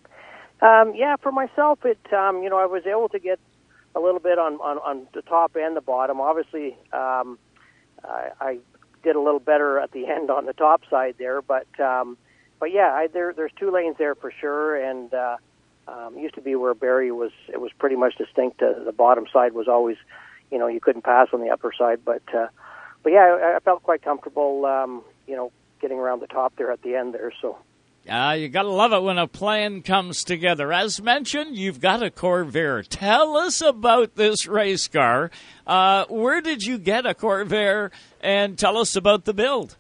Um, yeah, for myself, it um, you know, I was able to get a little bit on, on, on the top and the bottom. Obviously, um, I, I did a little better at the end on the top side there, but um, but yeah, I, there there's two lanes there for sure, and uh, um, used to be where Barrie was. It was pretty much distinct. Uh, the bottom side was always, you know, you couldn't pass on the upper side, but uh, but yeah, I, I felt quite comfortable, um, you know, getting around the top there at the end there. So. Uh, you got to love it when a plan comes together. As mentioned, you've got a Corvair. Tell us about this race car. Uh, where did you get a Corvair, and tell us about the build?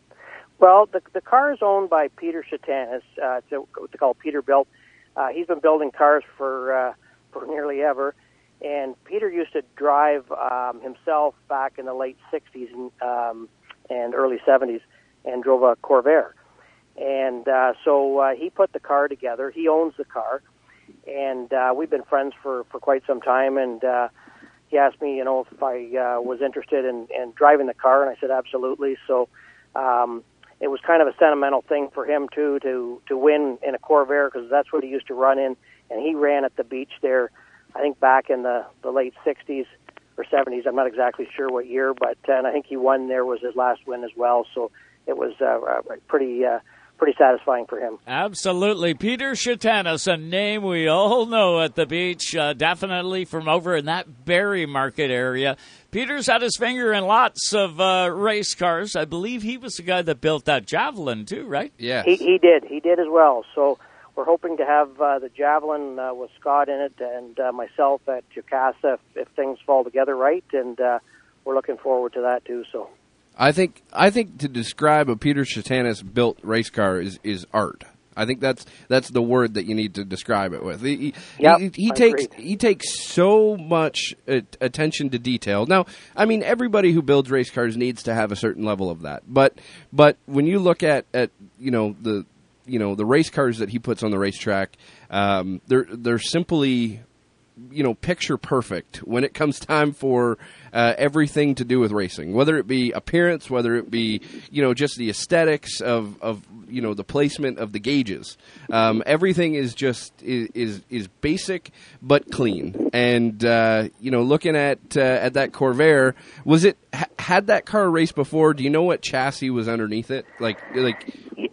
Well, the the car is owned by Peter Shatanis. Uh, it's what they call Peterbilt. Uh, he's been building cars for uh, for nearly ever, and Peter used to drive um, himself back in the late sixties and, um, and early seventies, and drove a Corvair. And uh, so uh, he put the car together. He owns the car, and uh, we've been friends for, for quite some time. And uh, he asked me, you know, if I uh, was interested in, in driving the car, and I said absolutely. So um, it was kind of a sentimental thing for him too to to win in a Corvair, because that's what he used to run in, and he ran at the beach there. I think back in the, the late sixties or seventies. I'm not exactly sure what year, but uh, and I think he won there, was his last win as well. So it was uh, pretty. Uh, Pretty satisfying for him. Absolutely. Peter Shatanis, a name we all know at the beach, uh, definitely from over in that Barrie Market area. Peter's had his finger in lots of uh, race cars. I believe he was the guy that built that Javelin, too, right? Yeah. He, he did. He did as well. So we're hoping to have uh, the Javelin uh, with Scott in it, and uh, myself at Jocasta if, if things fall together right, and uh, we're looking forward to that, too. So. I think I think to describe a Peter Shatanis built race car is, is art. I think that's that's the word that you need to describe it with. He, yep, he, he I takes agree. he takes so much attention to detail. Now, I mean, everybody who builds race cars needs to have a certain level of that. But but when you look at, at you know the you know the race cars that he puts on the racetrack, um, they're they're simply you know picture perfect when it comes time for uh, everything to do with racing, whether it be appearance, whether it be you know just the aesthetics of, of you know the placement of the gauges. Um, everything is just is, is is basic but clean. And uh, you know looking at uh, at that Corvair, was it ha- had that car raced before? Do you know what chassis was underneath it? Like like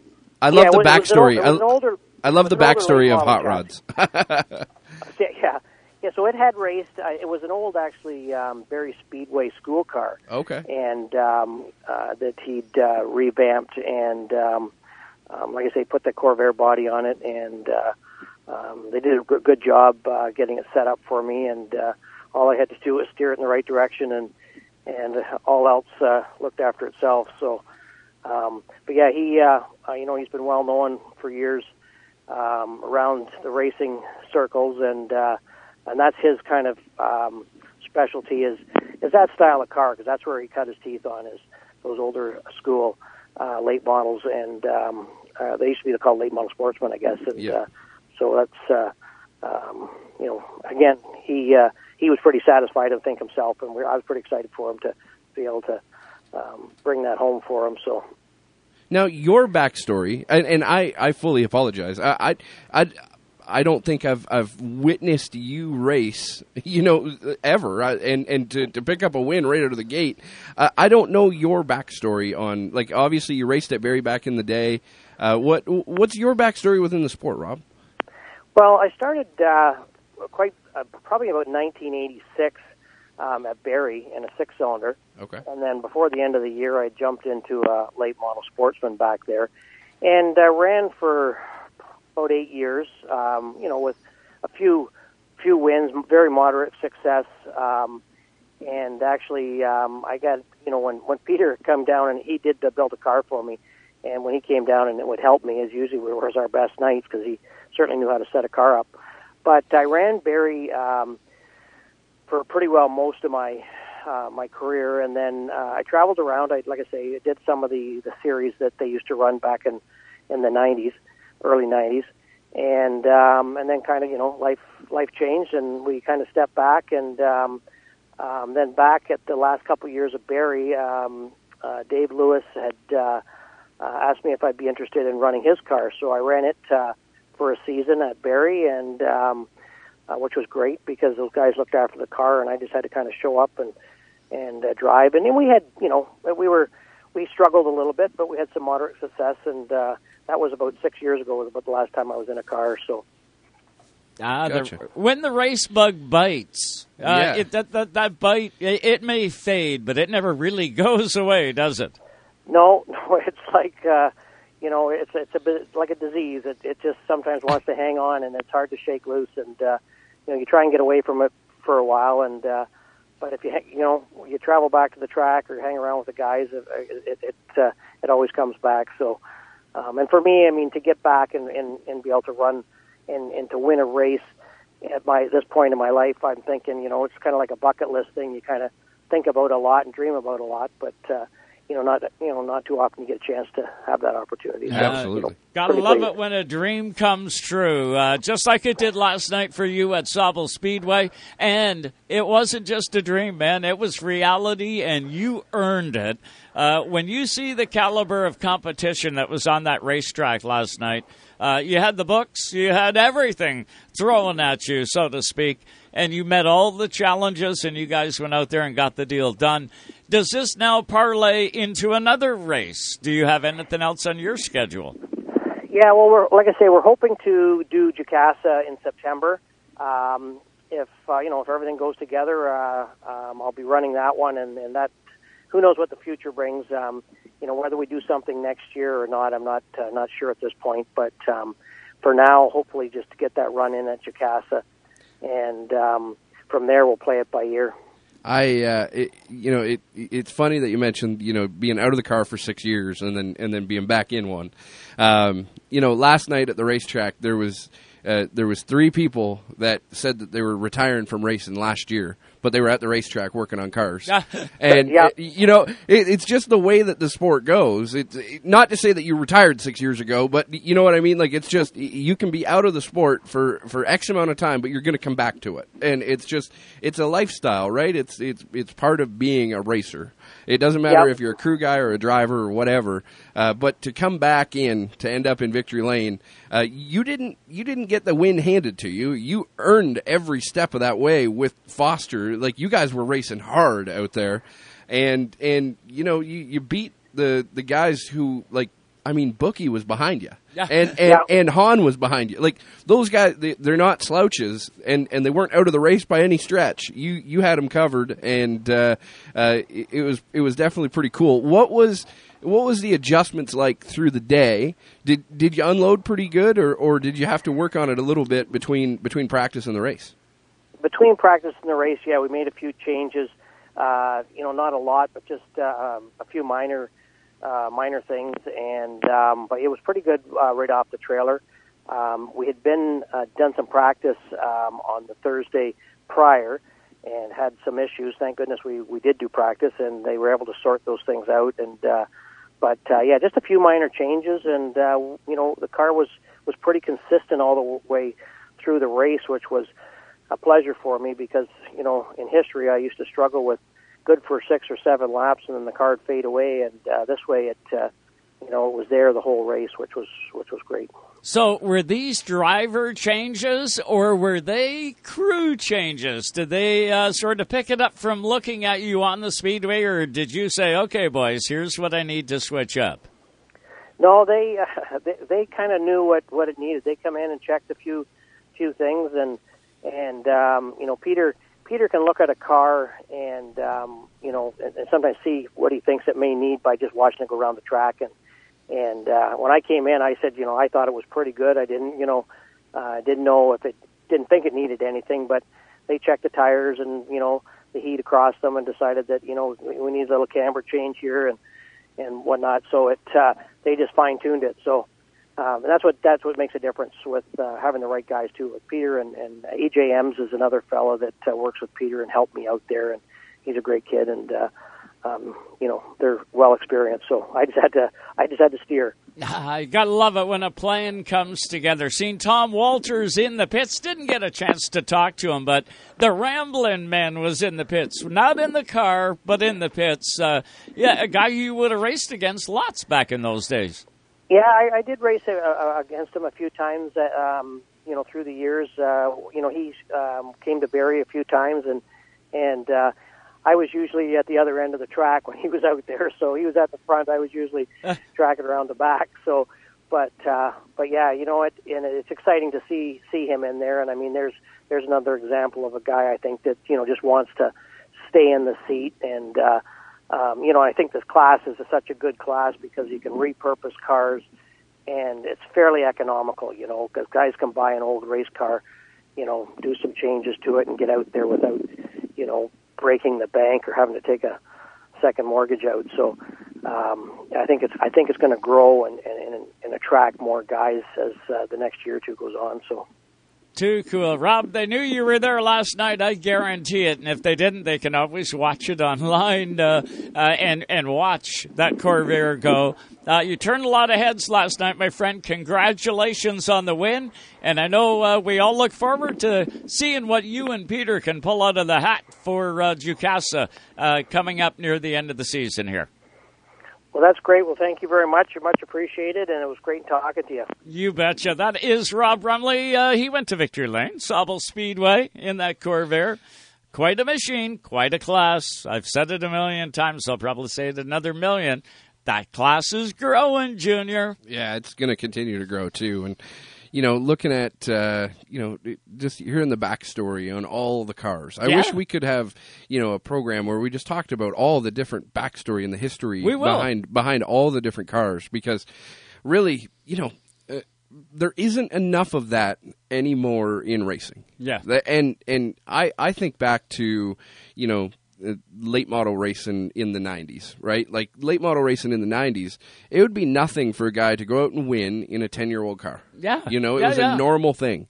I love yeah, the it was, backstory. It was an older, I, I love the backstory backstory of Hot Rods. yeah. Yeah, so it had raced. Uh, it was an old, actually, um, Barrie Speedway school car. Okay. And um, uh, that he'd uh, revamped and, um, um, like I say, put the Corvair body on it. And uh, um, they did a good, good job uh, getting it set up for me. And uh, all I had to do was steer it in the right direction, and and all else uh, looked after itself. So, um, but yeah, he, uh, uh, you know, he's been well known for years um, around the racing circles, and uh, and that's his kind of um, specialty is is that style of car, because that's where he cut his teeth on, is those older school uh, late models, and um, uh, they used to be called late model sportsmen, I guess. And yeah. uh, so that's uh, um, you know, again, he uh, he was pretty satisfied, I think, himself, and we, I was pretty excited for him to be able to um, bring that home for him. So. Now, your backstory, and, and I, I fully apologize. I, I, I, I don't think I've I've witnessed you race, you know, ever, I, and and to, to pick up a win right out of the gate. Uh, I don't know your backstory on, like, obviously you raced at Barrie back in the day. Uh, what what's your backstory within the sport, Rob? Well, I started uh, quite uh, probably about nineteen eighty-six. Um, at Barrie in a six-cylinder. Okay. And then before the end of the year, I jumped into a late model sportsman back there, and uh, ran for about eight years. Um, you know, with a few few wins, very moderate success, um, and actually, um, I got you know when when Peter came down and he did uh, build a car for me, and when he came down and it would help me, as usually was our best nights, because he certainly knew how to set a car up. But I ran Barrie. Um, for pretty well most of my uh, my career, and then uh, I traveled around. I, like I say, I did some of the, the series that they used to run back in, in the nineties, early nineties, and um, and then kind of you know life life changed, and we kind of stepped back, and um, um, then back at the last couple of years of Barrie, um, uh, Dave Lewis had uh, uh, asked me if I'd be interested in running his car, so I ran it uh, for a season at Barrie, and um, Uh, which was great because those guys looked after the car, and I just had to kind of show up and and uh, drive. And then we had, you know, we were we struggled a little bit, but we had some moderate success, and uh, that was about six years ago. Was about the last time I was in a car. So, ah, gotcha. the, when the race bug bites, uh, yeah. it, that that that bite it, it may fade, but it never really goes away, does it? No, no, it's like. Uh, You know, it's it's a bit like a disease. It it just sometimes wants to hang on, and it's hard to shake loose. And uh, you know, you try and get away from it for a while. And uh, but if you you know you travel back to the track or hang around with the guys, it it it, uh, it always comes back. So, um, and for me, I mean, to get back and, and, and be able to run and, and to win a race at my this point in my life, I'm thinking, you know, it's kind of like a bucket list thing. You kind of think about a lot and dream about a lot, but. Uh, You know, not you know, not too often you get a chance to have that opportunity. So, Absolutely, you know, gotta pretty love pleased. it when a dream comes true, uh, just like it did last night for you at Sauble Speedway. And it wasn't just a dream, man; it was reality, and you earned it. Uh, when you see the caliber of competition that was on that racetrack last night, uh, you had the books, you had everything thrown at you, so to speak, and you met all the challenges, and you guys went out there and got the deal done. Does this now parlay into another race? Do you have anything else on your schedule? Yeah, well, we're like I say, we're hoping to do Jakarta in September. Um, if uh, you know, if everything goes together, uh, um, I'll be running that one, and, and that who knows what the future brings. Um, you know, whether we do something next year or not, I'm not uh, not sure at this point. But um, for now, hopefully, just to get that run in at Jakarta, and um, from there, we'll play it by ear. I, uh, it, you know, it it's funny that you mentioned, you know, being out of the car for six years and then and then being back in one. Um, you know, last night at the racetrack, there was uh, there was three people that said that they were retiring from racing last year, but they were at the racetrack working on cars. And yeah. uh, you know, it, it's just the way that the sport goes. It's it, not to say that you retired six years ago, but you know what I mean. Like, it's just you can be out of the sport for, for X amount of time, but you're going to come back to it, and it's just it's a lifestyle, right? It's it's it's part of being a racer. It doesn't matter Yep. if you're a crew guy or a driver or whatever, uh, but to come back in to end up in victory lane, uh, you didn't you didn't get the win handed to you. You earned every step of that way with Foster. Like, you guys were racing hard out there, and and you know you, you beat the the guys who, like, I mean, Bookie was behind you, Yeah. and and, Yeah. and Hahn was behind you. Like those guys, they, they're not slouches, and, and they weren't out of the race by any stretch. You you had them covered, and uh, uh, it, it was it was definitely pretty cool. What was what was the adjustments like through the day? Did did you unload pretty good, or, or did you have to work on it a little bit between between practice and the race? Between practice and the race, yeah, we made a few changes. Uh, you know, not a lot, but just uh, um, a few minor, uh, minor things. And um, but it was pretty good uh, right off the trailer. Um, we had been uh, done some practice um, on the Thursday prior, and had some issues. Thank goodness we we did do practice, and they were able to sort those things out. And uh, but uh, yeah, just a few minor changes, and uh, you know, the car was was pretty consistent all the way through the race, which was a pleasure for me because, you know, in history I used to struggle with good for six or seven laps and then the car would fade away, and uh, this way it, uh, you know, it was there the whole race, which was which was great. So were these driver changes or were they crew changes? Did they uh, sort of pick it up from looking at you on the speedway, or did you say, okay, boys, here's what I need to switch up? No, they uh, they, they kind of knew what, what it needed. They come in and checked a few few things, and And, um, you know, Peter Peter can look at a car and, um, you know, and, and sometimes see what he thinks it may need by just watching it go around the track. And, and uh, when I came in, I said, you know, I thought it was pretty good. I didn't, you know, uh, didn't know if it, didn't think it needed anything, but they checked the tires and, you know, the heat across them and decided that, you know, we need a little camber change here and, and whatnot. So it, uh, they just fine-tuned it. So, Um, and that's what that's what makes a difference with uh, having the right guys too. With Peter and, and A J Ems is another fellow that uh, works with Peter and helped me out there, and he's a great kid, and uh, um, you know, they're well experienced. So I just had to I just had to steer. I gotta love it when a plan comes together. Seen Tom Walters in the pits, didn't get a chance to talk to him, but the Ramblin' Man was in the pits, not in the car, but in the pits. Uh, yeah, a guy you would have raced against lots back in those days. Yeah, I, I did race uh, against him a few times, uh, um, you know, through the years. Uh, you know, he um, came to Barrie a few times, and and uh, I was usually at the other end of the track when he was out there. So he was at the front. I was usually tracking around the back. So, but uh, but yeah, you know what? And it's exciting to see see him in there. And I mean, there's there's another example of a guy I think that, you know, just wants to stay in the seat. And uh, Um, you know, I think this class is a, such a good class because you can repurpose cars, and it's fairly economical, you know, because guys can buy an old race car, you know, do some changes to it and get out there without, you know, breaking the bank or having to take a second mortgage out. So um, I think it's I think it's going to grow and, and, and attract more guys as uh, the next year or two goes on. So. Too cool. Rob, they knew you were there last night, I guarantee it. And if they didn't, they can always watch it online uh, uh, and, and watch that Corvair go. Uh, you turned a lot of heads last night, my friend. Congratulations on the win. And I know uh, we all look forward to seeing what you and Peter can pull out of the hat for uh, Jukasa uh, coming up near the end of the season here. Well, that's great. Well, thank you very much. You're much appreciated, and it was great talking to you. You betcha. That is Rob Brumley. Uh, he went to Victory Lane, Sauble Speedway in that Corvair. Quite a machine, quite a class. I've said it a million times. I'll probably say it another million. That class is growing, Junior. Yeah, it's going to continue to grow, too. And, you know, looking at, uh, you know, just hearing the backstory on all the cars. I Yeah. wish we could have, you know, a program where we just talked about all the different backstory and the history We will. behind behind all the different cars. Because, really, you know, uh, there isn't enough of that anymore in racing. Yeah. The- And, and I, I think back to, you know, uh, late model racing in the nineties, right? Like late model racing in the nineties, it would be nothing for a guy to go out and win in a ten-year-old car. Yeah. You know, it Yeah, was yeah. a normal thing.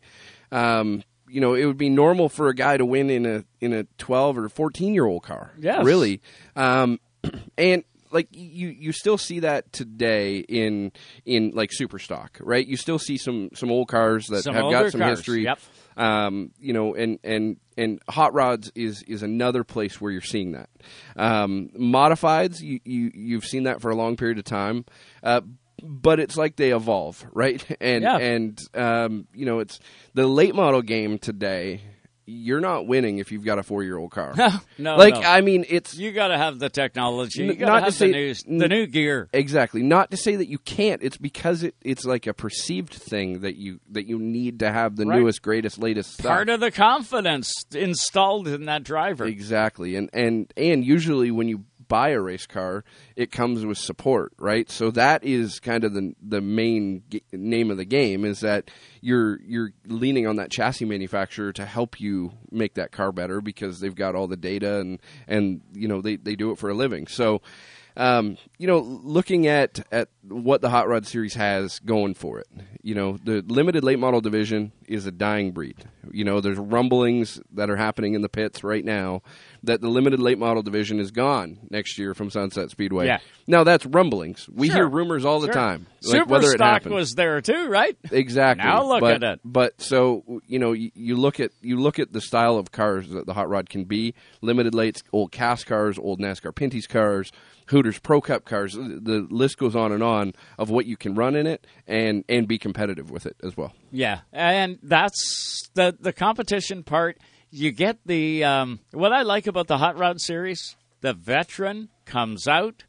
Um, you know, it would be normal for a guy to win in a in a twelve or fourteen-year-old car. Yes. Really. Um, and like you, you still see that today in in like super stock, right? You still see some some old cars that Some have older got some cars, history. yep. Um, you know, and, and, and hot rods is, is another place where you're seeing that. Um, modifieds, you, you, you've seen that for a long period of time. Uh, but it's like they evolve, right? And, Yeah. and, um, you know, it's the late model game today you're not winning if you've got a four-year-old car. no, like no. I mean, it's you got to have the technology. You n- got to not have to say the new, the new gear. Exactly. Not to say that you can't. It's because it, it's like a perceived thing that you that you need to have the Right. newest, greatest, latest stuff. Part of the confidence installed in that driver. Exactly. And and and usually when you buy a race car, it comes with support, right? So that is kind of the the main g- name of the game, is that you're you're leaning on that chassis manufacturer to help you make that car better, because they've got all the data and and you know they, they do it for a living. So um, you know, looking at at what the Hot Rod Series has going for it, you know, the limited late model division is a dying breed. You know, there's rumblings that are happening in the pits right now that the limited late model division is gone next year from Sunset Speedway. Yeah. Now that's rumblings. We Sure. hear rumors all the Sure. time, like Super whether it Stock happened. was there too, right? Exactly. Now look but, at it. But so you know, you, you look at you look at the style of cars that the Hot Rod can be: limited lates, old Cass cars, old NASCAR Pinty's cars, Hooters Pro Cup cars. The list goes on and on of what you can run in it and and be competitive with it as well. Yeah, and that's the the competition part. You get the um, what I like about the Hot Rod Series. The veteran comes out,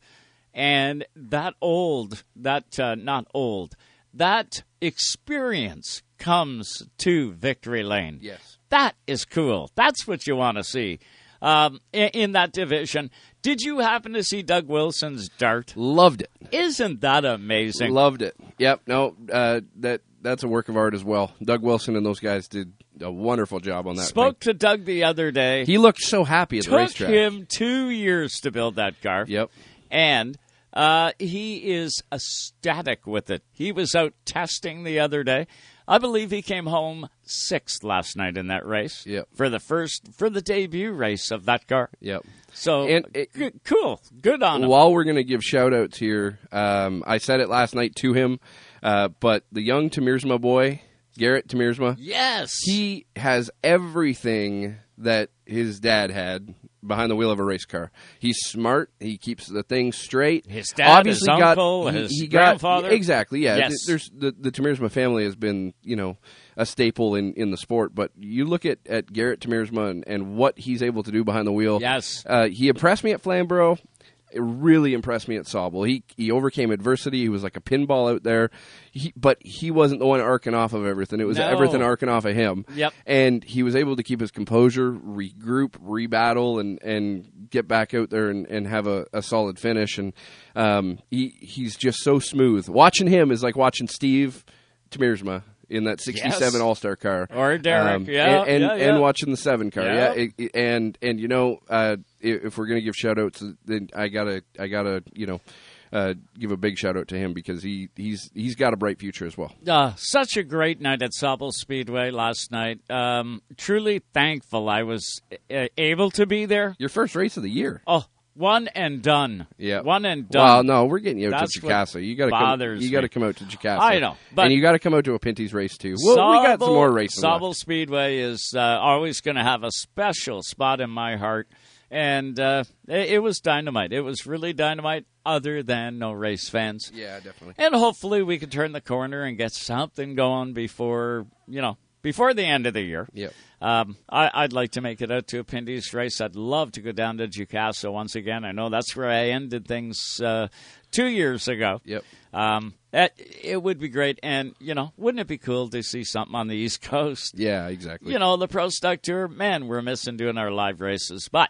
and that old, that uh, not old, that experience comes to Victory Lane. Yes, that is cool. That's what you want to see um, in, in that division. Did you happen to see Doug Wilson's dart? Loved it. Isn't that amazing? Loved it. Yep. No, uh, that that's a work of art as well. Doug Wilson and those guys did a wonderful job on that. Spoke thing. to Doug the other day. He looked so happy at the Took racetrack. him two years to build that car. Yep. And uh, he is ecstatic with it. He was out testing the other day. I believe he came home sixth last night in that race. Yep. For the first, for the debut race of that car. Yep. So, and it, good, cool. Good on him. While we're going to give shout-outs here, um, I said it last night to him, uh, but the young Temiersma boy, Garrett Temiersma, yes, he has everything that his dad had behind the wheel of a race car. He's smart. He keeps the thing straight. His dad, Obviously his got, uncle, he, his he grandfather. Got, exactly, yeah. Yes. There's the, the Temiersma family has been, you know, a staple in, in the sport. But you look at, at Garrett Temiersma and, and what he's able to do behind the wheel. Yes. Uh, he impressed me at Flamborough. It really impressed me at Sauble. He he overcame adversity. He was like a pinball out there, he, but he wasn't the one arcing off of everything. It was No. everything arcing off of him. Yep. And he was able to keep his composure, regroup, rebattle, and, and get back out there and, and have a, a solid finish. And um, he he's just so smooth. Watching him is like watching Steve Temiersma in that sixty-seven Yes. All-Star car. Or Derek, yeah, And, and, yeah, yeah. and watching the seven car, Yeah. yeah. It- it- and, and, you know, uh, if if we're going to give shout-outs, then I got to, I gotta, you know, uh, give a big shout-out to him because he, he's he's got a bright future as well. Uh, such a great night at Sauble Speedway last night. Um, truly thankful I was uh, able to be there. Your first race of the year. Oh, one and done. Yeah, one and done. Well, no, we're getting you out That's to what Jacassa. You got to come. bothers You got to me. come out to Jacassa. I know, but and you got to come out to a Pinty's race too. Well, we got some Sauble- more racing. left. Sauble Speedway is uh, always going to have a special spot in my heart, and uh, it, it was dynamite. It was really dynamite. Other than no race fans, Yeah, definitely. and hopefully we can turn the corner and get something going before you know before the end of the year. Yep. Um, I, I'd like to make it out to a Pinty's race. I'd love to go down to Jacassa once again. I know that's where I ended things uh, two years ago. Yep. Um, that, it would be great. And, you know, wouldn't it be cool to see something on the East Coast? Yeah, exactly. You know, the Pro Stock Tour, man, we're missing doing our live races. But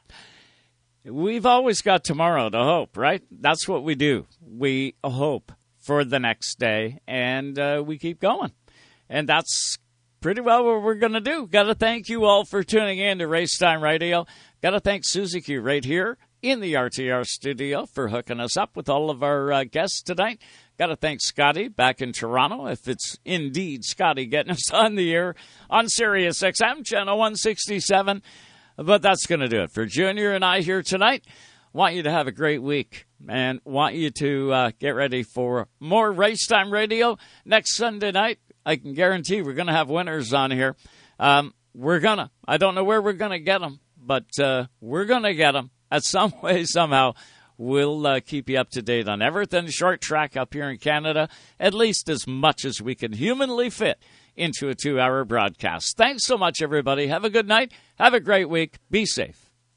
we've always got tomorrow to hope, right? That's what we do. We hope for the next day, and uh, we keep going. And that's pretty well what we're going to do. Got to thank you all for tuning in to Racetime Radio. Got to thank Suzuki right here in the R T R studio for hooking us up with all of our uh, guests tonight. Got to thank Scotty back in Toronto, if it's indeed Scotty getting us on the air on Sirius X M, channel one sixty-seven. But that's going to do it for Junior and I here tonight. Want you to have a great week and want you to uh, get ready for more Racetime Radio next Sunday night. I can guarantee we're going to have winners on here. Um, we're going to. I don't know where we're going to get them, but uh, we're going to get them at some way, somehow. We'll uh, keep you up to date on everything short track up here in Canada, at least as much as we can humanly fit into a two-hour broadcast. Thanks so much, everybody. Have a good night. Have a great week. Be safe.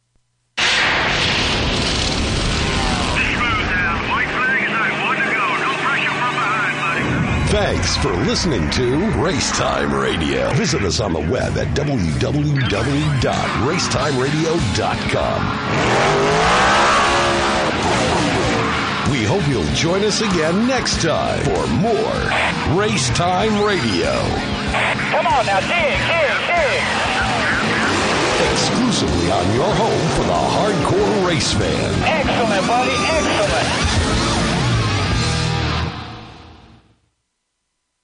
Thanks for listening to Racetime Radio. Visit us on the web at w w w dot racetime radio dot com. We hope you'll join us again next time for more Racetime Radio. Come on now, dig, dig, dig. Exclusively on your home for the hardcore race fan. Excellent, buddy, excellent.